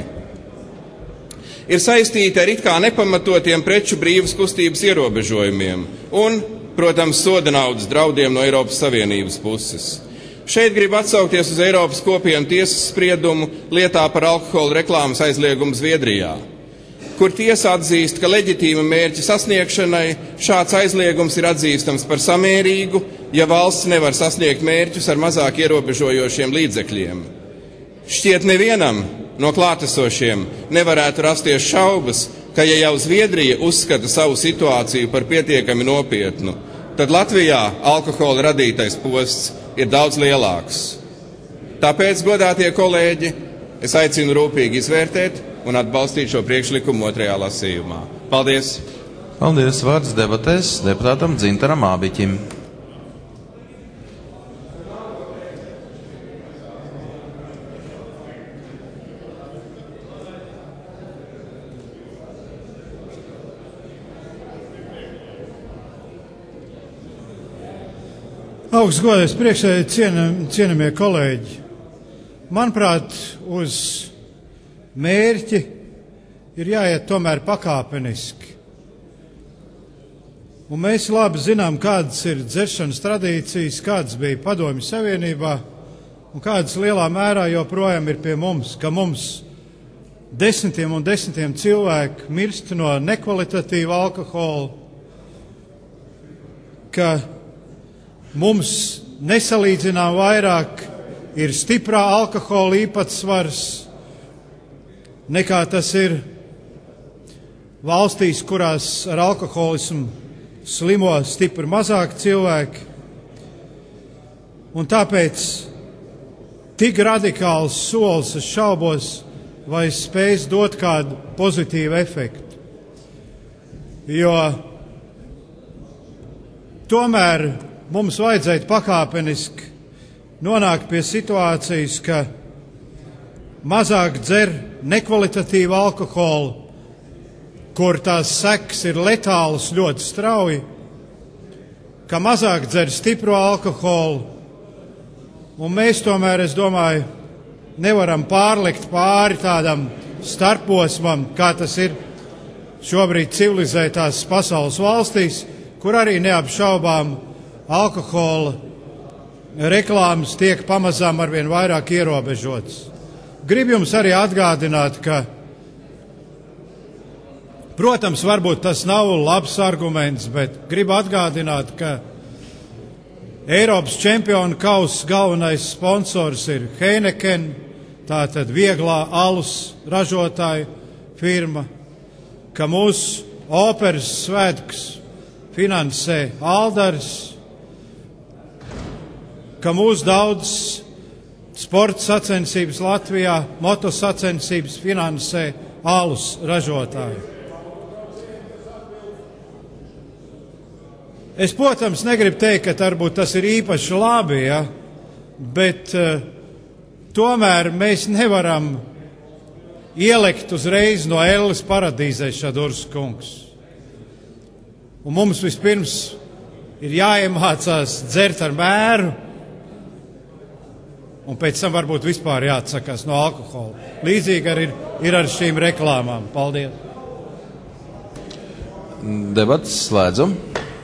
ir saistīti ar it kā nepamatotiem preču brīvas kustības ierobežojumiem un, protams, soda naudas draudiem no Eiropas Savienības puses. Šeit grib atsaukties uz Eiropas kopienu tiesas spriedumu lietā par alkohola reklāmas aizliegumu Zviedrijā, kur tiesa atzīst, ka leģitīma mērķa sasniegšanai šāds aizliegums ir atzīstams par samērīgu, ja valsts nevar sasniegt mērķus ar mazāk ierobežojošiem līdzekļiem. Šķiet nevienam no klātesošiem nevarētu rasties šaubas, ka ja jau Zviedrija uzskata savu situāciju par pietiekami nopietnu, tad Latvijā alkohola radītais posts ir daudz lielāks. Tāpēc, godātie kolēģi, es aicinu rūpīgi izvērtēt un atbalstīt šo priekšlikumu otrajā lasījumā. Paldies! Paldies! Vārds debatēs deputātam Dzintaram Ābiķim. Augstgodājais priekšsēdētāj, cienam, cienamie kolēģi, manuprāt, uz mērķi ir jāiet tomēr pakāpeniski. Un mēs labi zinām, kādas ir dzeršanas tradīcijas, kādas bija Padomju Savienībā un kādas lielā mērā joprojām ir pie mums, ka mums desmitiem un desmitiem cilvēku mirst no nekvalitatīva alkohola, ka mums nesalīdzinām vairāk ir stiprā alkohola īpatsvars nekā tas ir valstīs, kurās ar alkoholismu slimo stipri mazāk cilvēki. Un tāpēc tik radikāls solis es šaubos, vai spēs dot kādu pozitīvu efektu. Jo tomēr mums vajadzētu pakāpeniski nonākt pie situācijas, ka mazāk dzer nekvalitatīvu alkoholu, kur tās sekas ir letālas ļoti strauji, ka mazāk dzer stipro alkoholu, un mēs tomēr, es domāju, nevaram pārlikt pāri tādam starposmam, kā tas ir šobrīd civilizētās pasaules valstīs, kur arī neapšaubām alkohola reklāmas tiek pamazām arvien vairāk ierobežotas. Gribu jums arī atgādināt, ka, protams, varbūt tas nav labs arguments, bet gribu atgādināt, ka Eiropas čempionu kausa galvenais sponsors ir Heineken, tātad vieglā alus ražotāju firma, ka mūsu operas svētkus finansē Aldars, ka mūsu daudz sporta sacensības Latvijā, motosacensības finansē alus ražotāju. Es, protams, negribu teikt, ka varbūt tas ir īpaši labi, ja? Bet uh, tomēr mēs nevaram ielikt uzreiz no elles paradīzē Šadurs kungs. Un mums vispirms ir jāiemācās dzert ar mēru, un pēc tam varbūt vispār jāatsakās no alkohola. Līdzīgi arī ir, ir ar šīm reklāmām. Paldies! Debats slēdzam.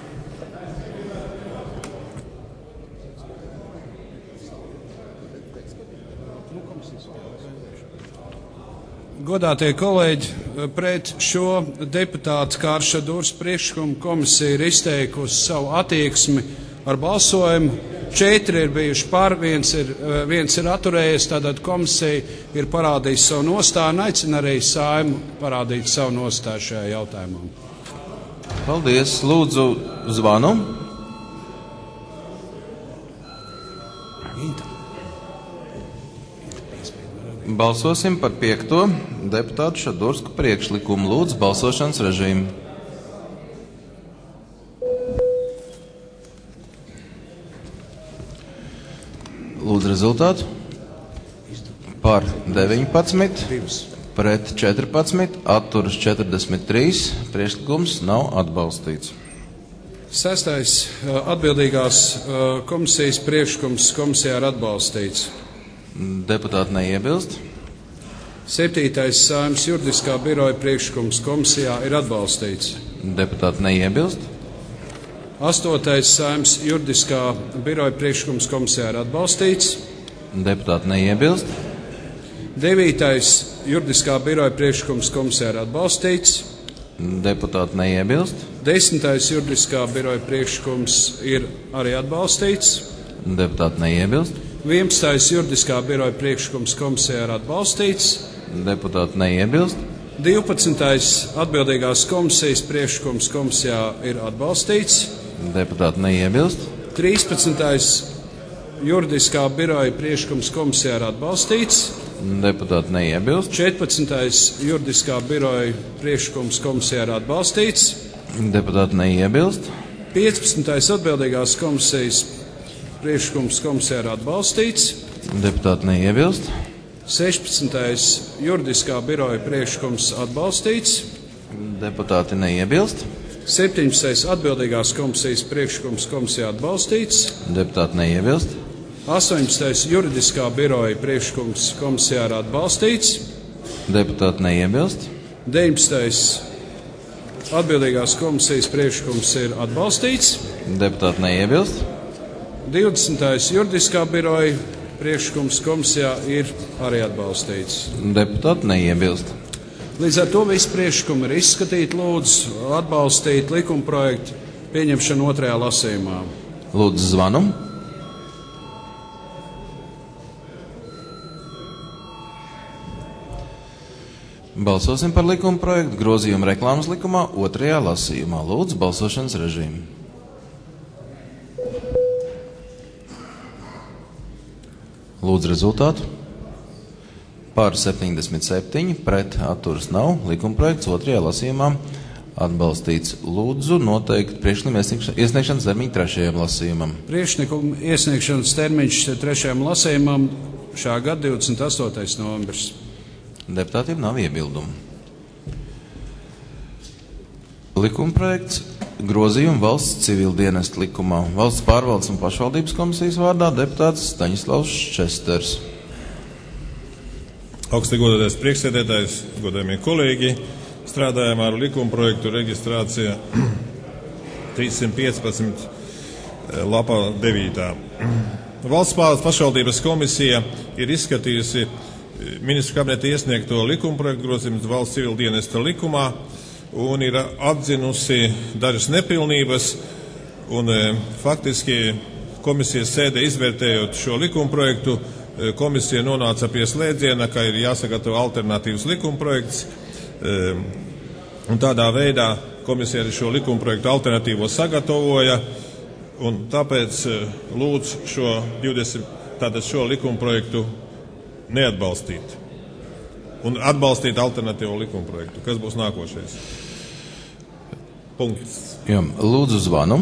Godātie kolēģi, pret šo deputātu Kārša Dūrs priekšlikumu komisija ir izteikusi savu attieksmi ar balsojumu. Četri ir bijuši par, viens ir, viens ir atturējies, tātad komisija ir parādījusi savu nostāju un aicina arī Saeimu parādīt savu nostāju šajā jautājumā. Paldies. Lūdzu zvanu. Balsosim par piekto deputātu Šadursku priekšlikumu. Lūdzu, balsošanas režīmu. Lūdzu, rezultātu. Par deviņpadsmit, pret četrpadsmit, atturas četrdesmit trīs. Priekšlikums nav atbalstīts. Sestais atbildīgās komisijas priekšlikums komisijā ir atbalstīts. Deputāti neiebilst. Septītais Saeimas juridiskā biroja priekšlikums komisijā ir atbalstīts. Deputāti neiebilst. Astotais Saeimas juridiskā biroja priekšlikums komisijā ir atbalstīts. Deputāti neiebilst. Devītais juridiskā biroja priekšlikums komisijā ir atbalstīts. Deputāti neiebilst. Desmitais juridiskā biroja priekšlikums ir arī atbalstīts. Deputāti neiebilst. vienpadsmitais juridiskā biroja priekšlikums komisijā ir atbalstīts. Deputāti neiebilst. divpadsmitais atbildīgās komisijas priekšlikums komisijā ir atbalstīts. Deputāti neiebilst. trīspadsmitais juridiskā biroja priekšlikums komisijā ir atbalstīts. Deputāti neiebilst. četrpadsmitais juridiskā biroja priekšlikums komisijā ir atbalstīts. Deputāti neiebilst. piecpadsmitais atbildīgās komisijas priekšlikums komisijā ir atbalstīts. Deputāti neiebilst. sešpadsmitais juridiskā biroja priekšlikums atbalstīts. Deputāti neiebilst. septiņdesmitais atbildīgās komisijas priekšlikums komisijā atbalstīts. Deputāti neiebilst. astoņdesmitais juridiskā biroja priekšlikums komisijā ir atbalstīts. Deputāti neiebilst. deviņdesmitais atbildīgās komisijas priekšlikums ir atbalstīts. Deputāti neiebilst. divdesmitais juridiskā biroja priekšlikums komisijā ir arī atbalstīts. Deputāti neiebilst. Līdz ar to visi priekšlikumi ir izskatīti. Lūdzu atbalstīt likumprojektu pieņemšanu otrajā lasījumā. Lūdzu zvanu. Balsosim par likumprojektu grozījumu reklāmas likumā otrajā lasījumā. Lūdzu balsošanas režīmu. Lūdzu rezultātu. Par septiņdesmit septiņi, pret atturas nav. Likumprojekts otrajā lasījumā atbalstīts. Lūdzu noteikt priekšlikuma iesniegšanas termiņu trešajam lasījumam. Priekšlikuma iesniegšanas termiņš trešajam lasījumam šā gada divdesmit astotais novembris. Deputātiem nav iebildumu. Likumprojekts grozījumu valsts civildienestu likumā. Valsts pārvaldes un pašvaldības komisijas vārdā deputāts Staņislavs Česters. Augsti godātais priekšsēdētājs, godājumie kolēģi, strādājām ar likumprojektu reģistrācija trīssimt piecpadsmit lapā devītā. Valsts pārvaldes pašvaldības komisija ir izskatījusi ministru kabineta iesniegto likumprojektu grozījumus valsts civildienesta likumā un ir atzinusi dažas nepilnības un e, faktiski komisijas sēdē izvērtējot šo likumprojektu, e, komisija nonāca pie slēdziena, ka ir jāsagatavo alternatīvs likumprojekts, e, un tādā veidā komisija arī šo likumprojektu alternatīvo sagatavoja, un tāpēc e, lūdzu šo divdesmit, tātad šo likumprojektu neatbalstīt un atbalstīt alternatīvo likumprojektu. Kas būs nākošais? Punkts. Jā, lūdzu zvanu.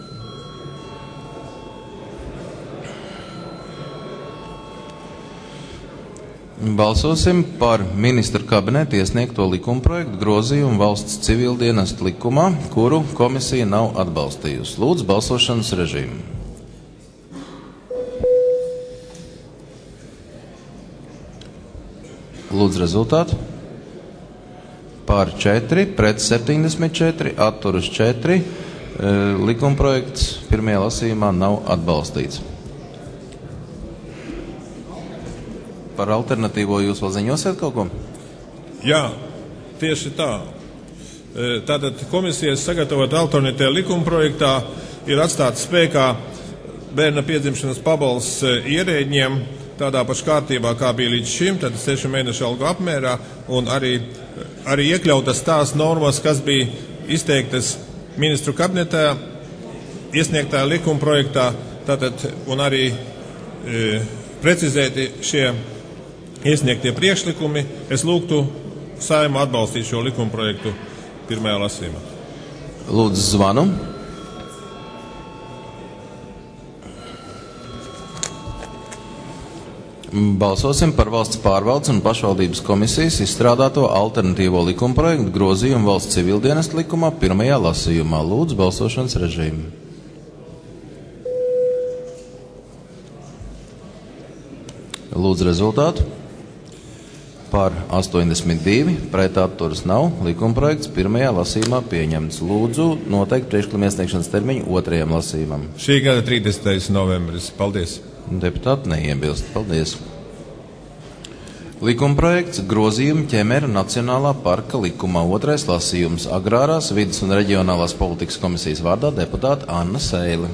Balsosim par ministra kabineta iesniegto likumprojektu grozījumu valsts civildienestu likumā, kuru komisija nav atbalstījusi. Lūdzu balsošanas režīmu. Lūdzu rezultātu. Pār četri, pret septiņdesmit četri, atturas četri. E, likumprojekts pirmajā lasījumā nav atbalstīts. Par alternatīvo jūs vēl ziņosiet kaut ko? Jā, tieši tā. E, tātad komisijas sagatavot alternatīvā likumprojektā ir atstāts spēkā bērna piedzimšanas pabalsts ierēģiem tādā pašā kārtībā, kā bija līdz šim, tad sešu mēnešu algu apmērā, un arī, arī iekļautas tās normas, kas bija izteiktas ministru kabinetā, iesniegtā likumprojektā, tātad, un arī e, precizēti šie iesniegtie priekšlikumi. Es lūgtu Saeimu atbalstīt šo likumprojektu pirmajā lasījumā. Lūdzu zvanu. Balsosim par valsts pārvaldes un pašvaldības komisijas izstrādāto alternatīvo likumprojektu grozījumu valsts civildienestu likumā pirmajā lasījumā. Lūdzu balsošanas režīmu. Lūdzu rezultātu. Par astoņdesmit divi, pret atturas nav. Likumprojekts pirmajā lasījumā pieņemts. Lūdzu noteikt priekšlikuma iesniegšanas termiņu otrajam lasījumam. Šī gada trīsdesmitais novembris. Paldies. Deputāti neiebilst. Paldies. Likumprojekts grozījumu ķemeru Nacionālā parka likumā. Otrais lasījums. Agrārās, vides un reģionālās politikas komisijas vārdā deputāta Anna Seile.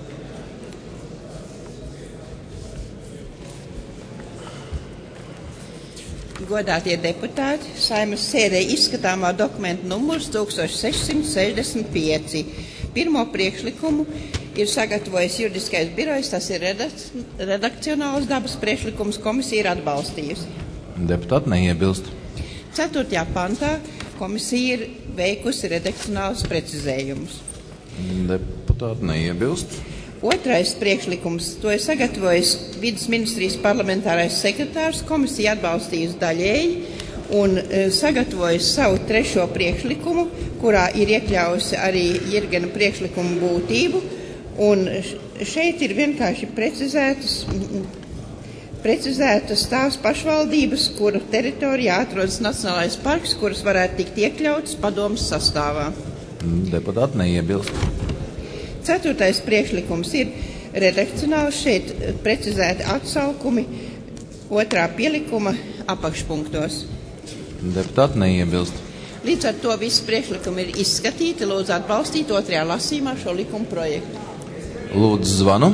Godātie deputāti, Saeimas sēdē izskatāmā dokumenta numurs tūkstoš sešsimt sešdesmit pieci. Pirmo priekšlikumu ir sagatavojis juridiskais birojs, tas ir redakcionāls dabas priekšlikums, komisija ir atbalstījusi. Deputāti neiebilst. Ceturtajā pantā komisija ir veikusi redakcionālus precizējumus. Deputāti neiebilst. Otrais priekšlikums, to ir sagatavojis vides ministrijas parlamentārais sekretārs, komisija atbalstījusi daļēji, un e, sagatavojis savu trešo priekšlikumu, kurā ir iekļaujusi arī Jirgena priekšlikumu būtību, un šeit ir vienkārši precizētas, precizētas tās pašvaldības, kuru teritorijā atrodas Nacionālais parks, kuras varētu tikt iekļautas padomas sastāvā. Deputāti neiebilst. Ceturtais priekšlikums ir redakcionāls, šeit precizēti atsaukumi otrā pielikuma apakšpunktos. Deputāti neiebilst. Līdz ar to visi priekšlikumi ir izskatīti. Lūdzu atbalstīt otrajā lasījumā šo likuma projektu. Lūdzu zvanu.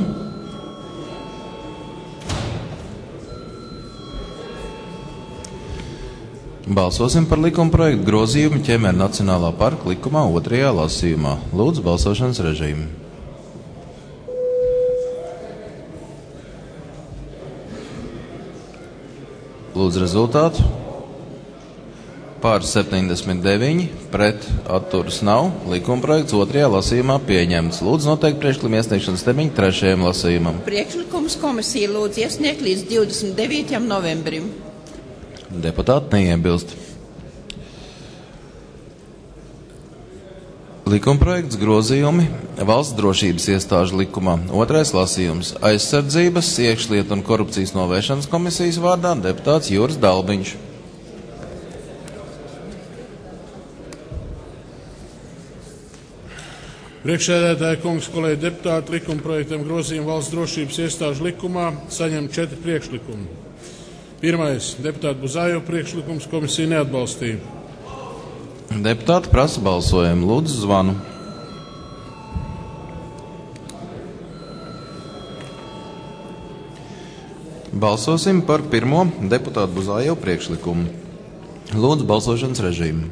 Balsosim par likuma projektu grozījumu Ķemera Nacionālā parka likumā otrajā lasījumā. Lūdzu balsošanas režīmu. Lūdzu rezultātu. Pār septiņdesmit deviņi, pret atturas nav. Likuma projekts otrajā lasījumā pieņemts. Lūdzu noteikt priekšlikuma iesniegšanas termiņu trešajam lasījumam. Priekšlikums komisija lūdz iesniegt līdz divdesmit devītajam novembrim. Deputāti neiebilst. Likuma projekts grozījumi Valsts drošības iestāžu likumā. Otrais lasījums. Aizsardzības, iekšlietu un korupcijas novēršanas komisijas vārdā deputāts Juris Dalbiņš. Priekšsēdētāja kungs, kolēģi deputāti, likuma projektam grozījumu Valsts drošības iestāžu likumā saņem četri priekšlikumi. Pirmais – deputāta Buzājo priekšlikums, komisija neatbalstīja. Deputāti prasa balsojumu. Lūdzu zvanu. Balsosim par pirmo deputāta Buzājo priekšlikumu. Lūdzu balsošanas režīmu.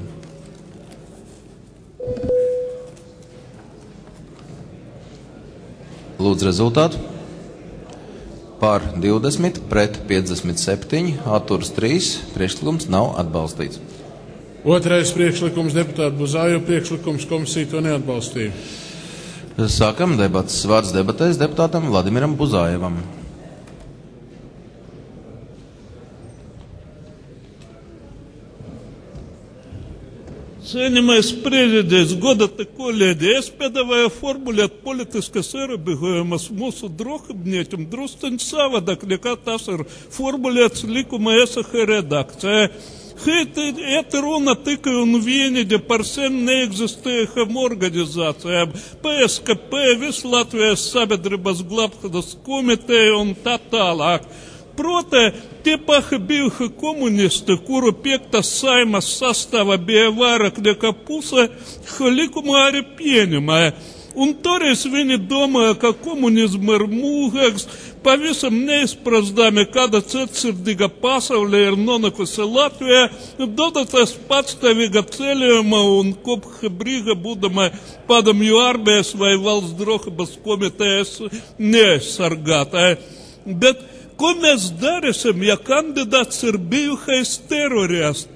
Lūdzu rezultātu. Par divdesmit, pret piecdesmit septiņi, atturas trīs, priekšlikums nav atbalstīts. Otrais priekšlikums deputāta Buzājo priekšlikums, komisija to neatbalstīja. Sākam debatas. Vārds debatēs deputātam Vladimiram Buzājevam. Cienījamais prezidents, godātie kolēģi, es piedāvāju formulēt politiskas ierobežojumus mūsu drošībniekiem drusciņ savādāk, nekā tas ir formulēts likuma esošajā redakcijā. Šeit ir runa tikai un vienīgi par sen neeksistējušām organizācijām, P S K P, Visu Latvijas sabiedrības glābšanas komiteja un tā tālāk. Proti, tie paši bijuši komunisti, kuru piektas Saimas sastāvā bija vairāk nekā puse, šo likumu arī pieņemēja. Un toreiz viņi domāja, ka komunismu ir mūžīgs, pavisam neizprasdami, kāda cietsirdīga pasaulē ir nonākusi Latvijā, dodoties patstāvīga ceļojuma un kopša brīža būdama padomju armijas vai valsts drošības komitejas neaizsargātāja. Bet ko mēs darīsim, ja kandidāts ir bijušais terorists?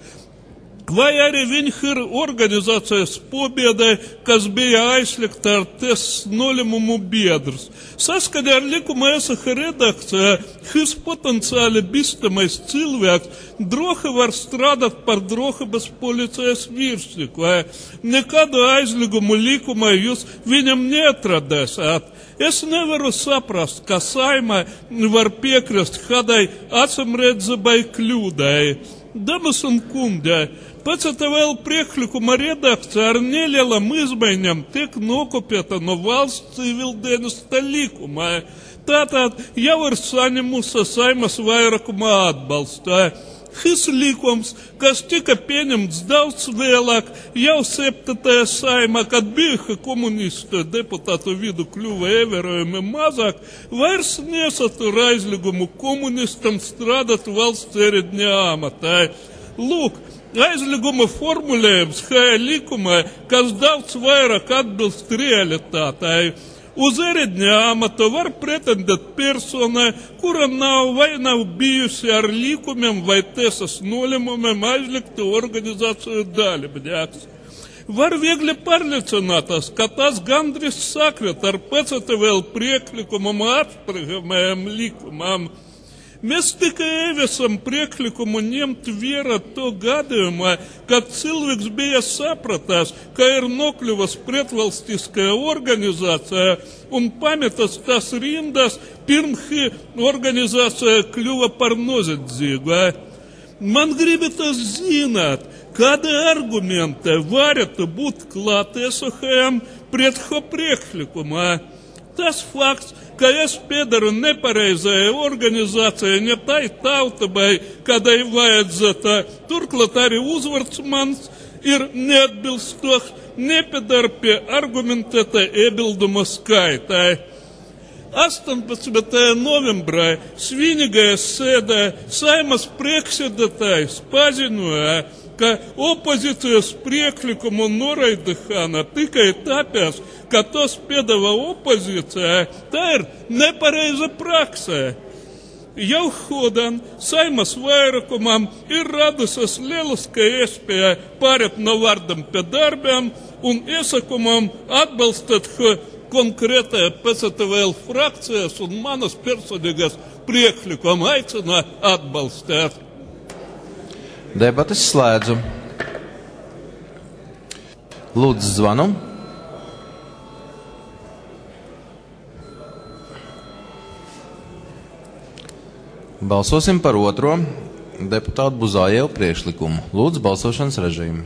Vai arī viņš ir organizācijas Pobēda, kas bija aizliegta ar tes nolēmumu biedrus? Saskaņā ar likuma esošā redakcijā, šis potenciāli bīstamais cilvēks droši var strādāt par drošības policijas virsnieku. Nekādu aizliegumu likumā jūs viņam neatradēsiet. Es nevaru saprast, ka Saima var piekrist kādai acīmredzabai kļūdai. Damas un kungi, pēc tam vēl priekšlikuma redakcija ar nelielām izmaiņām tiek nokopēta no valsts civildienesta likuma. Tātad jau ir saņemusi Saimas vairākuma atbalstu. Šis likums, kas tika pieņemts daudz vēlāk, jau septītajā Saimā, kad bijuši komunistu deputātu vidu kļuva ievērojami mazāk, vairs nesatur aizliegumu komunistam strādāt valsts ierēdņa amatā. Lūk, aizlieguma formulējums šajā likumā, kas daudz vairāk atbilst realitātei. Uz ierēdņa amatu var pretendēt persona, kura nav vai nav bijusi ar likumiem vai tiesas nolēmumiem aizliegtu organizāciju dalībnieks. Var viegli pārliecināties, ka tas gandrīz sakrīt ar pēc tam vēl priekšlikumam apspriežamajam likumam. Mēs tikai ieviesam priekšlikumu ņemt vērā to gadījumā, kad cilvēks bija sapratās, ka ir nokļuvas pretvalstiskajā organizācijā un pametas tas rindas, pirms organizācija kļuva par noziedzīgu. Man gribētos zināt, kādi argumenti varētu būt klātesošajam pret šo priekšlikumu. Tas fakts, ka es piedaru nepareizajai organizācijai, ne tai tautībai, kādai vajadzētu, turklāt arī uzvārds mans ir neatbilstošs, nepiedar pie argumentētā iebilduma skaitai. astoņpadsmitajā novembrī svinīgajā sēdē Saeimas priekšsēdētājs paziņoja, ka opozīcijas priekšlikumu noraidīšana tikai tāpēc, ka tos piedāvā opozīcijā, tā ir nepareiza praksē. Jau šodien Saimas vairākumam ir radusies lieliska iespēja pārēt no vārdiem pie darbiem un iesakumam atbalstīt šo konkrētajā P S T V L frakcijas un manas personīgas priekšlikumu aicina atbalstīt. Debates slēdzu. Lūdzu zvanu. Balsosim par otro deputātu Buzājeva priekšlikumu. Lūdzu balsošanas režīmu.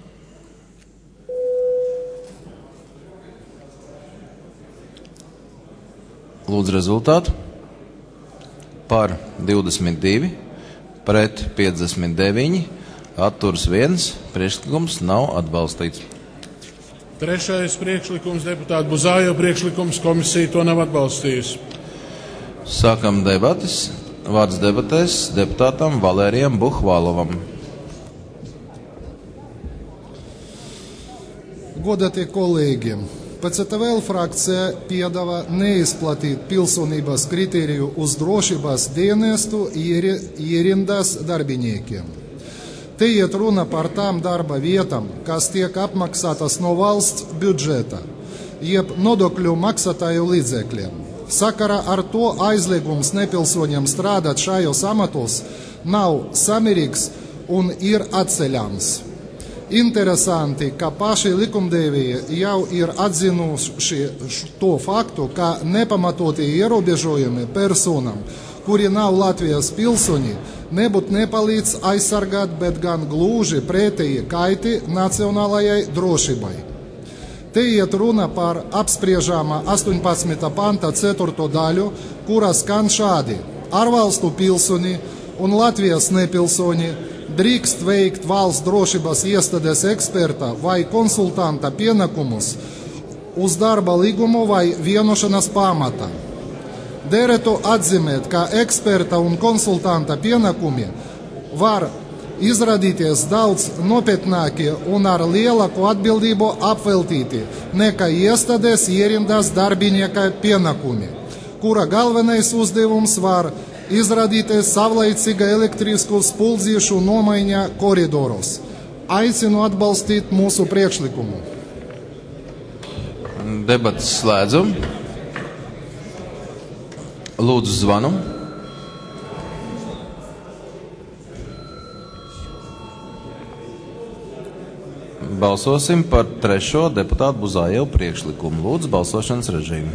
Lūdzu rezultātu. Par divdesmit divi. Pret piecdesmit deviņi, atturs viens, priekšlikums nav atbalstīts. Trešais priekšlikums, deputāta Buzājeva priekšlikums, komisija to nav atbalstījusi. Sākam debatas. Vārds debatēs deputātam Valērijam Buhvalovam. Godātie kolēģi, P S T V L frakcija piedāvā neizplatīt pilsonības kritēriju uz drošības dienestu ierindas darbiniekiem. Te iet runa par tām darba vietām, kas tiek apmaksātas no valsts budžeta, jeb nodokļu maksātāju līdzekļiem. Sakarā ar to aizliegums nepilsoņiem strādāt šajos amatos nav samērīgs un ir atceļams. Interesanti, ka paši likumdevēji jau ir atzinuši to faktu, ka nepamatoti ierobežojumi personam, kuri nav Latvijas pilsoņi, nebūtu nepalīdz aizsargāt, bet gan gluži pretēji kaiti nacionālajai drošībai. Te iet runa par apspriežāmā astoņpadsmitā panta ceturto daļu, kuras skan šādi: ārvalstu pilsoņi un Latvijas nepilsoņi drīkst veikt valsts drošības iestādes eksperta vai konsultanta pienākumus uz darba līgumu vai vienošanās pamata. Derētu atzīmēt, ka eksperta un konsultanta pienākumi var izrādīties daudz nopietnāki un ar lielāku atbildību apveltīti nekā iestādes ierindas darbinieka pienākumi, kura galvenais uzdevums var izrādīties savlaicīga elektrisku spuldzīšu nomaiņa koridoros. Aicinu atbalstīt mūsu priekšlikumu. Debatas slēdzu. Lūdzu zvanu. Balsosim par trešo deputātu Buzājevu priekšlikumu. Lūdzu balsošanas režīmu.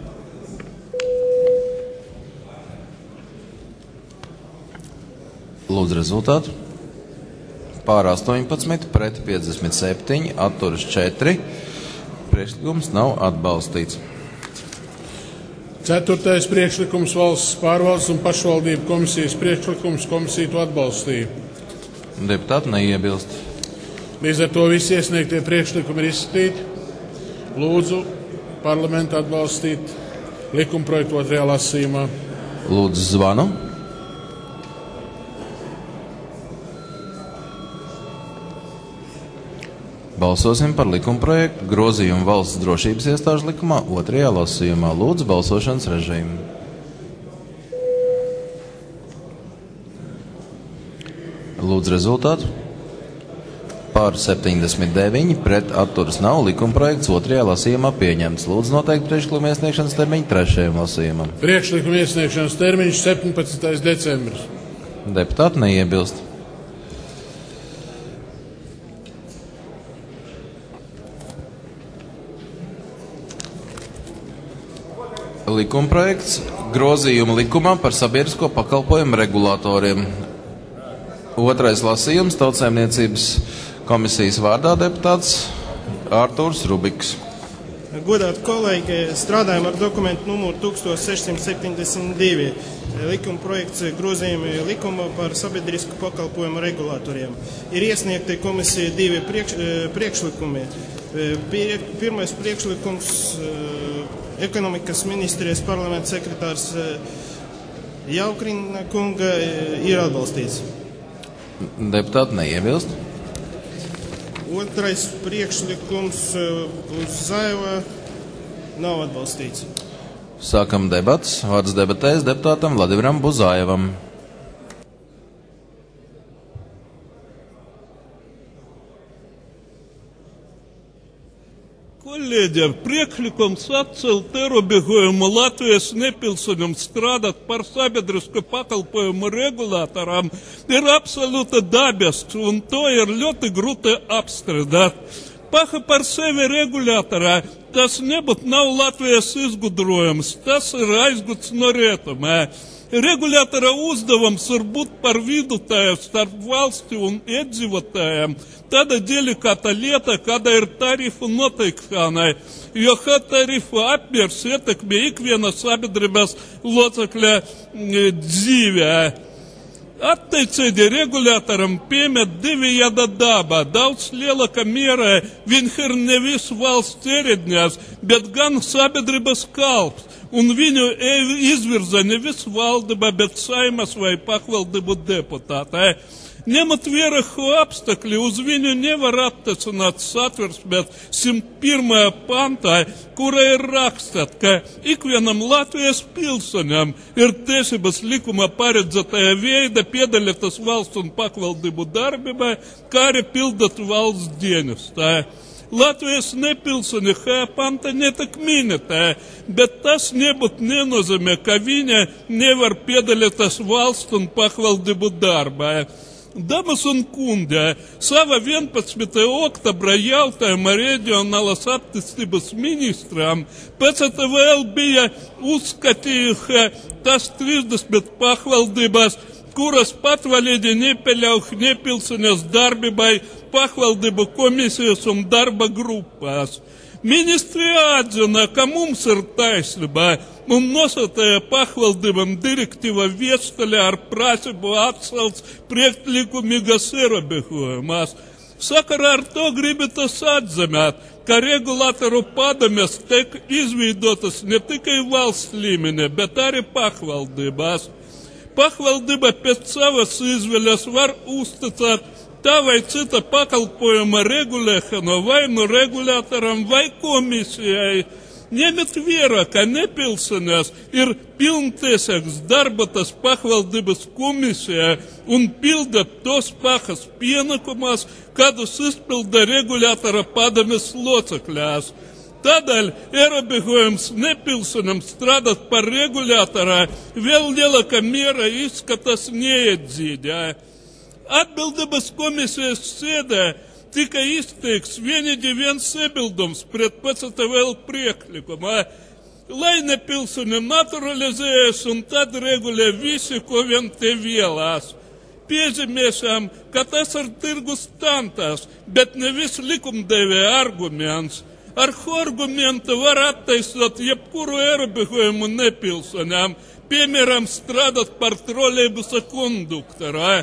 Lūdzu rezultātu. Pār astoņpadsmit, pret piecdesmit septiņi, atturas četri. Priekšlikums nav atbalstīts. Ceturtais priekšlikums, valsts pārvaldes un pašvaldību komisijas priekšlikums, komisija to atbalstīja. Deputāti neiebilst. Līdz ar to visi iesniegtie priekšlikumi ir izskatīti. Lūdzu parlamentu atbalstīt likumprojektu otrajā lasījumā. Lūdzu zvanu. Balsosim par likumprojektu grozījumu valsts drošības iestāžu likumā otrajā lasījumā. Lūdzu balsošanas režīmu. Lūdzu rezultātu. Par septiņdesmit deviņi, pret atturas nav, likumprojekts otrajā lasījumā pieņemts. Lūdzu noteikt priekšlikuma iesniegšanas termiņu trešajam lasījumam. Priekšlikuma iesniegšanas termiņš septiņpadsmitais decembris. Deputāti neiebilst. Likumprojekts grozījuma likumā par sabiedrisko pakalpojumu regulātoriem. Otrais lasījums Tautsaimniecības komisijas vārdā deputāts Ārtūrs Rubiks. Godāti kolēģi, strādājam ar dokumentu numuru tūkstoš sešsimt septiņdesmit divi. Likuma projekts grozījumi likuma par sabiedrisku pakalpojumu regulātoriem. Ir iesniegti komisija divi priekš, priekšlikumi. Pirmais priekšlikums ekonomikas ministrijas parlamenta sekretārs Jaukrina kunga ir atbalstīts. Deputāti neiebilst. Otrais priekšlikums uz Zaiva nav atbalstīts. Sākam debats. Vārds debatēs deputātam Vladimiram Buzajevam. Kolēģi, priekšlikums atcelt ierobežojumu Latvijas nepilsoņiem strādāt par sabiedrisku pakalpojumu regulātoram ir absolūti dabisks, un to ir ļoti grūti apstrīdēt. Paha par sevi regulātorā tas nebūtu nav Latvijas izgudrojums, tas ir aizguds no rietumē. Regulātora uzdevums ir būt par vidutāju starp valsti un iedzīvotājiem. Tāda delikāta lieta, kāda ir tarifu noteikšanai, jo tarifu apmērs ietekmē ikviena sabiedrības locekļa dzīvē. Attiecīgi regulātoram piemēt divi jāda daba. Daudz lielāka mērā viņš ir nevis valsts ierēdnis, bet gan sabiedrības kalps. Un viņu izvirza nevis valdība, bet Saimas vai pašvaldību deputāti. Ņemot vērā šo apstākļu, uz viņu nevar attiecināt Satversmes simt pirmajā pantā, kura ir rakstīt, ka ikvienam Latvijas pilsoņam ir tiesības likuma paredzētajā veidā piedalīties valsts un pašvaldību darbībā, kā arī pildīt valsts dienestā. Latvijas nepilsoņi šajā pantā netiek minētā, bet tas nebūtu nenozīmē, ka viņa nevar piedalīties valsts un pašvaldību darbā. Damas un kungi, sava vienpadsmitā oktobra jautājuma reģionālās attīstības ministram pēc tam vēl bija uzskatījuši tas trīsdesmit pašvaldības, kuras patvaļīgi nepieļauj nepilsoņas darbībai pašvaldību komisijas un darba grupās. Ministrija atzina, ka mums ir taisnība un nosūtīja pašvaldībām direktīva vēstulē ar prasību atcelt priekšlikumīgas ierobežojumus. Sakarā ar to gribatas atzīmēt, ka regulātoru padomes tiek izveidotas ne tikai valsts līmenī, bet arī pašvaldībās. Pašvaldība pēc savas izvēles var uzticēt tā vai cita pakalpojuma regulēšanu vai nu regulātoram vai komisijai. Ņemiet vērā, ka nepilsonis ir pilntiesīgs darboties pašvaldības komisijā un pilda tos pašas pienākumus, kādus izpilda regulātora padomes locekļās. Tādēļ ierobežojums nepilsonim strādāt par regulātorā vēl lielākā mērā izskatās neatzīdē. Atbildības komisijas sēdē tika izteikts vienīgi viens iebildums pret pēc tam vēl priekšlikumu, lai nepilsoņi naturalizējas un tad regulē visi, ko vien te vēlās. Piezīmēsim, ka tas ir tirgus standarts, bet nevis likumdevēja arguments. Ar šo argumentu var attaisnot jebkuru ierobežojumu nepilsoņām, piemēram, strādāt par trolejbusa konduktoru.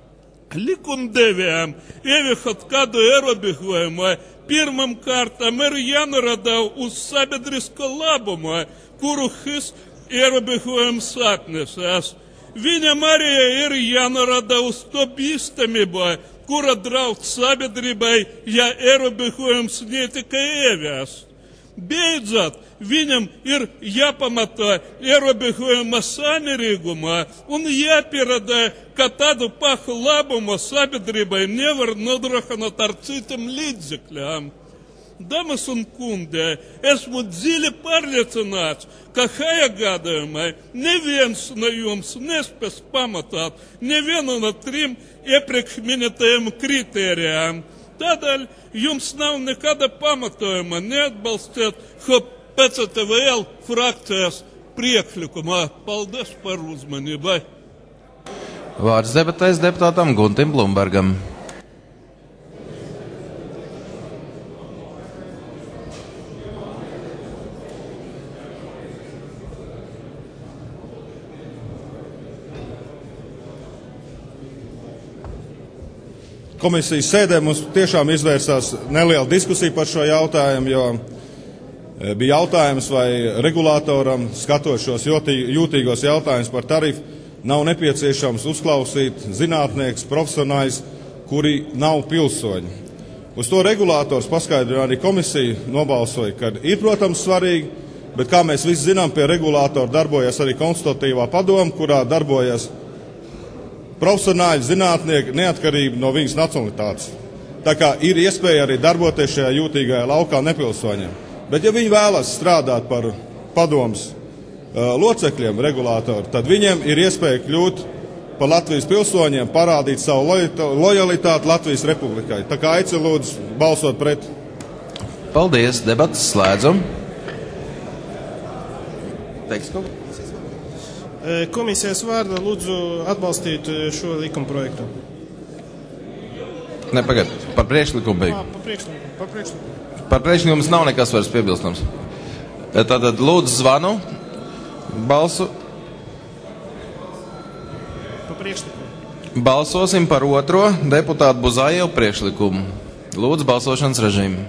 Likumdevējiem ieviešot kādu ierobežojumu, pirmam kārtam ir jānorāda uz sabiedrisko labumu, kuru šis ierobežojums atnesās. Viņam arī ir jānorāda uz to bīstamību, kura draud sabiedrībai, ja ierobežojums netika ieviests. Beidzot, viņam ir jāpamatā ierobežojuma samērīgumā un jāpierāda, ka tādu pašu labumu sabiedrībai nevar nodrošināt ar citiem līdzekļiem. Damas un kungi, esmu dziļi pārliecināts, ka šajā gadījumā neviens no jums nespēs pamatāt nevienu no trim iepriekš minētajiem kritērijiem. Tādēļ jums nav nekāda pamatojuma neatbalstīt šo P C T V L frakcijas priekšlikumā. Paldies par uzmanību. Vārds debatēs deputātam Guntim Blumbergam. Komisijas sēdē mums tiešām izvērsās neliela diskusija par šo jautājumu, jo bija jautājums, vai regulātoram, skatot šos jūtīgos jautājumus par tarifu, nav nepieciešams uzklausīt zinātnieks, profesionāļus, kuri nav pilsoņi. Uz to regulātors paskaidroja arī komisija, nobalsoja, ka ir, protams, svarīgi, bet kā mēs visi zinām, pie regulātora darbojas arī konsultatīvā padoma, kurā darbojas profesionāļi, zinātnieki, neatkarība no viņas nacionalitātes. Tā kā ir iespēja arī darboties šajā jūtīgajā laukā nepilsoņiem. Bet ja viņi vēlas strādāt par padomas uh, locekļiem regulātoru, tad viņiem ir iespēja kļūt par Latvijas pilsoņiem, parādīt savu lojalitāti Latvijas republikai. Tā kā aicinu lūdzu balsot pret. Paldies, debatas slēdzam. Teiks, ko? Komisijas vārdā lūdzu atbalstīt šo likuma projektu. Ne, pagad, par priekšlikumu beig. Par priekšlikumu. Par priekšlikumu. Par priekšlikumu nav nekas vairs piebilstams. Tātad lūdzu zvanu, balsu. Par priekšlikumu. Balsosim par otro deputātu Buzājevu priekšlikumu. Lūdzu balsošanas režīmu.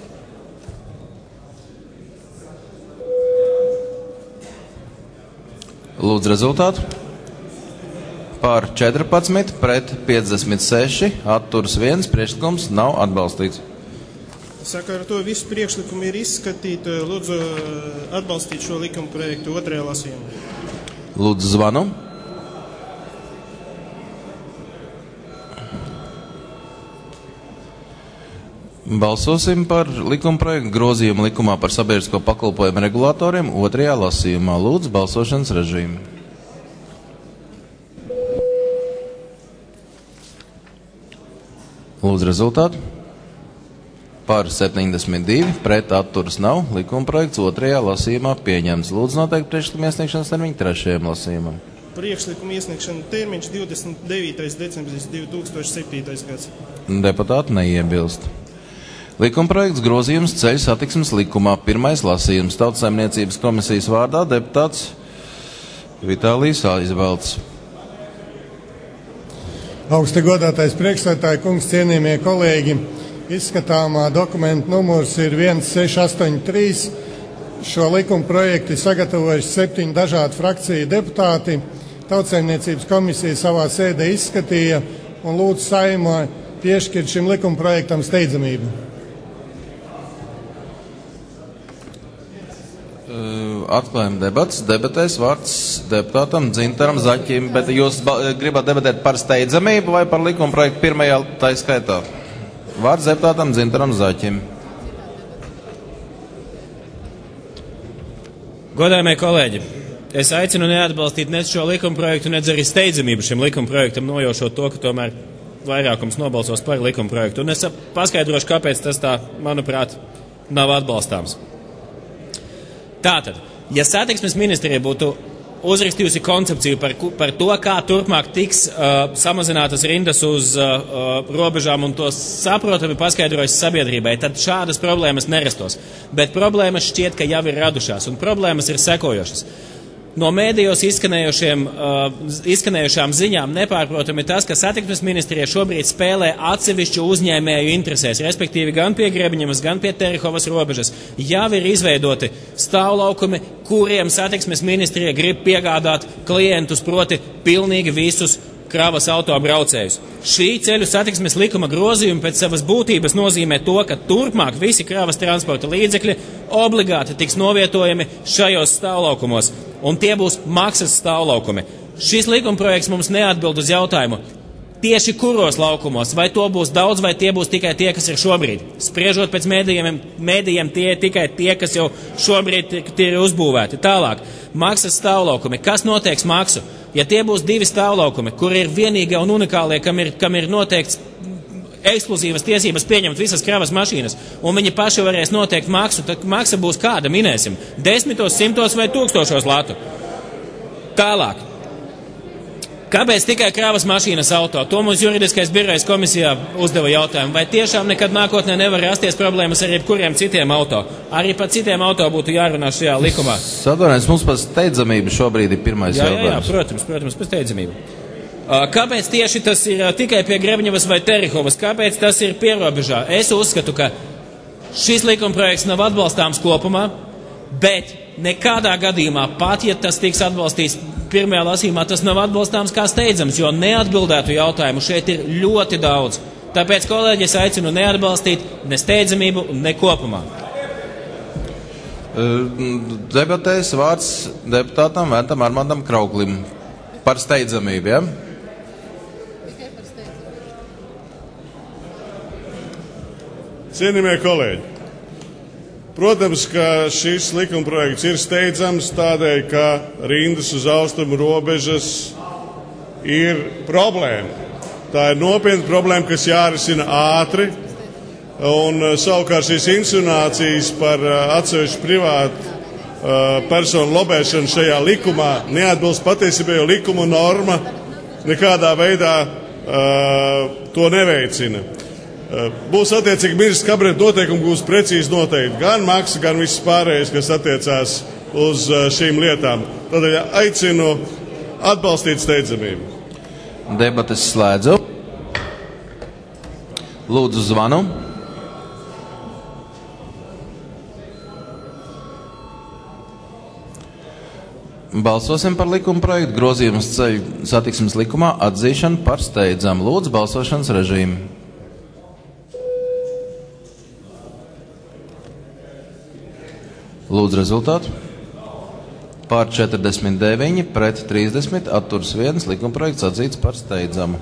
Lūdzu rezultātu. Par četrpadsmit pret piecdesmit seši, atturas viens, priekšlikums nav atbalstīts. Saka, ar to visu priekšlikumu ir izskatīti. Lūdzu atbalstīt šo likuma projektu otrajā lasījumā. Lūdzu zvanu. Balsosim par likuma projektu grozījumu likumā par sabiedrisko pakalpojumu regulātoriem otrajā lasījumā. Lūdzu balsošanas režīmu. Lūdzu rezultātu. Par septiņdesmit divi, pret atturas nav. Likuma projekts otrajā lasījumā pieņemts. Lūdzu noteikt priekšlikuma iesniegšanas termiņu trešajam lasījumam. Priekšlikuma iesniegšana termiņš divdesmit devītais decembris divi tūkstoši septītais gads. Deputāti neiebilst. Likumprojekts grozījums ceļu satiksmes likumā. Pirmais lasījums Tautsaimniecības komisijas vārdā deputāts Vitālijs Aizvelts. Augsti godātais priekšsēdētāji kungs, cienījamie kolēģi, izskatāmā dokumenta numurs ir viens seši astoņi trīs. Šo likuma projektu sagatavojuši septiņu dažādu frakciju deputāti. Tautsaimniecības komisija savā sēdē izskatīja un lūdzu Saeimā piešķirt šim likuma projektam steidzamību. Atklājam debats. Debatēs vārds deputātam Dzintaram Zaķim, bet jūs gribat debatēt par steidzamību vai par likuma projektu pirmajā tā skaitā? Vārds deputātam Dzintaram Zaķim. Godājamie kolēģi, es aicinu neatbalstīt ne šo likuma projektu, nedz arī steidzamību šim likuma projektam, nojaušot to, ka tomēr vairākums nobalsos par likuma projektu. Un es paskaidrošu, kāpēc tas tā, manuprāt, nav atbalstāms. Tātad, ja satiksmes ministrija būtu uzrakstījusi koncepciju par, par to, kā turpmāk tiks uh, samazinātas rindas uz uh, robežām un to saprotami paskaidrojas sabiedrībai, tad šādas problēmas nerastos. Bet problēmas šķiet, ka jau ir radušās, un problēmas ir sekojošas. No mēdījos izskanējušiem, uh, izskanējušām ziņām nepārprotami tas, ka satiksmes ministrija šobrīd spēlē atsevišķu uzņēmēju interesēs, respektīvi gan pie Grebiņevas, gan pie Terihovas robežas. Jau ir izveidoti stāvlaukumi, kuriem satiksmes ministrija grib piegādāt klientus, proti pilnīgi visus kravas auto braucējus. Šī ceļu satiksmes likuma grozījuma pēc savas būtības nozīmē to, ka turpmāk visi kravas transporta līdzekļi obligāti tiks novietojami šajos stāvlaukumos, un tie būs maksas stāvlaukumi. Šis likumprojekts mums neatbild uz jautājumu, tieši kuros laukumos, vai to būs daudz, vai tie būs tikai tie, kas ir šobrīd. Spriežot pēc mēdījiem, mēdījiem tie ir tikai tie, kas jau šobrīd tie ir uzbūvēti. Tālāk, maksas stāvlaukumi. Kas noteiks maksu? Ja tie būs divi stāvlaukumi, kur ir vienīgie un unikālie, kam ir, kam ir noteikts ekskluzīvas tiesības pieņemt visas kravas mašīnas, un viņi paši varēs noteikt maksu, tad maksa būs kāda, minēsim, desmitos, simtos vai tūkstošos latu. Tālāk. Kāpēc tikai kravas mašīnas auto? To mums juridiskais birojs komisijā uzdeva jautājumu. Vai tiešām nekad nākotnē nevar rasties problēmas ar jebkuriem citiem auto? Arī par citiem auto būtu jārunā šajā likumā. Sadvarēns, mums par steidzamību šobrīd ir pirmais jā, jautājums. Jā, jā, protams, protams, par steidzamību. Kāpēc tieši tas ir tikai pie Grebņevas vai Terihovas? Kāpēc tas ir pierobežā? Es uzskatu, ka šis likumprojekts nav atbalstāms kopumā, bet nekādā gadījumā, pat ja tas tiks atbalstīts pirmajā lasījumā, tas nav atbalstāms kā steidzams, jo neatbildētu jautājumu šeit ir ļoti daudz. Tāpēc, kolēģi, es aicinu neatbalstīt ne steidzamību, ne kopumā. Debatēs vārds deputātam Ventam Armandam Krauklim par steidzamību, ja? Cienījamie kolēģi, protams, ka šis likumprojekts ir steidzams tādēļ, ka rindas uz austrumu robežas ir problēma. Tā ir nopietna problēma, kas jārisina ātri, un savukārt šīs insinuācijas par atsevišķu privātu uh, personu lobēšanu šajā likumā neatbilst patiesībā, jo likuma norma nekādā veidā uh, to neveicina. Būs attiecīgi ministrs kabineta noteikumi, būs precīzi noteikti gan maksa, gan viss pārējais, kas attiecās uz šīm lietām. Tādēļ aicinu atbalstīt steidzamību. Debates slēdzu. Lūdzu zvanu. Balsosim par likuma projektu grozījumus ceļu satiksmes likumā atzīšanu par steidzamu. Lūdzu balsošanas režīmu. Lūdzu rezultātu. Pār četrdesmit deviņi, pret trīsdesmit, atturs viens, likumprojekts atzīts par steidzamu.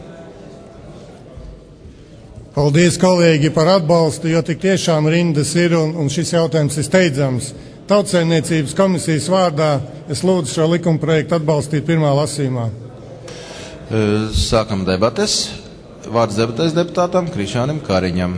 Paldies, kolēģi, par atbalstu, jo tik tiešām rindas ir un, un šis jautājums ir steidzams. Tautsaimniecības komisijas vārdā es lūdzu šo likumprojektu atbalstīt pirmā lasījumā. Sākam debates. Vārds debatēs deputātam Krišānim Kariņam.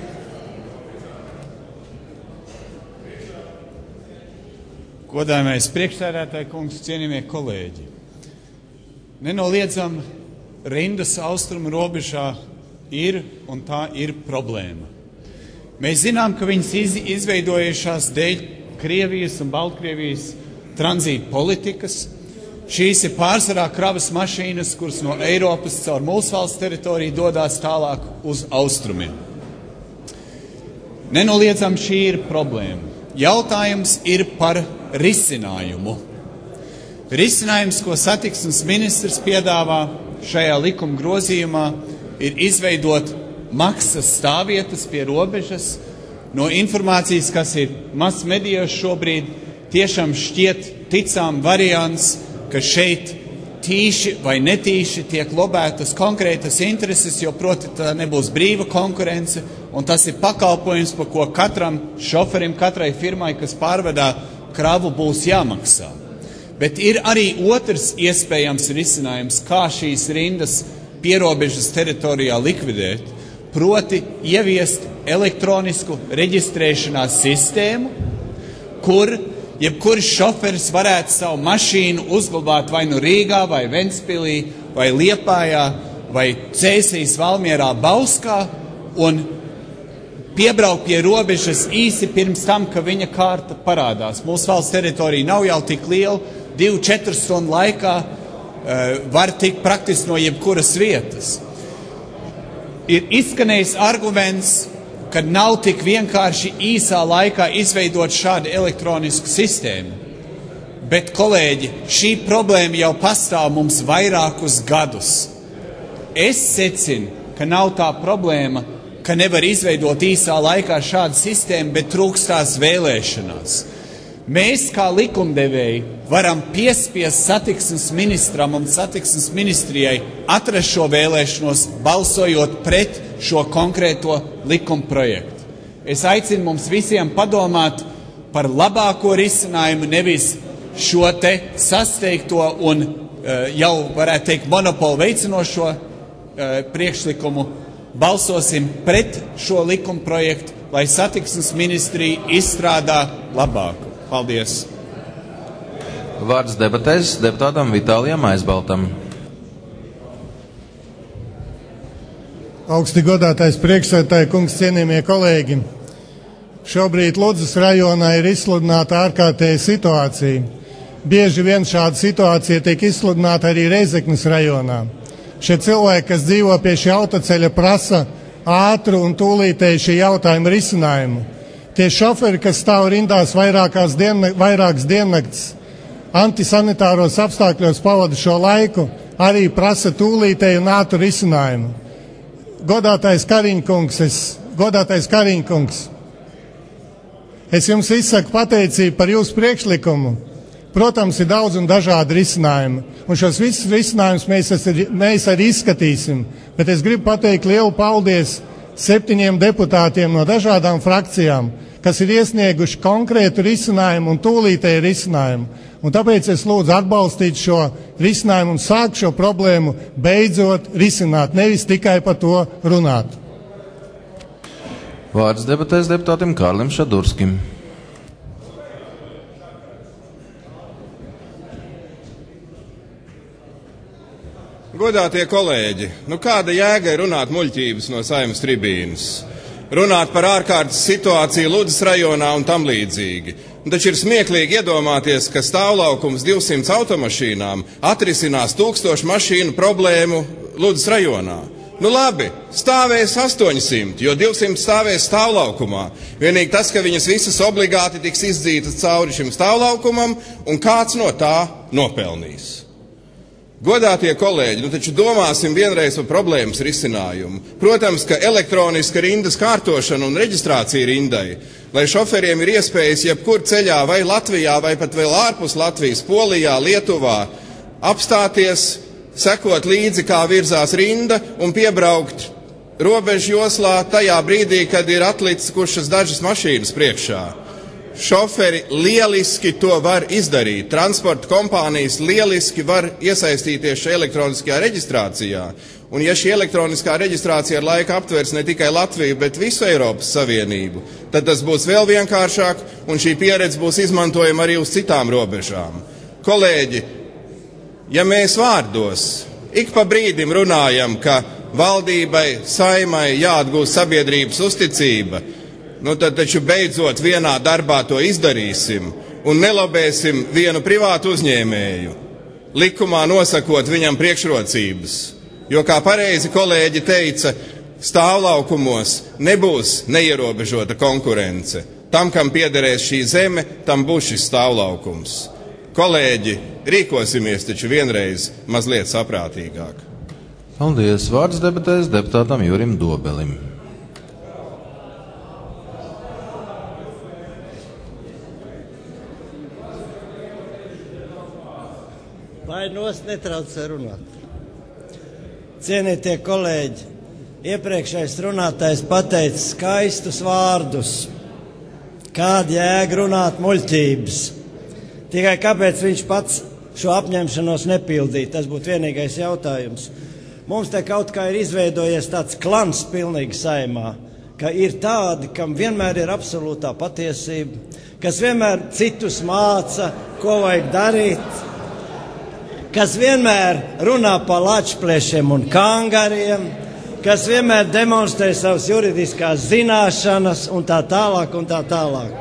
Godājamais priekšsēdētāji kungs, cienījamie kolēģi. Nenoliedzam, rindas austrumu robežā ir un tā ir problēma. Mēs zinām, ka viņas iz, izveidojušās dēļ Krievijas un Baltkrievijas tranzīta politikas. Šīs ir pārsvarā kravas mašīnas, kuras no Eiropas caur mūsu valsts teritoriju dodās tālāk uz austrumiem. Nenoliedzam, šī ir problēma. Jautājums ir par risinājumu. Risinājums, ko satiksmes ministrs piedāvā šajā likuma grozījumā, ir izveidot maksas stāvvietas pie robežas. No informācijas, kas ir masmedijos šobrīd, tiešām šķiet ticām variants, ka šeit tīši vai netīši tiek lobētas konkrētas intereses, jo proti tā nebūs brīva konkurence, un tas ir pakalpojums, par ko katram šoferim, katrai firmai, kas pārvedā kravu, būs jāmaksā. Bet ir arī otrs iespējams risinājums, kā šīs rindas pierobežas teritorijā likvidēt, proti ieviest elektronisku reģistrēšanās sistēmu, kur jebkurš šoferis varētu savu mašīnu uzglabāt vai nu Rīgā, vai Ventspilī, vai Liepājā, vai Cēsīs, Valmierā, Bauskā, un piebraukt pie robežas īsi pirms tam, ka viņa kārta parādās. Mūsu valsts teritorija nav jau tik liela, divu, četru stundu laikā uh, var tikt praktiski no jebkuras vietas. Ir izskanējis arguments, ka nav tik vienkārši īsā laikā izveidot šādu elektronisku sistēmu. Bet, kolēģi, šī problēma jau pastāv mums vairākus gadus. es secinu, ka nav tā problēma, ka nevar izveidot īsā laikā šādu sistēmu, bet trūkstās vēlēšanās. Mēs, kā likumdevēji, varam piespiest satiksmes ministram un satiksmes ministrijai atrast šo vēlēšanos, balsojot pret šo konkrēto likuma projektu. Es aicinu mums visiem padomāt par labāko risinājumu, nevis šo te sasteigto un uh, jau, varētu teikt, monopolu veicinošo uh, priekšlikumu. Balsosim pret šo likuma projektu, lai satiksmes ministrija izstrādā labāku. Paldies! Vārds debatēs deputātam Vitālijam Aizbaltam. Augsti godātais priekšsēdētāja kungs, cienījamie kolēģi. Šobrīd Ludzas rajonā ir izsludināta ārkārtēja situācija. Bieži vien šāda situācija tiek izsludināta arī Reizeknes rajonā. Šie cilvēki, kas dzīvo pie šī autoceļa, prasa ātru un tūlītēju šī jautājuma risinājumu. Tie šoferi, kas stāv rindās vairākās dienne, vairākas diennakts, antisanitāros apstākļos pavada šo laiku, arī prasa tūlītēju un ātru risinājumu. Godātais Kariņkungs, es, godātais Kariņkungs, es jums izsaku pateicību par jūsu priekšlikumu. Protams, ir daudz un dažādi risinājumi, un šos visus risinājumus mēs, mēs arī izskatīsim, bet es gribu pateikt lielu paldies septiņiem deputātiem no dažādām frakcijām, kas ir iesnieguši konkrētu risinājumu un tūlītēju risinājumu. Un tāpēc es lūdzu atbalstīt šo risinājumu un sākt šo problēmu beidzot risināt, nevis tikai par to runāt. Vārds debatēs deputātim Kārlim Šadurskim. Godātie kolēģi, nu kāda jēga ir runāt muļķības no Saeimas tribīnas? Runāt par ārkārtas situāciju Ludzas rajonā un tam līdzīgi. Un taču ir smieklīgi iedomāties, ka stāvlaukums divsimt automašīnām atrisinās tūkstošu mašīnu problēmu Ludzas rajonā. Nu labi, stāvēs astoņsimt, jo divsimt stāvēs stāvlaukumā. Vienīgi tas, ka viņas visas obligāti tiks izdzītas cauri šim stāvlaukumam, un kāds no tā nopelnīs. Godātie kolēģi, nu taču domāsim vienreiz par problēmas risinājumu. Protams, ka elektroniska rindas kārtošana un reģistrācija rindai, lai šoferiem ir iespējas jebkur ceļā vai Latvijā vai pat vēl ārpus Latvijas, Polijā, Lietuvā, apstāties, sekot līdzi, kā virzās rinda un piebraukt robežu joslā tajā brīdī, kad ir atlikušas dažas mašīnas priekšā. Šoferi lieliski to var izdarīt. Transporta kompānijas lieliski var iesaistīties šajā elektroniskajā reģistrācijā. Un ja šī elektroniskā reģistrācija ar laiku aptvers ne tikai Latviju, bet visu Eiropas Savienību, tad tas būs vēl vienkāršāk un šī pieredze būs izmantojama arī uz citām robežām. Kolēģi, ja mēs vārdos ik pa brīdim runājam, ka valdībai, Saimai jāatgūst sabiedrības uzticība, nu tad taču beidzot vienā darbā to izdarīsim un nelobēsim vienu privātu uzņēmēju, likumā nosakot viņam priekšrocības. Jo, kā pareizi kolēģi teica, stāvlaukumos nebūs neierobežota konkurence. Tam, kam piederēs šī zeme, tam būs šis stāvlaukums. Kolēģi, rīkosimies taču vienreiz mazliet saprātīgāk. Paldies. Vārds debatēs deputātam Jurim Dobelim. Vai nos netraucē runāt? Cienītie kolēģi, iepriekšējais runātājs pateica skaistus vārdus. Kāda jēga runāt muļķības? Tikai kāpēc viņš pats šo apņemšanos nepildīja? Tas būtu vienīgais jautājums. Mums te kaut kā ir izveidojies tāds klans pilnīgi Saeimā, ka ir tādi, kam vienmēr ir absolūtā patiesība, kas vienmēr citus māca, ko vajag darīt, kas vienmēr runā par lačplēšiem un kangariem, kas vienmēr demonstrē savas juridiskās zināšanas un tā tālāk un tā tālāk.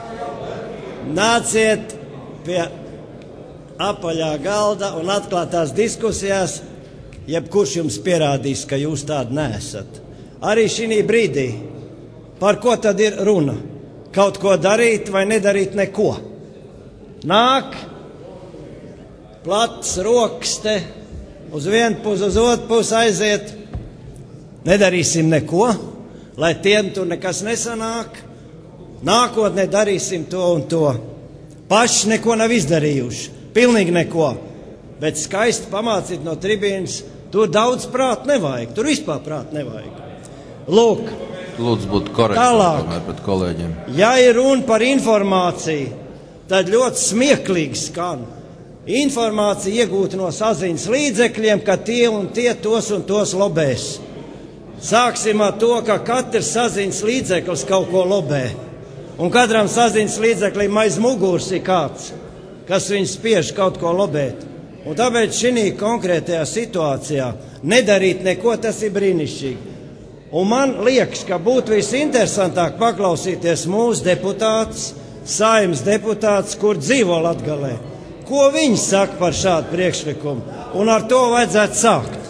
Nāciet pie apaļā galda un atklātās diskusijās, jebkurš jums pierādīs, ka jūs tādi neesat. Arī šī brīdī, par ko tad ir runa? Kaut ko darīt vai nedarīt neko? Nāk plats rokas te uz vienu pusi, uz otru pusi aiziet. Nedarīsim neko, lai tiem tur nekas nesanāk. Nākotnē darīsim to un to. Paši neko nav izdarījuši, pilnīgi neko. Bet skaisti pamācīt no tribīnas, tur daudz prāt nevajag, tur vispār prāt nevajag. Lūk. Lūdzu, būt korekti pret kolēģiem. Ja ir runa par informāciju, tad ļoti smieklīgi skan. Informācija iegūta no saziņas līdzekļiem, ka tie un tie tos un tos lobēs. Sāksim ar to, ka katrs saziņas līdzeklis kaut ko lobē. Un katram saziņas līdzeklim aiz muguras ir kāds, kas viņu spiež kaut ko lobēt. Un tāpēc šī konkrētajā situācijā nedarīt neko, tas ir brīnišķīgi. Un man liekas, ka būtu visinteresantāk paklausīties mūsu deputātus, Saeimas deputātus, kur dzīvo Latgalē. Ko viņi saka par šādu priekšlikumu? Un ar to vajadzētu sākt.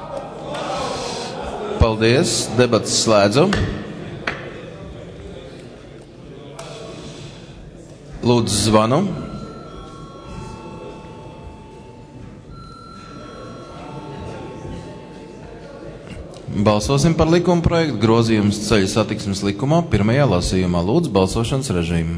Paldies, debatas slēdzu. Lūdzu, zvanu. Balsosim par likuma projektu grozījums ceļu satiksmes likumā pirmajā lasījumā. Lūdzu, balsošanas režīmu.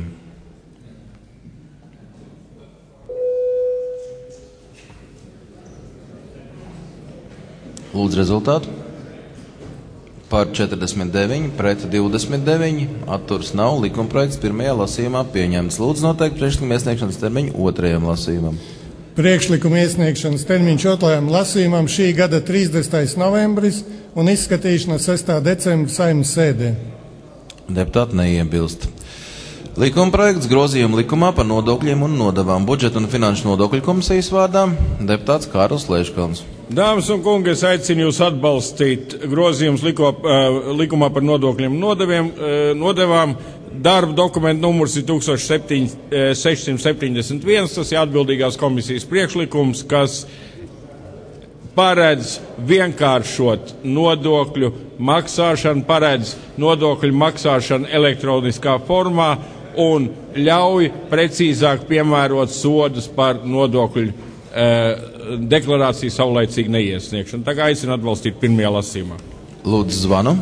Lūdzu, rezultātu. Par četrdesmit deviņi, pret divdesmit deviņi, atturs nav, likuma projekts pirmajā lasījumā pieņemts. Lūdzu, noteikti priekšlikuma iesniegšanas termiņu otrajam lasījumam. Priekšlikuma iesniegšanas termiņš otrajam lasījumam šī gada trīsdesmitais novembris un izskatīšana sestā decembra Saeimas sēdē. Deputāti neiebilst. Likuma projekts grozījuma likumā par nodokļiem un nodevām budžeta un finanšu nodokļu komisijas vārdā deputāts Kārlis Leškalns. Dāmas un kungi, es aicinu jūs atbalstīt grozījumus liko, uh, likumā par nodokļiem un nodeviem, uh, nodevām. Darba dokumenta numurs ir tūkstoš sešsimt septiņdesmit viens, tas ir atbildīgās komisijas priekšlikums, kas paredz vienkāršot nodokļu maksāšanu, paredz nodokļu maksāšanu elektroniskā formā un ļauj precīzāk piemērot sodus par nodokļu eh, deklarāciju saulaicīgi neiesniegšanu. Tā kā aicinu atbalstīt pirmajā lasījumā. Lūdzu, zvanu.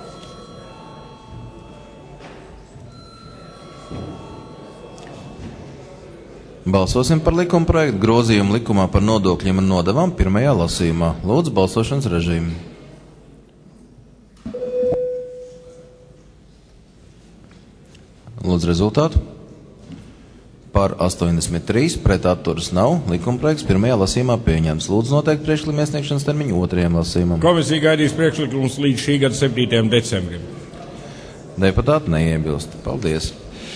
Balsosim par likuma projektu grozījumu likumā par nodokļiem un nodevām pirmajā lasījumā. Lūdzu, balsošanas režīmu. Lūdzu, rezultātu. Par astoņdesmit trīs, pret atturas nav. Likuma projekts pirmajā lasījumā pieņemts. Lūdzu, noteikti priekšlikuma iesniegšanas termiņu otrajam lasījumam. Komisija gaidīs priekšlikumus līdz šī gada septītajam decembrim. Deputāti neiebilst. Paldies.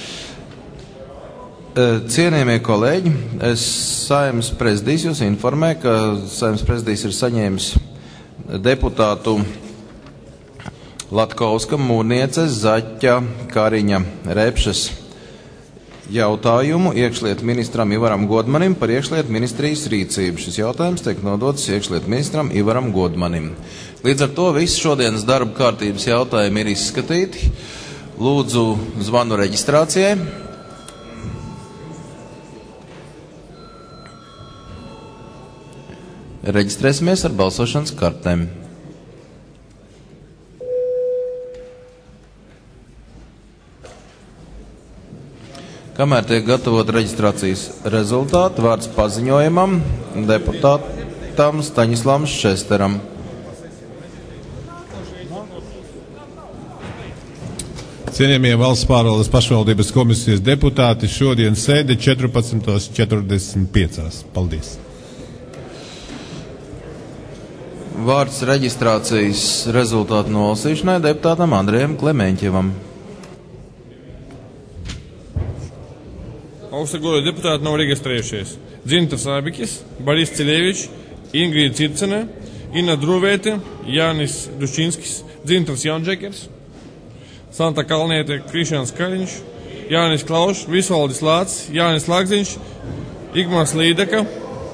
Cienījamie kolēģi, es Saeimas prezidijs jūs informēju, ka Saeimas prezidijs ir saņēmis deputātu Latkovska, Mūrnieces, Zaķa, Kariņa, Repšas jautājumu iekšlietu ministram Ivaram Godmanim par iekšlietu ministrijas rīcību. Šis jautājums tiek nodots iekšlietu ministram Ivaram Godmanim. Līdz ar to visi šodienas darba kārtības jautājumi ir izskatīti. Lūdzu zvanu reģistrācijai. Reģistrēsimies ar balsošanas kartēm. Kamēr tiek gatavot reģistrācijas rezultāti, vārds paziņojumam deputātam Staņislavam Šesteram. Cienījamie valsts pārvaldes pašvaldības komisijas deputāti, šodien sēde četrpadsmit četrdesmit pieci. Paldies! Vārds reģistrācijas rezultātu nolasīšanai deputātam Andrejam Klemeņķevam. Augstagodātie deputāti nav reģistrējušies. Dzintars Ābikis, Boris Ciļevičs, Ingrīda Circene, Ina Druvēte, Jānis Duščinskis, Dzintars Jaunžekers, Santa Kalniete, Krišjāns Kariņš, Jānis Klaušs, Visvaldis Lācis, Jānis Lagziņš, Igmārs Līdeka,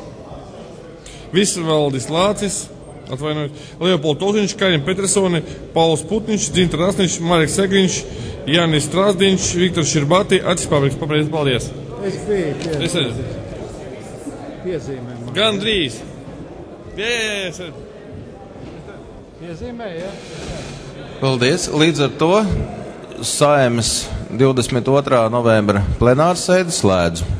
Visvaldis Lācis, atvainojot, Leopolds Tolziņš, Karim Petersoni, Pauls Putniņš, Dzintars Rasniņš, Mareks Segriņš, Jānis Strāzdiņš, Viktors Širbati, Acis Pabriks. Paprieks, paldies. Es biju pie, piezīmēm. Gandrīz. Jā, jā, jā. Iezīmē, jā. Paldies. Līdz ar to Saeimas divdesmit otrā novembra plenārsēdi slēdzu.